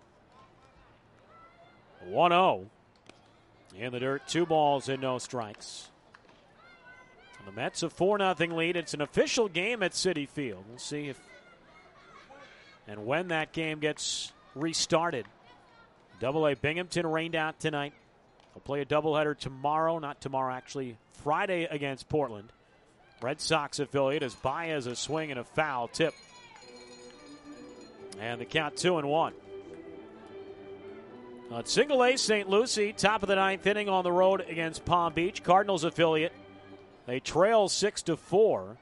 one oh. In the dirt, two balls and no strikes. And the Mets a four nothing lead. It's an official game at Citi Field. We'll see if and when that game gets restarted. Double A Binghamton rained out tonight. They'll play a doubleheader tomorrow, not tomorrow, actually, Friday against Portland. Red Sox affiliate as Baez a swing and a foul tip. And the count two and one. Uh, single A, Saint Lucie, top of the ninth inning on the road against Palm Beach. Cardinals affiliate. They trail six to four.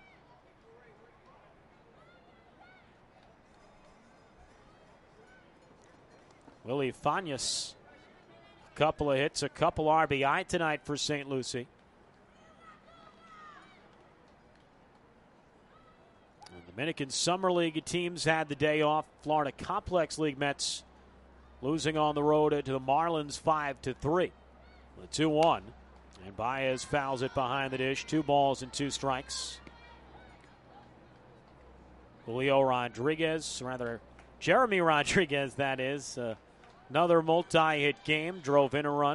Willie Fanias, a couple of hits, a couple R B I tonight for Saint Lucie. The Dominican Summer League teams had the day off. Florida Complex League Mets losing on the road to the Marlins five to three. The two one. And Baez fouls it behind the dish. Two balls and two strikes. Julio Rodriguez, rather Jeremy Rodriguez, that is. Uh, another multi-hit game. Drove in a run.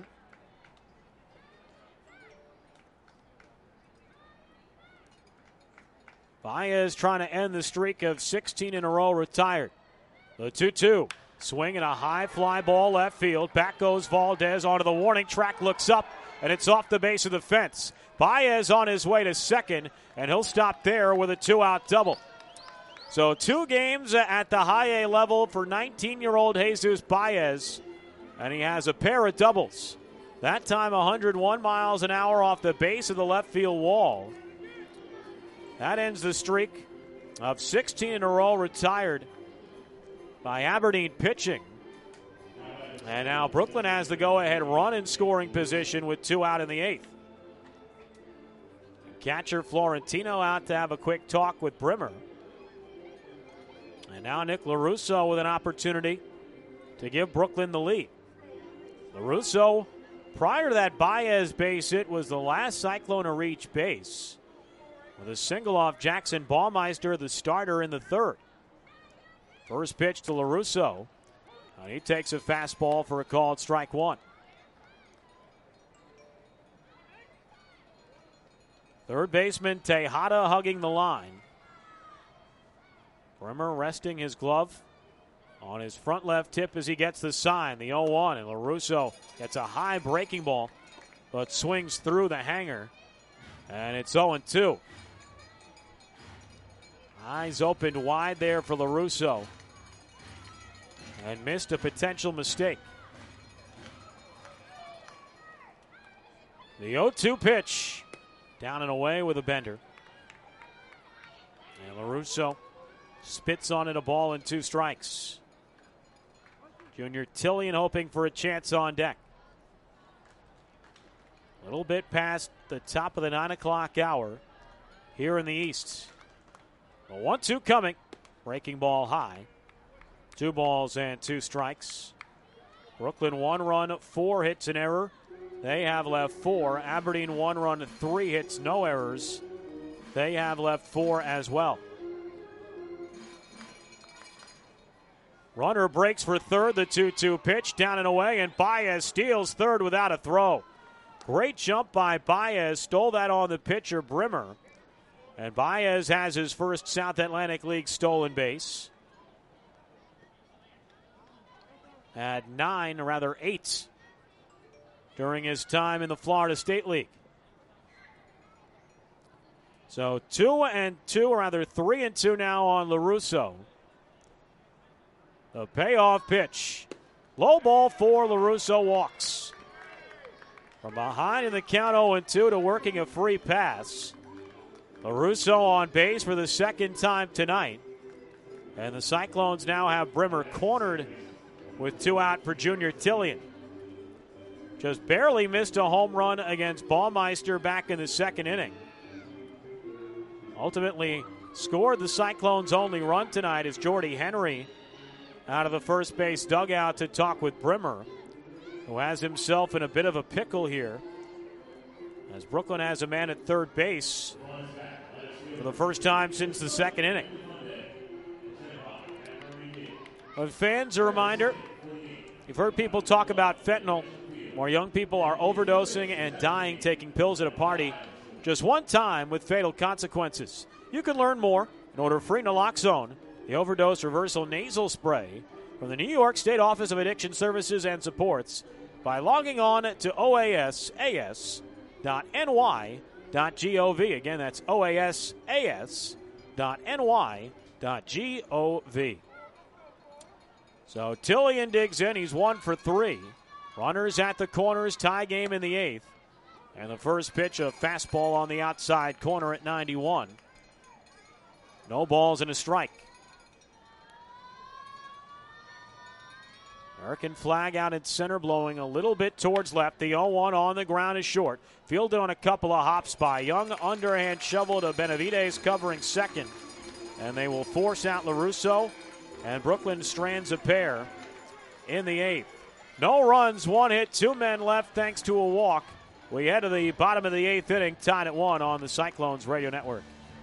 Baez trying to end the streak of sixteen in a row retired. The two two. Swing and a high fly ball left field. Back goes Valdez onto the warning track. Looks up, and it's off the base of the fence. Baez on his way to second, and he'll stop there with a two-out double. So two games at the high A level for nineteen-year-old Jesus Baez, and he has a pair of doubles. That time one hundred one miles an hour off the base of the left field wall. That ends the streak of sixteen in a row retired by Aberdeen pitching. And now Brooklyn has the go-ahead run in scoring position with two out in the eighth. Catcher Florentino out to have a quick talk with Brimmer. And now Nick LaRusso with an opportunity to give Brooklyn the lead. LaRusso, prior to that Baez base hit, was the last Cyclone to reach base with a single off Jackson Baumeister, the starter in the third. First pitch to LaRusso. And he takes a fastball for a called strike one. Third baseman Tejada hugging the line. Brimmer resting his glove on his front left tip as he gets the sign, the oh one. And LaRusso gets a high breaking ball, but swings through the hanger. And it's oh two. Eyes opened wide there for LaRusso. And missed a potential mistake. The oh two pitch. Down and away with a bender. And LaRusso spits on it, a ball and two strikes. Junior Tillian hoping for a chance on deck. A little bit past the top of the nine o'clock hour here in the East. A one two coming. Breaking ball high. Two balls and two strikes. Brooklyn one run, four hits, an error. They have left four. Aberdeen one run, three hits, no errors. They have left four as well. Runner breaks for third, the two two pitch, down and away, and Baez steals third without a throw. Great jump by Baez, stole that on the pitcher, Brimmer. And Baez has his first South Atlantic League stolen base. Had nine, or rather eight, during his time in the Florida State League. So two and two, or rather three and two now on LaRusso. The payoff pitch. Low ball for LaRusso, walks. From behind in the count oh and two to working a free pass. LaRusso on base for the second time tonight. And the Cyclones now have Brimmer cornered with two out for Junior Tillian. Just barely missed a home run against Baumeister back in the second inning. Ultimately scored the Cyclones' only run tonight as Jordy Henry out of the first base dugout to talk with Brimmer. who has himself in a bit of a pickle here, as Brooklyn has a man at third base for the first time since the second inning. But fans, a reminder, you've heard people talk about fentanyl. More young people are overdosing and dying taking pills at a party just one time with fatal consequences. You can learn more and order free naloxone, the overdose reversal nasal spray, from the New York State Office of Addiction Services and Supports by logging on to O A S A S dot N Y dot gov. Again, that's O A S A S dot N Y dot gov. So Tillian digs in. He's one for three. Runners at the corners, tie game in the eighth. And the first pitch, a fastball on the outside corner at ninety-one. No balls and a strike. American flag out at center, blowing a little bit towards left. The oh one on the ground is short. Fielded on a couple of hops by Young. Underhand shovel to Benavides covering second. And they will force out LaRusso. And Brooklyn strands a pair in the eighth. No runs, one hit, two men left thanks to a walk. We head to the bottom of the eighth inning, tied at one on the Cyclones Radio Network.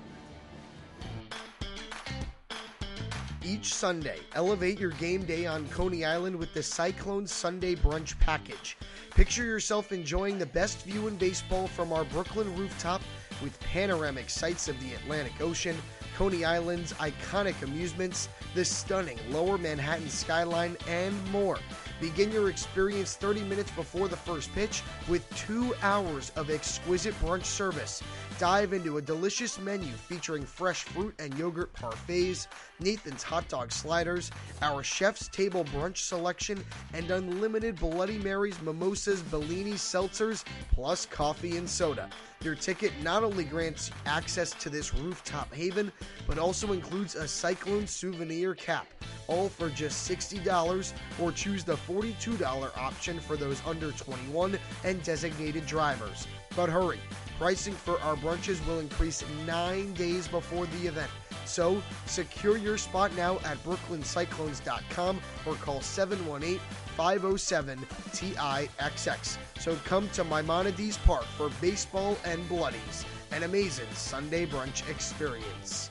Each Sunday, elevate your game day on Coney Island with the Cyclones Sunday Brunch Package. Picture yourself enjoying the best view in baseball from our Brooklyn rooftop with panoramic sights of the Atlantic Ocean, Coney Island's iconic amusements, the stunning Lower Manhattan skyline, and more. Begin your experience thirty minutes before the first pitch with two hours of exquisite brunch service. Dive into a delicious menu featuring fresh fruit and yogurt parfaits, Nathan's hot dog sliders, our chef's table brunch selection, and unlimited Bloody Marys, mimosas, Bellinis, seltzers, plus coffee and soda. Your ticket not only grants access to this rooftop haven, but also includes a Cyclone souvenir cap, all for just sixty dollars, or choose the forty-two dollars option for those under twenty-one and designated drivers. But hurry, pricing for our brunches will increase nine days before the event. So, secure your spot now at brooklyn cyclones dot com or call seven one eight, five oh seven, T I X X. So come to Maimonides Park for baseball and bloodies, an amazing Sunday brunch experience.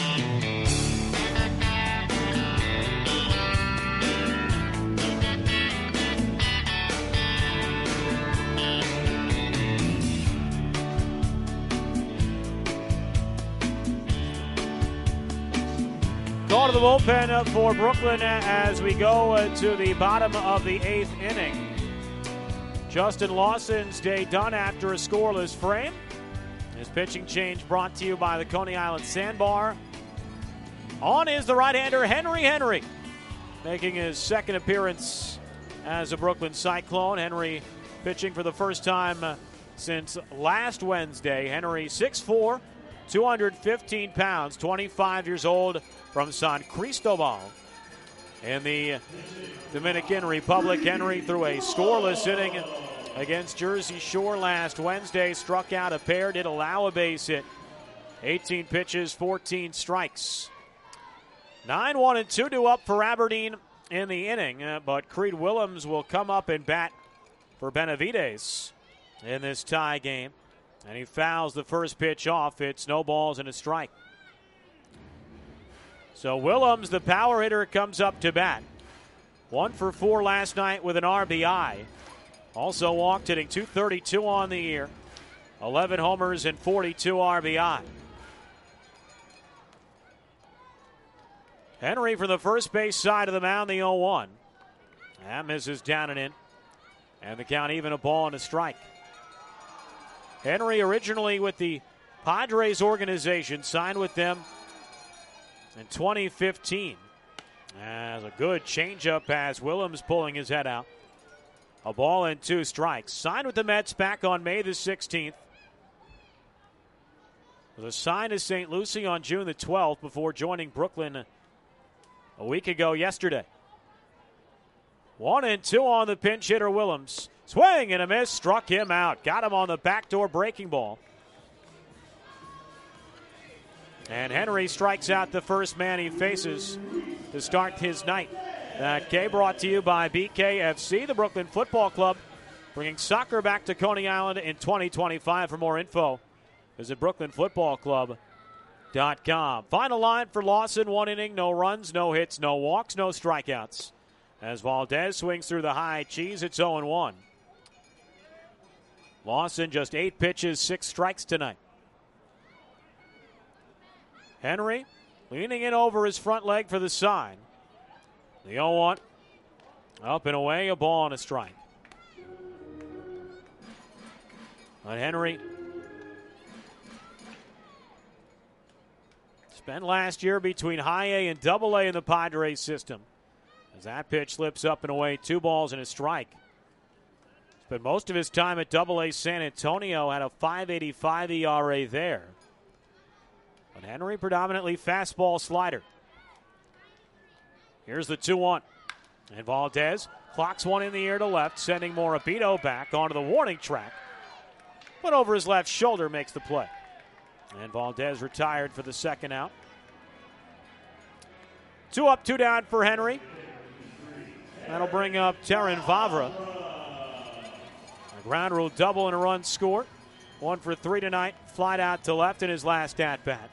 Call to the bullpen for Brooklyn as we go to the bottom of the eighth inning. Justin Lawson's day done after a scoreless frame. His pitching change brought to you by the Coney Island Sandbar. On is the right-hander Henry Henry, making his second appearance as a Brooklyn Cyclone. Henry pitching for the first time since last Wednesday. Henry six foot four, two hundred fifteen pounds, twenty-five years old, from San Cristobal in the Dominican Republic. Henry threw a scoreless inning against Jersey Shore last Wednesday. Struck out a pair, did allow a base hit. eighteen pitches, fourteen strikes. nine one and two to up for Aberdeen in the inning, uh, but Creed Willems will come up and bat for Benavides in this tie game. And he fouls the first pitch off. It's no balls and a strike. So Willems, the power hitter, comes up to bat. One for four last night with an R B I. Also walked, hitting two thirty-two on the year. eleven homers and forty-two R B I. Henry from the first base side of the mound, the oh one. That misses down and in. And the count even, a ball and a strike. Henry originally with the Padres organization, signed with them in twenty fifteen. As a good changeup as Willems pulling his head out. A ball and two strikes. Signed with the Mets back on May the sixteenth. Was assigned to Saint Lucie on June the twelfth before joining Brooklyn a week ago yesterday. One and two on the pinch hitter Willems. Swing and a miss, struck him out. Got him on the backdoor breaking ball. And Henry strikes out the first man he faces to start his night. That K brought to you by B K F C, the Brooklyn Football Club, bringing soccer back to Coney Island in twenty twenty-five. For more info, visit brooklyn football club dot com. Final line for Lawson, one inning, no runs, no hits, no walks, no strikeouts. As Valdez swings through the high cheese, it's oh and one. Lawson just eight pitches, six strikes tonight. Henry leaning in over his front leg for the sign. The oh one. Up and away, a ball and a strike. But Henry spent last year between high A and double A in the Padres system. As that pitch slips up and away, two balls and a strike. Spent most of his time at double A San Antonio, had a five eighty-five E R A there. But Henry predominantly fastball slider. Here's the two one. And Valdez clocks one in the air to left, sending Morabito back onto the warning track. But over his left shoulder makes the play. And Valdez retired for the second out. Two up, two down for Henry. That'll bring up Terrin Vavra. A ground rule double and a run scored. One for three tonight. Flied out to left in his last at-bat.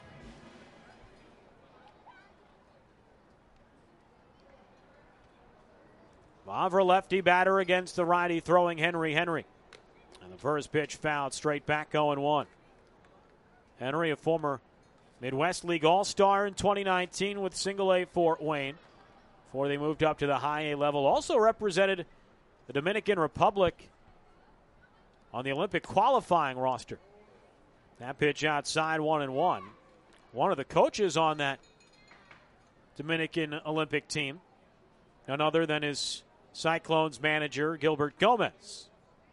Vavra, lefty batter against the righty throwing Henry Henry. And the first pitch fouled straight back, oh and one. Henry, a former Midwest League All-Star in twenty nineteen with Single A Fort Wayne. Before they moved up to the high A level. Also represented the Dominican Republic on the Olympic qualifying roster. That pitch outside, one and one. One of the coaches on that Dominican Olympic team, none other than his Cyclones manager, Gilbert Gomez.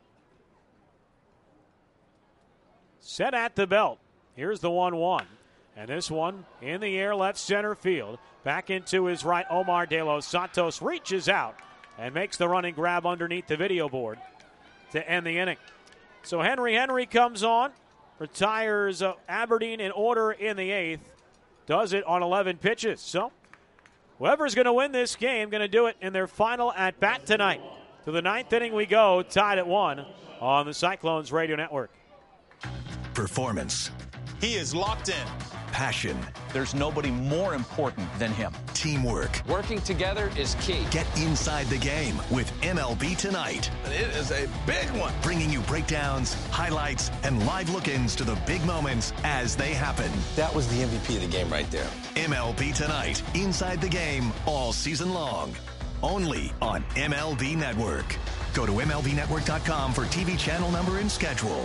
Set at the belt. Here's the one one. And this one in the air, left center field. Back into his right, Omar De Los Santos reaches out and makes the running grab underneath the video board to end the inning. So Henry Henry comes on, retires uh, Aberdeen in order in the eighth, does it on eleven pitches. So whoever's going to win this game going to do it in their final at-bat tonight. To the ninth inning we go, tied at one on the Cyclones Radio Network. Performance. He is locked in. Passion. There's nobody more important than him. Teamwork. Working together is key. Get inside the game with M L B Tonight. It is a big one. Bringing you breakdowns, highlights, and live look-ins to the big moments as they happen. That was the M V P of the game right there. M L B Tonight. Inside the game all season long. Only on M L B Network. Go to M L B network dot com for T V channel number and schedule.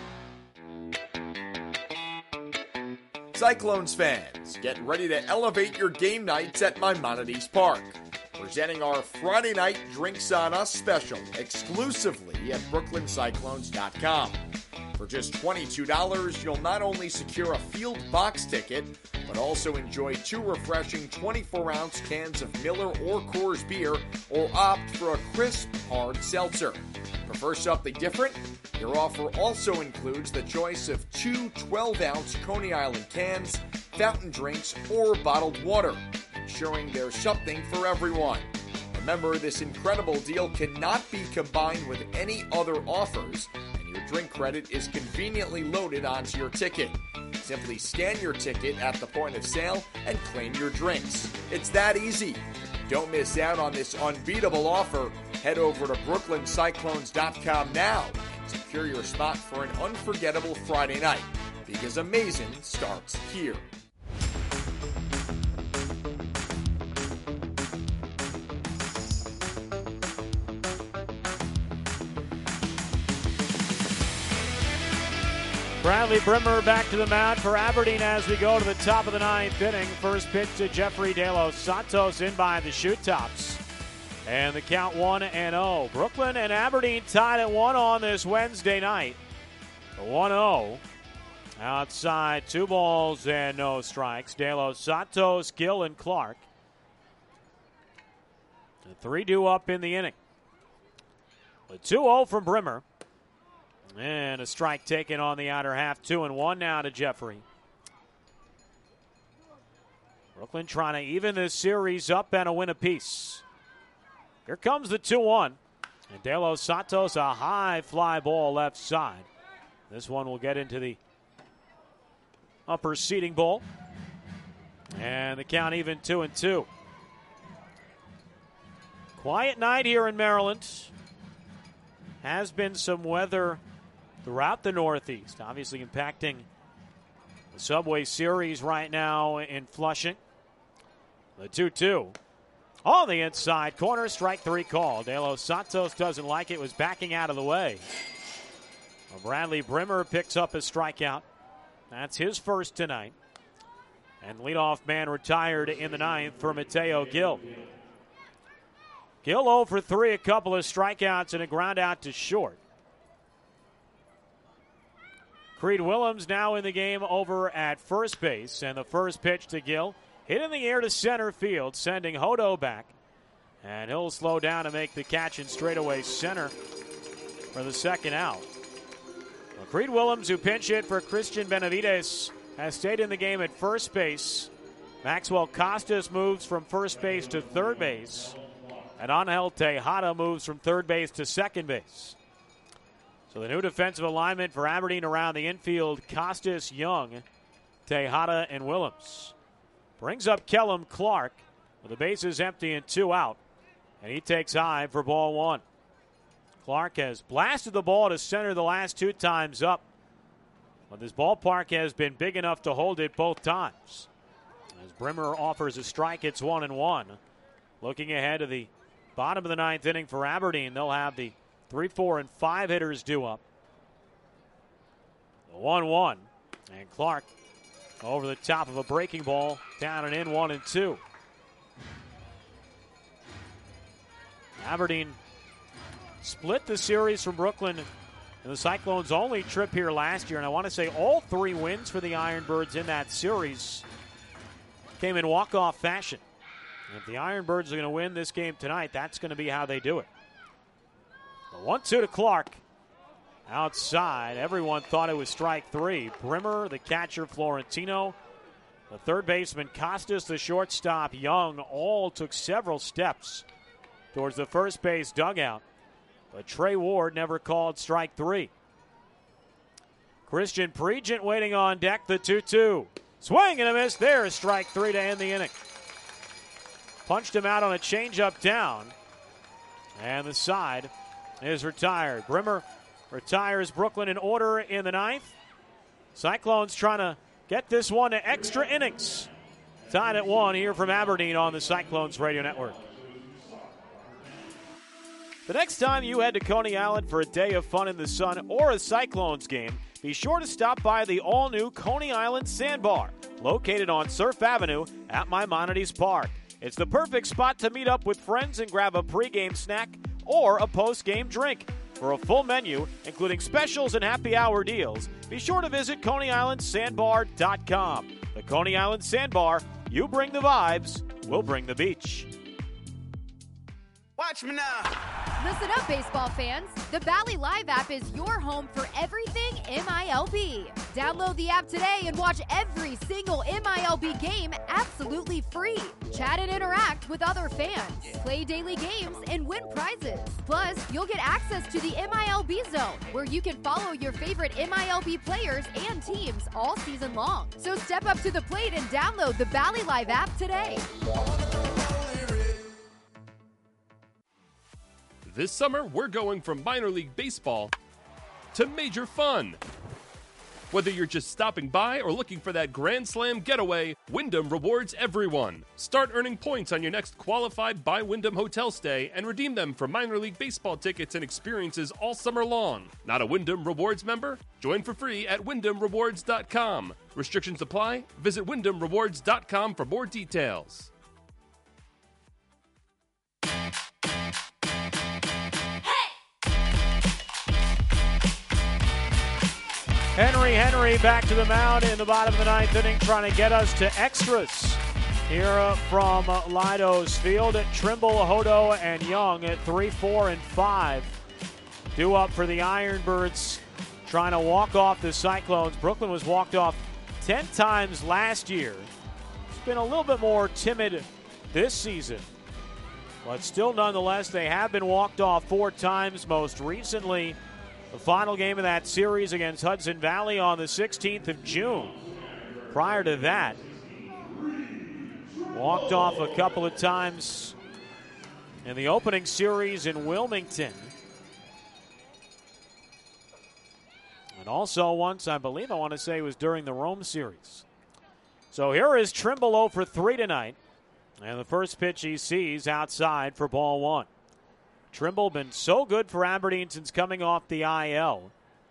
Cyclones fans, get ready to elevate your game nights at Maimonides Park. Presenting our Friday night Drinks on Us special exclusively at brooklyn cyclones dot com. For just twenty-two dollars, you'll not only secure a field box ticket, but also enjoy two refreshing twenty-four ounce cans of Miller or Coors beer, or opt for a crisp, hard seltzer. Prefer something different? Your offer also includes the choice of two twelve ounce Coney Island cans, fountain drinks, or bottled water, ensuring there's something for everyone. Remember, this incredible deal cannot be combined with any other offers, and your drink credit is conveniently loaded onto your ticket. Simply scan your ticket at the point of sale and claim your drinks. It's that easy. Don't miss out on this unbeatable offer. Head over to brooklyn cyclones dot com now and secure your spot for an unforgettable Friday night, because amazing starts here. Bradley Brimmer back to the mound for Aberdeen as we go to the top of the ninth inning. First pitch to Jeffrey De Los Santos in by the shoot tops. And the count one and oh. Brooklyn and Aberdeen tied at one on this Wednesday night. one oh. Outside, two balls and no strikes. De Los Santos, Gill, and Clark. The three two up in the inning. The two oh from Brimmer. And a strike taken on the outer half. Two and one now to Jeffrey. Brooklyn trying to even this series up and a win apiece. Here comes the two one. And De Los Santos, a high fly ball left side. This one will get into the upper seating bowl. And the count even two and two. Quiet night here in Maryland. Has been some weather throughout the Northeast, obviously impacting the Subway Series right now in Flushing. The two two. On the inside corner, strike three call. De Los Santos doesn't like it, was backing out of the way. Well, Bradley Brimmer picks up a strikeout. That's his first tonight. And leadoff man retired in the ninth for Mateo Gil. Gil oh for three, a couple of strikeouts and a ground out to short. Creed Willems now in the game over at first base, and the first pitch to Gil hit in the air to center field, sending Hodo back. And he'll slow down to make the catch in straightaway center for the second out. Well, Creed Willems, who pinch hit for Christian Benavides, has stayed in the game at first base. Maxwell Costas moves from first base to third base. And Angel Tejada moves from third base to second base. So the new defensive alignment for Aberdeen around the infield, Costas, Young, Tejada, and Willems. Brings up Kellum Clark with the bases empty and two out. And he takes high for ball one. Clark has blasted the ball to center the last two times up. But this ballpark has been big enough to hold it both times. As Brimmer offers a strike, it's one and one. Looking ahead to the bottom of the ninth inning for Aberdeen, they'll have the three, four, and five hitters due up. The one one. And Clark over the top of a breaking ball, down and in, one and two. Aberdeen split the series from Brooklyn in the Cyclones' only trip here last year, and I want to say all three wins for the Ironbirds in that series came in walk-off fashion. And if the Ironbirds are going to win this game tonight, that's going to be how they do it. The one two to Clark. Outside, everyone thought it was strike three. Brimmer, the catcher, Florentino, the third baseman, Costas, the shortstop, Young, all took several steps towards the first base dugout. But Trey Ward never called strike three. Christian Pregent waiting on deck, the two two. Swing and a miss. There's strike three to end the inning. Punched him out on a changeup down. And the side is retired. Brimmer retires Brooklyn in order in the ninth. Cyclones trying to get this one to extra innings. Tied at one here from Aberdeen on the Cyclones Radio Network. The next time you head to Coney Island for a day of fun in the sun or a Cyclones game, be sure to stop by the all-new Coney Island Sandbar, located on Surf Avenue at Maimonides Park. It's the perfect spot to meet up with friends and grab a pregame snack or a postgame drink. For a full menu, including specials and happy hour deals, be sure to visit Coney Island Sandbar dot com. The Coney Island Sandbar, you bring the vibes, we'll bring the beach. Watch me now. Listen up, baseball fans. The Bally Live app is your home for everything M I L B. Download the app today and watch every single M I L B game absolutely free. Chat and interact with other fans. Play daily games and win prizes. Plus, you'll get access to the M I L B Zone, where you can follow your favorite M I L B players and teams all season long. So step up to the plate and download the Bally Live app today. This summer, we're going from minor league baseball to major fun. Whether you're just stopping by or looking for that Grand Slam getaway, Wyndham rewards everyone. Start earning points on your next qualified by Wyndham hotel stay and redeem them for minor league baseball tickets and experiences all summer long. Not a Wyndham Rewards member? Join for free at wyndham rewards dot com. Restrictions apply. Visit wyndham rewards dot com for more details. Henry Henry back to the mound in the bottom of the ninth inning, trying to get us to extras here from Lido's Field. Trimble, Hodo, and Young at three, four, and five. Due up for the Ironbirds, trying to walk off the Cyclones. Brooklyn was walked off ten times last year. It's been a little bit more timid this season. But still, nonetheless, they have been walked off four times, most recently the final game of that series against Hudson Valley on the sixteenth of June. Prior to that, walked off a couple of times in the opening series in Wilmington. And also once, I believe, I want to say it was during the Rome series. So here is Trimble oh for three tonight. And the first pitch he sees outside for ball one. Trimble been so good for Aberdeen since coming off the I L.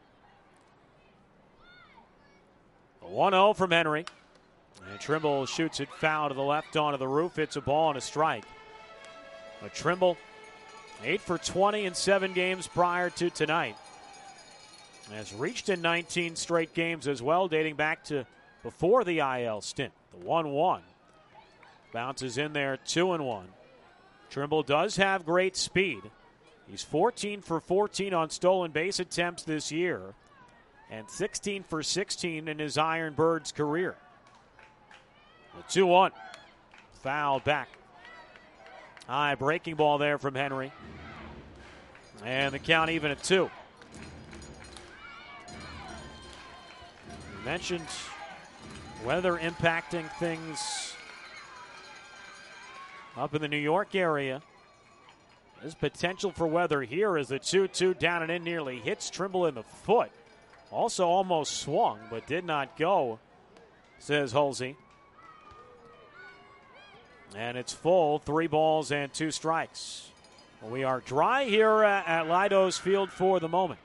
one oh from Henry. And Trimble shoots it foul to the left onto the roof. It's a ball and a strike. But Trimble, eight for twenty in seven games prior to tonight. Has reached in nineteen straight games as well, dating back to before the I L stint. The one one. Bounces in there, two and one. Trimble does have great speed. He's fourteen for fourteen on stolen base attempts this year and sixteen for sixteen in his Iron Birds career. The two one. Foul back. High breaking ball there from Henry. And the count even at two. We mentioned weather impacting things up in the New York area. There's potential for weather here as the two two down and in nearly hits Trimble in the foot. Also almost swung, but did not go, says Hulsey. And it's full, three balls and two strikes. Well, we are dry here at, at Lidos Field for the moment.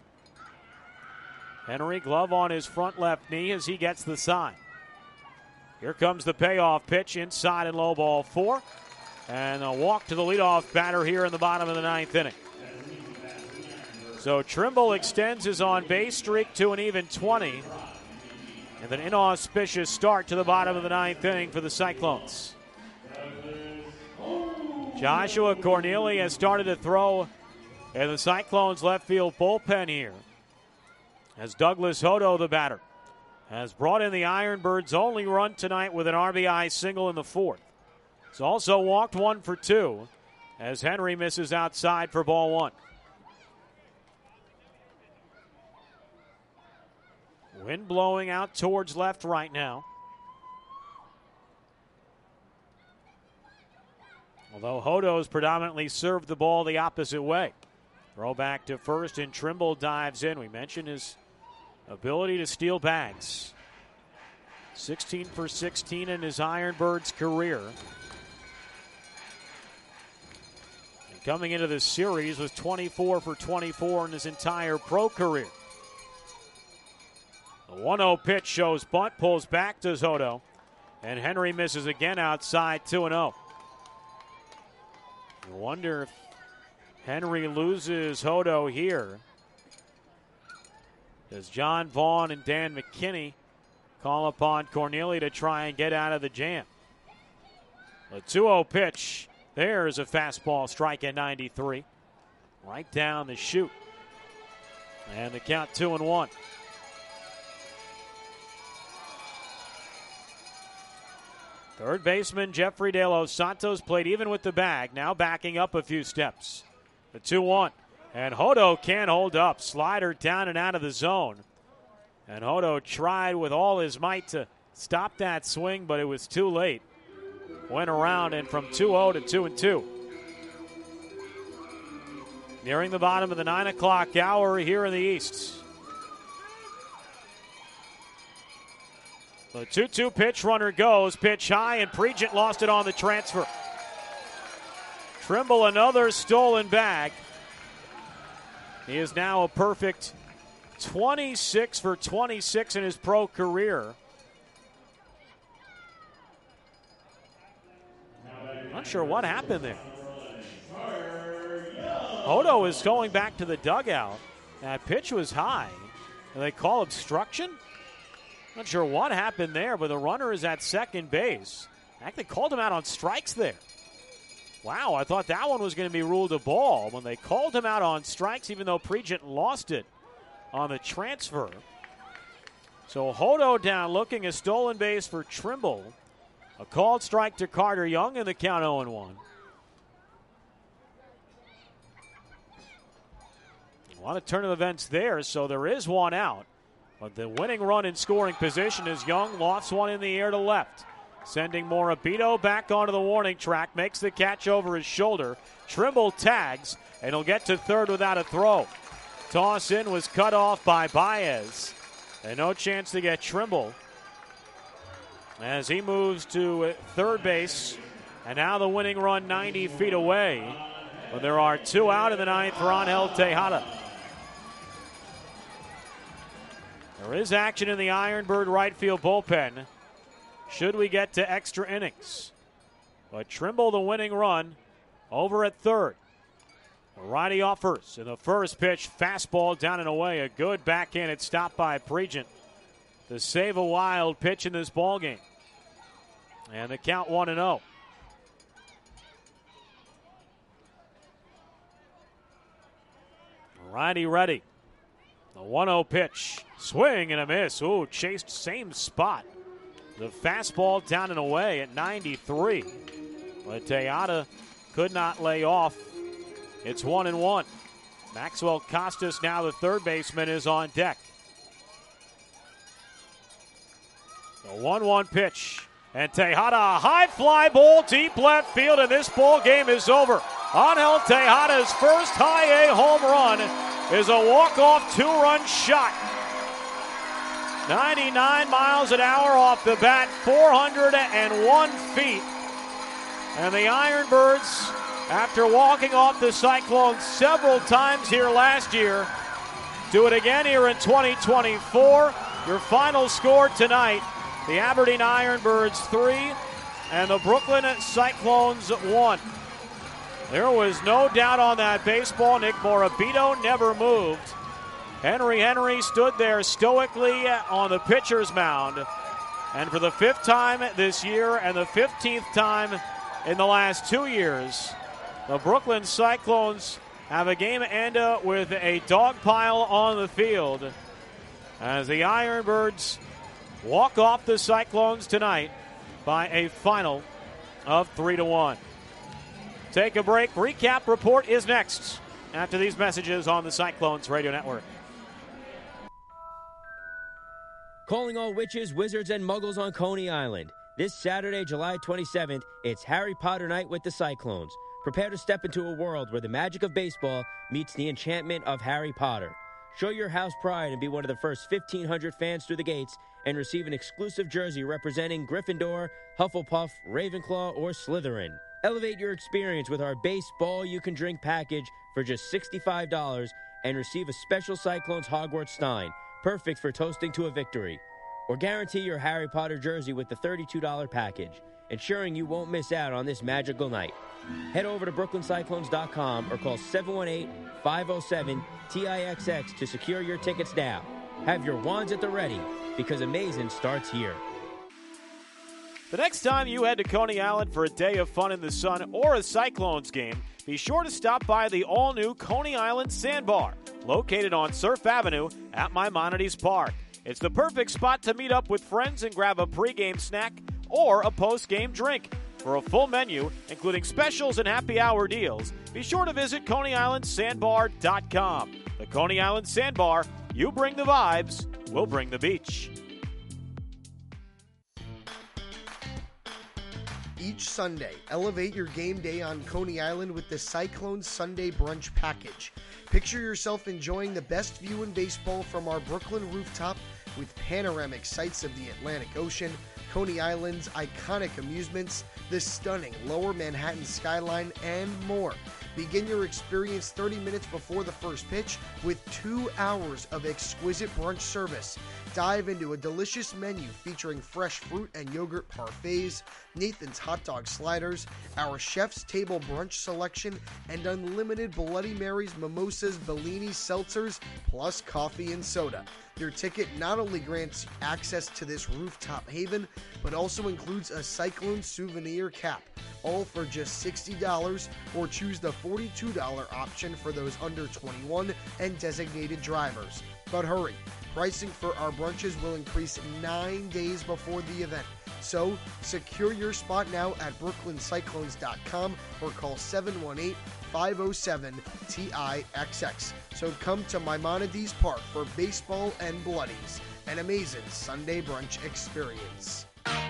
Henry, glove on his front left knee as he gets the sign. Here comes the payoff pitch inside and low, ball four. And a walk to the leadoff batter here in the bottom of the ninth inning. So Trimble extends his on-base streak to an even twenty. And an inauspicious start to the bottom of the ninth inning for the Cyclones. Joshua Corneli has started to throw in the Cyclones' left field bullpen here. As Douglas Hodo, the batter, has brought in the Iron Birds' only run tonight with an R B I single in the fourth. He's also walked one for two as Henry misses outside for ball one. Wind blowing out towards left right now. Although Hodo's predominantly served the ball the opposite way. Throw back to first and Trimble dives in. We mentioned his ability to steal bags. sixteen for sixteen in his Iron Birds career. And coming into this series was twenty-four for twenty-four in his entire pro career. The one oh pitch shows bunt, pulls back to Hodo. And Henry misses again outside, two and oh. I wonder if Henry loses Hodo here. Does John Vaughn and Dan McKinney call upon Corneli to try and get out of the jam? The two oh pitch. There's a fastball strike at ninety-three. Right down the chute. And the count two and one. Third baseman Jeffrey De Los Santos played even with the bag, now backing up a few steps. The two one. And Hodo can't hold up. Slider down and out of the zone. And Hodo tried with all his might to stop that swing, but it was too late. Went around and from two oh to two and two. Nearing the bottom of the nine o'clock hour here in the East. The two two pitch, runner goes. Pitch high, and Pregent lost it on the transfer. Trimble another stolen bag. He is now a perfect twenty-six for twenty-six in his pro career. Not sure what happened there. Hodo is going back to the dugout. That pitch was high. And they call obstruction? Not sure what happened there, but the runner is at second base. Actually called him out on strikes there. Wow, I thought that one was going to be ruled a ball when they called him out on strikes, even though Pregent lost it on the transfer. So Hodo down looking, a stolen base for Trimble. A called strike to Carter Young, and the count oh and one. A lot of turn of events there, so there is one out. But the winning run in scoring position is Young. Lofts one in the air to left. Sending Morabito back onto the warning track. Makes the catch over his shoulder. Trimble tags, and he'll get to third without a throw. Toss in was cut off by Baez. And no chance to get Trimble as he moves to third base. And now the winning run ninety feet away. But there are two out in the ninth for Angel Tejada. There is action in the Ironbird right field bullpen should we get to extra innings. But Trimble, the winning run, over at third. Righty off first. In the first pitch, fastball down and away. A good backhanded stop by Pregent to save a wild pitch in this ballgame. And the count one and oh. Righty ready. The one oh pitch. Swing and a miss. Ooh, chased same spot. The fastball down and away at ninety-three. But Tejada could not lay off. It's one and one. Maxwell Costas, now the third baseman, is on deck. The one one pitch. And Tejada, a high fly ball deep left field, and this ball game is over. Angel Tejada's first high A home run is a walk-off two-run shot. ninety-nine miles an hour off the bat, four hundred one feet. And the Ironbirds, after walking off the Cyclones several times here last year, do it again here in twenty twenty-four. Your final score tonight, the Aberdeen Ironbirds three and the Brooklyn Cyclones one. There was no doubt on that baseball. Nick Morabito never moved. Henry Henry stood there stoically on the pitcher's mound. And for the fifth time this year and the fifteenth time in the last two years, the Brooklyn Cyclones have a game end with a dog pile on the field as the Ironbirds walk off the Cyclones tonight by a final of three to one. Take a break. Recap report is next after these messages on the Cyclones Radio Network. Calling all witches, wizards, and muggles on Coney Island. This Saturday, July twenty-seventh, it's Harry Potter night with the Cyclones. Prepare to step into a world where the magic of baseball meets the enchantment of Harry Potter. Show your house pride and be one of the first fifteen hundred fans through the gates and receive an exclusive jersey representing Gryffindor, Hufflepuff, Ravenclaw, or Slytherin. Elevate your experience with our baseball you can drink package for just sixty-five dollars and receive a special Cyclones Hogwarts Stein, perfect for toasting to a victory. Or guarantee your Harry Potter jersey with the thirty-two dollars package, ensuring you won't miss out on this magical night. Head over to brooklyn cyclones dot com or call seven one eight, five oh seven, T I X X to secure your tickets now. Have your wands at the ready, because amazing starts here. The next time you head to Coney Island for a day of fun in the sun or a Cyclones game, be sure to stop by the all-new Coney Island Sandbar, located on Surf Avenue at Maimonides Park. It's the perfect spot to meet up with friends and grab a pregame snack or a postgame drink. For a full menu, including specials and happy hour deals, be sure to visit coney island sandbar dot com. The Coney Island Sandbar, you bring the vibes, we'll bring the beach. Each Sunday, elevate your game day on Coney Island with the Cyclones Sunday Brunch Package. Picture yourself enjoying the best view in baseball from our Brooklyn rooftop with panoramic sights of the Atlantic Ocean, Coney Island's iconic amusements, the stunning Lower Manhattan skyline, and more. Begin your experience thirty minutes before the first pitch with two hours of exquisite brunch service. Dive into a delicious menu featuring fresh fruit and yogurt parfaits, Nathan's hot dog sliders, our chef's table brunch selection, and unlimited Bloody Marys, mimosas, Bellini seltzers, plus coffee and soda. Your ticket not only grants access to this rooftop haven, but also includes a Cyclone souvenir cap, all for just sixty dollars, or choose the forty-two dollars option for those under twenty-one and designated drivers. But hurry, pricing for our brunches will increase nine days before the event. So, secure your spot now at brooklyn cyclones dot com or call seven one eight, five oh seven, T I X X. So come to Maimonides Park for baseball and bloodies, an amazing Sunday brunch experience.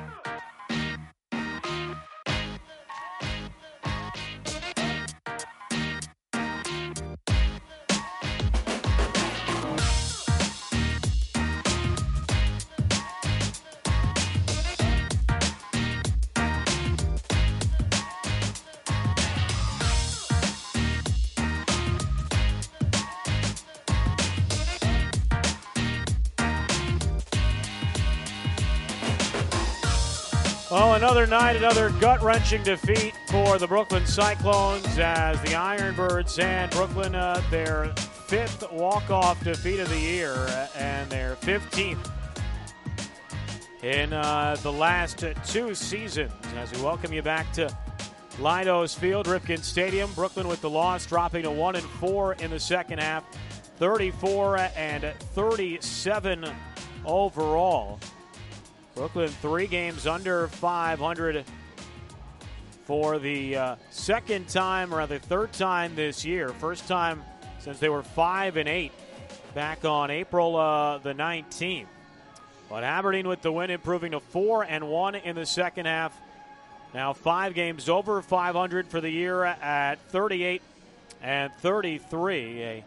Well, another night, another gut-wrenching defeat for the Brooklyn Cyclones as the Ironbirds and Brooklyn uh, their fifth walk-off defeat of the year and their fifteenth in uh, the last two seasons. As we welcome you back to Leidos Field, Ripken Stadium, Brooklyn with the loss, dropping to one and four in the second half, thirty-four and thirty-seven overall. Brooklyn three games under five hundred for the uh, second time, or rather third time this year. First time since they were five and eight back on April uh, the nineteenth. But Aberdeen with the win, improving to four and one in the second half. Now five games over five hundred for the year at thirty-eight and thirty-three. A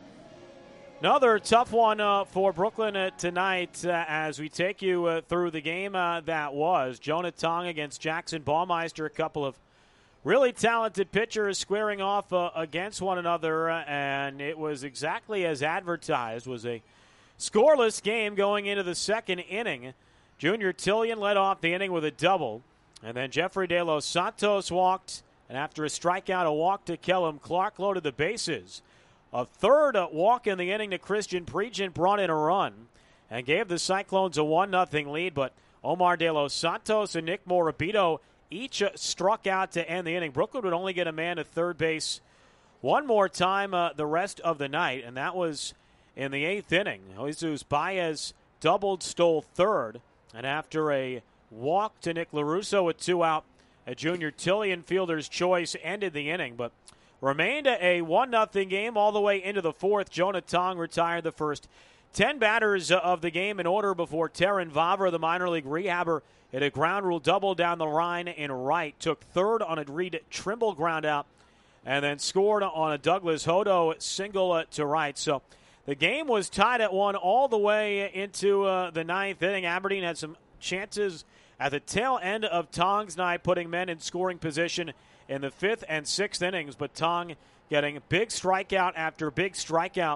Another tough one uh, for Brooklyn uh, tonight uh, as we take you uh, through the game uh, that was. Jonah Tong against Jackson Baumeister, a couple of really talented pitchers squaring off uh, against one another, uh, and it was exactly as advertised. It was a scoreless game going into the second inning. Junior Tillian led off the inning with a double, and then Jeffrey De Los Santos walked, and after a strikeout, a walk to Kellum Clark loaded the bases. A third walk in the inning to Christian Pregent brought in a run and gave the Cyclones a one nothing lead, but Omar De Los Santos and Nick Morabito each struck out to end the inning. Brooklyn would only get a man to third base one more time uh, the rest of the night, and that was in the eighth inning. Jesus Baez doubled, stole third, and after a walk to Nick LaRusso with two out, a Junior Tillian fielder's choice ended the inning, but remained a one nothing game all the way into the fourth. Jonah Tong retired the first ten batters of the game in order before Terran Vavra, the minor league rehabber, hit a ground rule double down the line in right, took third on a Reed Trimble ground out, and then scored on a Douglas Hodo single to right. So the game was tied at one all the way into uh, the ninth inning. Aberdeen had some chances at the tail end of Tong's night, putting men in scoring position in the fifth and sixth innings, but Tong getting big strikeout after big strikeout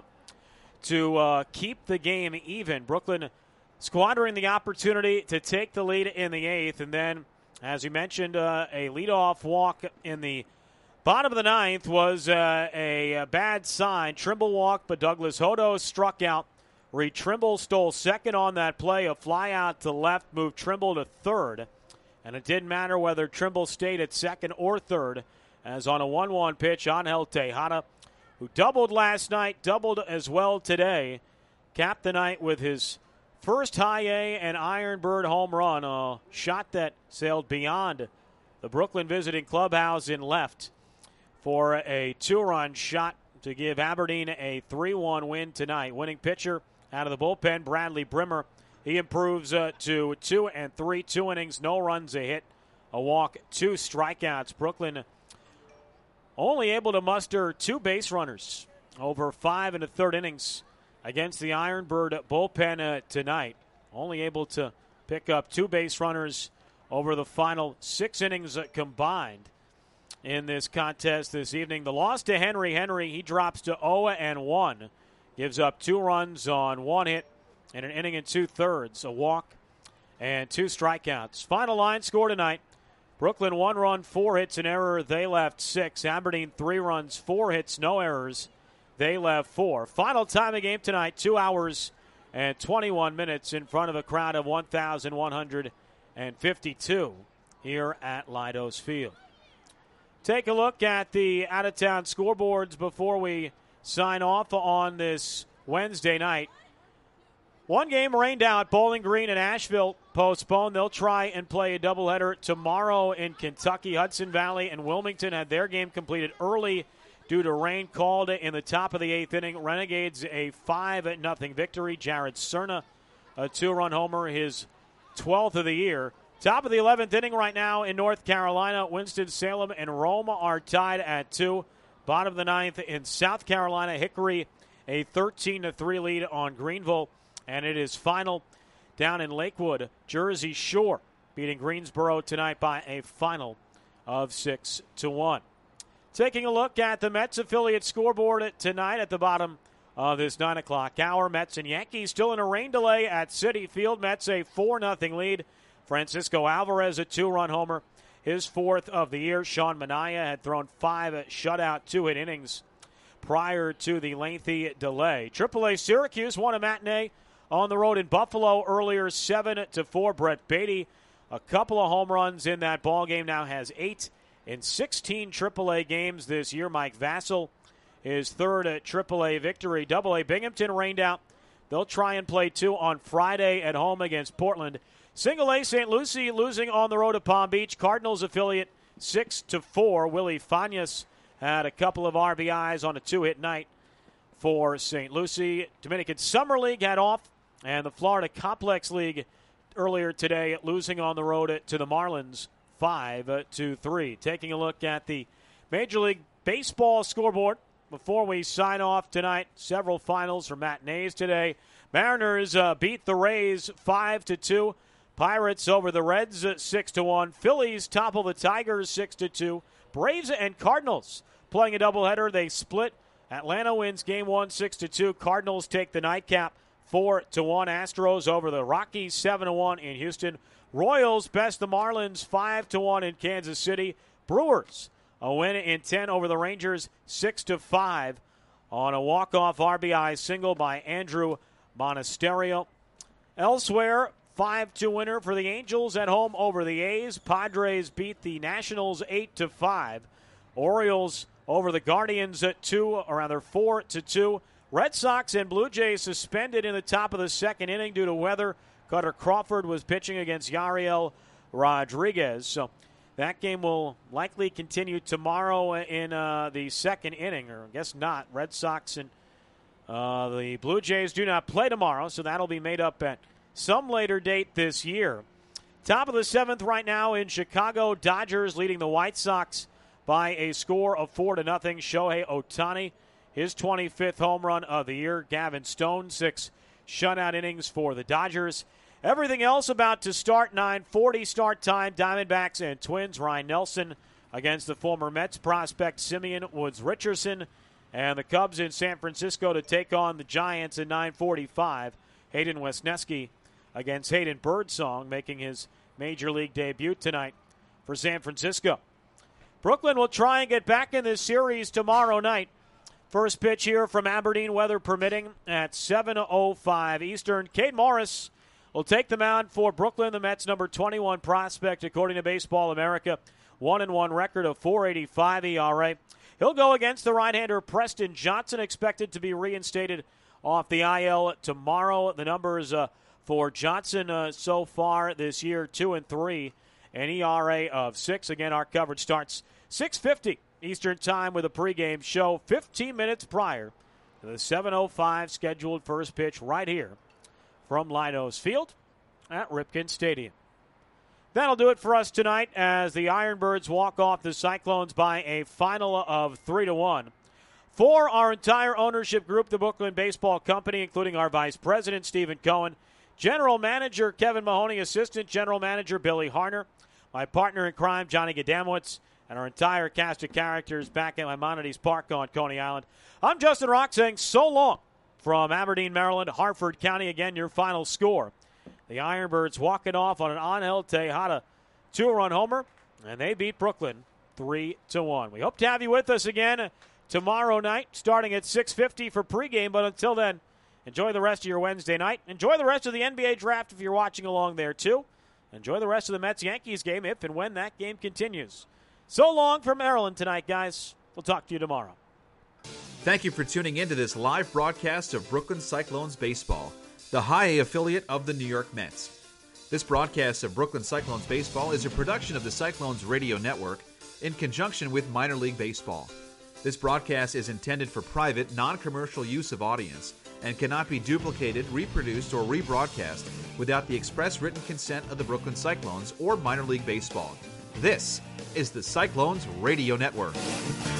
to uh, keep the game even. Brooklyn squandering the opportunity to take the lead in the eighth, and then, as we mentioned, uh, a leadoff walk in the bottom of the ninth was uh, a, a bad sign. Trimble walked, but Douglas Hodo struck out. Reed Trimble stole second on that play. A fly out to left moved Trimble to third. And it didn't matter whether Trimble stayed at second or third, as on a one one pitch, Angel Tejada, who doubled last night, doubled as well today, capped the night with his first high A and Ironbird home run, a shot that sailed beyond the Brooklyn visiting clubhouse in left for a two-run shot to give Aberdeen a three one win tonight. Winning pitcher out of the bullpen, Bradley Brimmer. He improves uh, to two and three, two innings, no runs, a hit, a walk, two strikeouts. Brooklyn only able to muster two base runners over five and a third innings against the Ironbird bullpen uh, tonight. Only able to pick up two base runners over the final six innings uh, combined in this contest this evening. The loss to Henry. Henry, he drops to oh and one, gives up two runs on one hit in an inning and two-thirds, a walk and two strikeouts. Final line score tonight. Brooklyn one run, four hits, an error. They left six. Aberdeen three runs, four hits, no errors. They left four. Final time of game tonight, two hours and twenty-one minutes in front of a crowd of one thousand one hundred fifty-two here at Leidos Field. Take a look at the out-of-town scoreboards before we sign off on this Wednesday night. One game rained out. Bowling Green and Asheville postponed. They'll try and play a doubleheader tomorrow in Kentucky. Hudson Valley and Wilmington had their game completed early due to rain called in the top of the eighth inning. Renegades a five nothing victory. Jared Cerna, a two-run homer, his twelfth of the year. Top of the eleventh inning right now in North Carolina. Winston-Salem and Rome are tied at two. Bottom of the ninth in South Carolina. Hickory a thirteen to three lead on Greenville. And it is final down in Lakewood. Jersey Shore beating Greensboro tonight by a final of six to one. Taking a look at the Mets affiliate scoreboard tonight at the bottom of this nine o'clock hour. Mets and Yankees still in a rain delay at Citi Field. Mets a four nothing lead. Francisco Alvarez a two-run homer, his fourth of the year. Sean Manaea had thrown five shutout two-hit innings prior to the lengthy delay. triple A Syracuse won a matinee on the road in Buffalo earlier, seven to four. Brett Beatty, a couple of home runs in that ball game, now has eight in sixteen triple A games this year. Mike Vassell, his third triple A victory. double A Binghamton rained out. They'll try and play two on Friday at home against Portland. Single A Saint Lucie losing on the road to Palm Beach. Cardinals affiliate six to four. Willie Fanias had a couple of R B Is on a two-hit night for Saint Lucie. Dominican Summer League had off. And the Florida Complex League earlier today losing on the road to the Marlins five to three. Taking a look at the Major League Baseball scoreboard before we sign off tonight. Several finals for matinees today. Mariners uh, beat the Rays five to two. Pirates over the Reds six to one. Phillies topple the Tigers six to two. Braves and Cardinals playing a doubleheader. They split. Atlanta wins game one six to two. Cardinals take the nightcap four to one. Astros over the Rockies seven to one in Houston. Royals best the Marlins five to one in Kansas City. Brewers a win in ten over the Rangers six to five on a walk-off R B I single by Andrew Monasterio. Elsewhere, five two winner for the Angels at home over the A's. Padres beat the Nationals eight to five. Orioles over the Guardians at two, or rather four to two. Red Sox and Blue Jays suspended in the top of the second inning due to weather. Cutter Crawford was pitching against Yariel Rodriguez. So that game will likely continue tomorrow in uh, the second inning, or I guess not. Red Sox and uh, the Blue Jays do not play tomorrow, so that'll be made up at some later date this year. Top of the seventh right now in Chicago. Dodgers leading the White Sox by a score of four to nothing. Shohei Ohtani, his twenty-fifth home run of the year. Gavin Stone, six shutout innings for the Dodgers. Everything else about to start. nine forty start time. Diamondbacks and Twins. Ryan Nelson against the former Mets prospect Simeon Woods Richardson. And the Cubs in San Francisco to take on the Giants at nine forty-five. Hayden Wesneski against Hayden Birdsong, making his Major League debut tonight for San Francisco. Brooklyn will try and get back in this series tomorrow night. First pitch here from Aberdeen, weather permitting, at seven oh five Eastern. Cade Morris will take the mound for Brooklyn, the Mets' number twenty-one prospect, according to Baseball America. one and one record of four eighty-five E R A. He'll go against the right-hander Preston Johnson, expected to be reinstated off the I L tomorrow. The numbers uh, for Johnson uh, so far this year, two and three, an E R A of six. Again, our coverage starts six fifty Eastern Time with a pregame show fifteen minutes prior to the seven oh five scheduled first pitch right here from Leidos Field at Ripken Stadium. That'll do it for us tonight as the Ironbirds walk off the Cyclones by a final of three to one. For our entire ownership group, the Brooklyn Baseball Company, including our Vice President, Stephen Cohen, General Manager Kevin Mahoney, Assistant General Manager Billy Harner, my partner in crime, Johnny Gadamowitz, and our entire cast of characters back at Maimonides Park on Coney Island. I'm Justin Rock saying so long from Aberdeen, Maryland, Harford County. Again, your final score. The Ironbirds walking off on an Angel Tejada two-run homer, and they beat Brooklyn three to one. We hope to have you with us again tomorrow night, starting at six fifty for pregame. But until then, enjoy the rest of your Wednesday night. Enjoy the rest of the N B A draft if you're watching along there, too. Enjoy the rest of the Mets-Yankees game if and when that game continues. So long from Maryland tonight, guys. We'll talk to you tomorrow. Thank you for tuning in to this live broadcast of Brooklyn Cyclones baseball. the High A affiliate of the New York Mets. This broadcast of Brooklyn Cyclones baseball is a production of the Cyclones Radio Network in conjunction with Minor League Baseball. This broadcast is intended for private, non-commercial use of audience and cannot be duplicated, reproduced, or rebroadcast without the express written consent of the Brooklyn Cyclones or Minor League Baseball. This is the Cyclones Radio Network.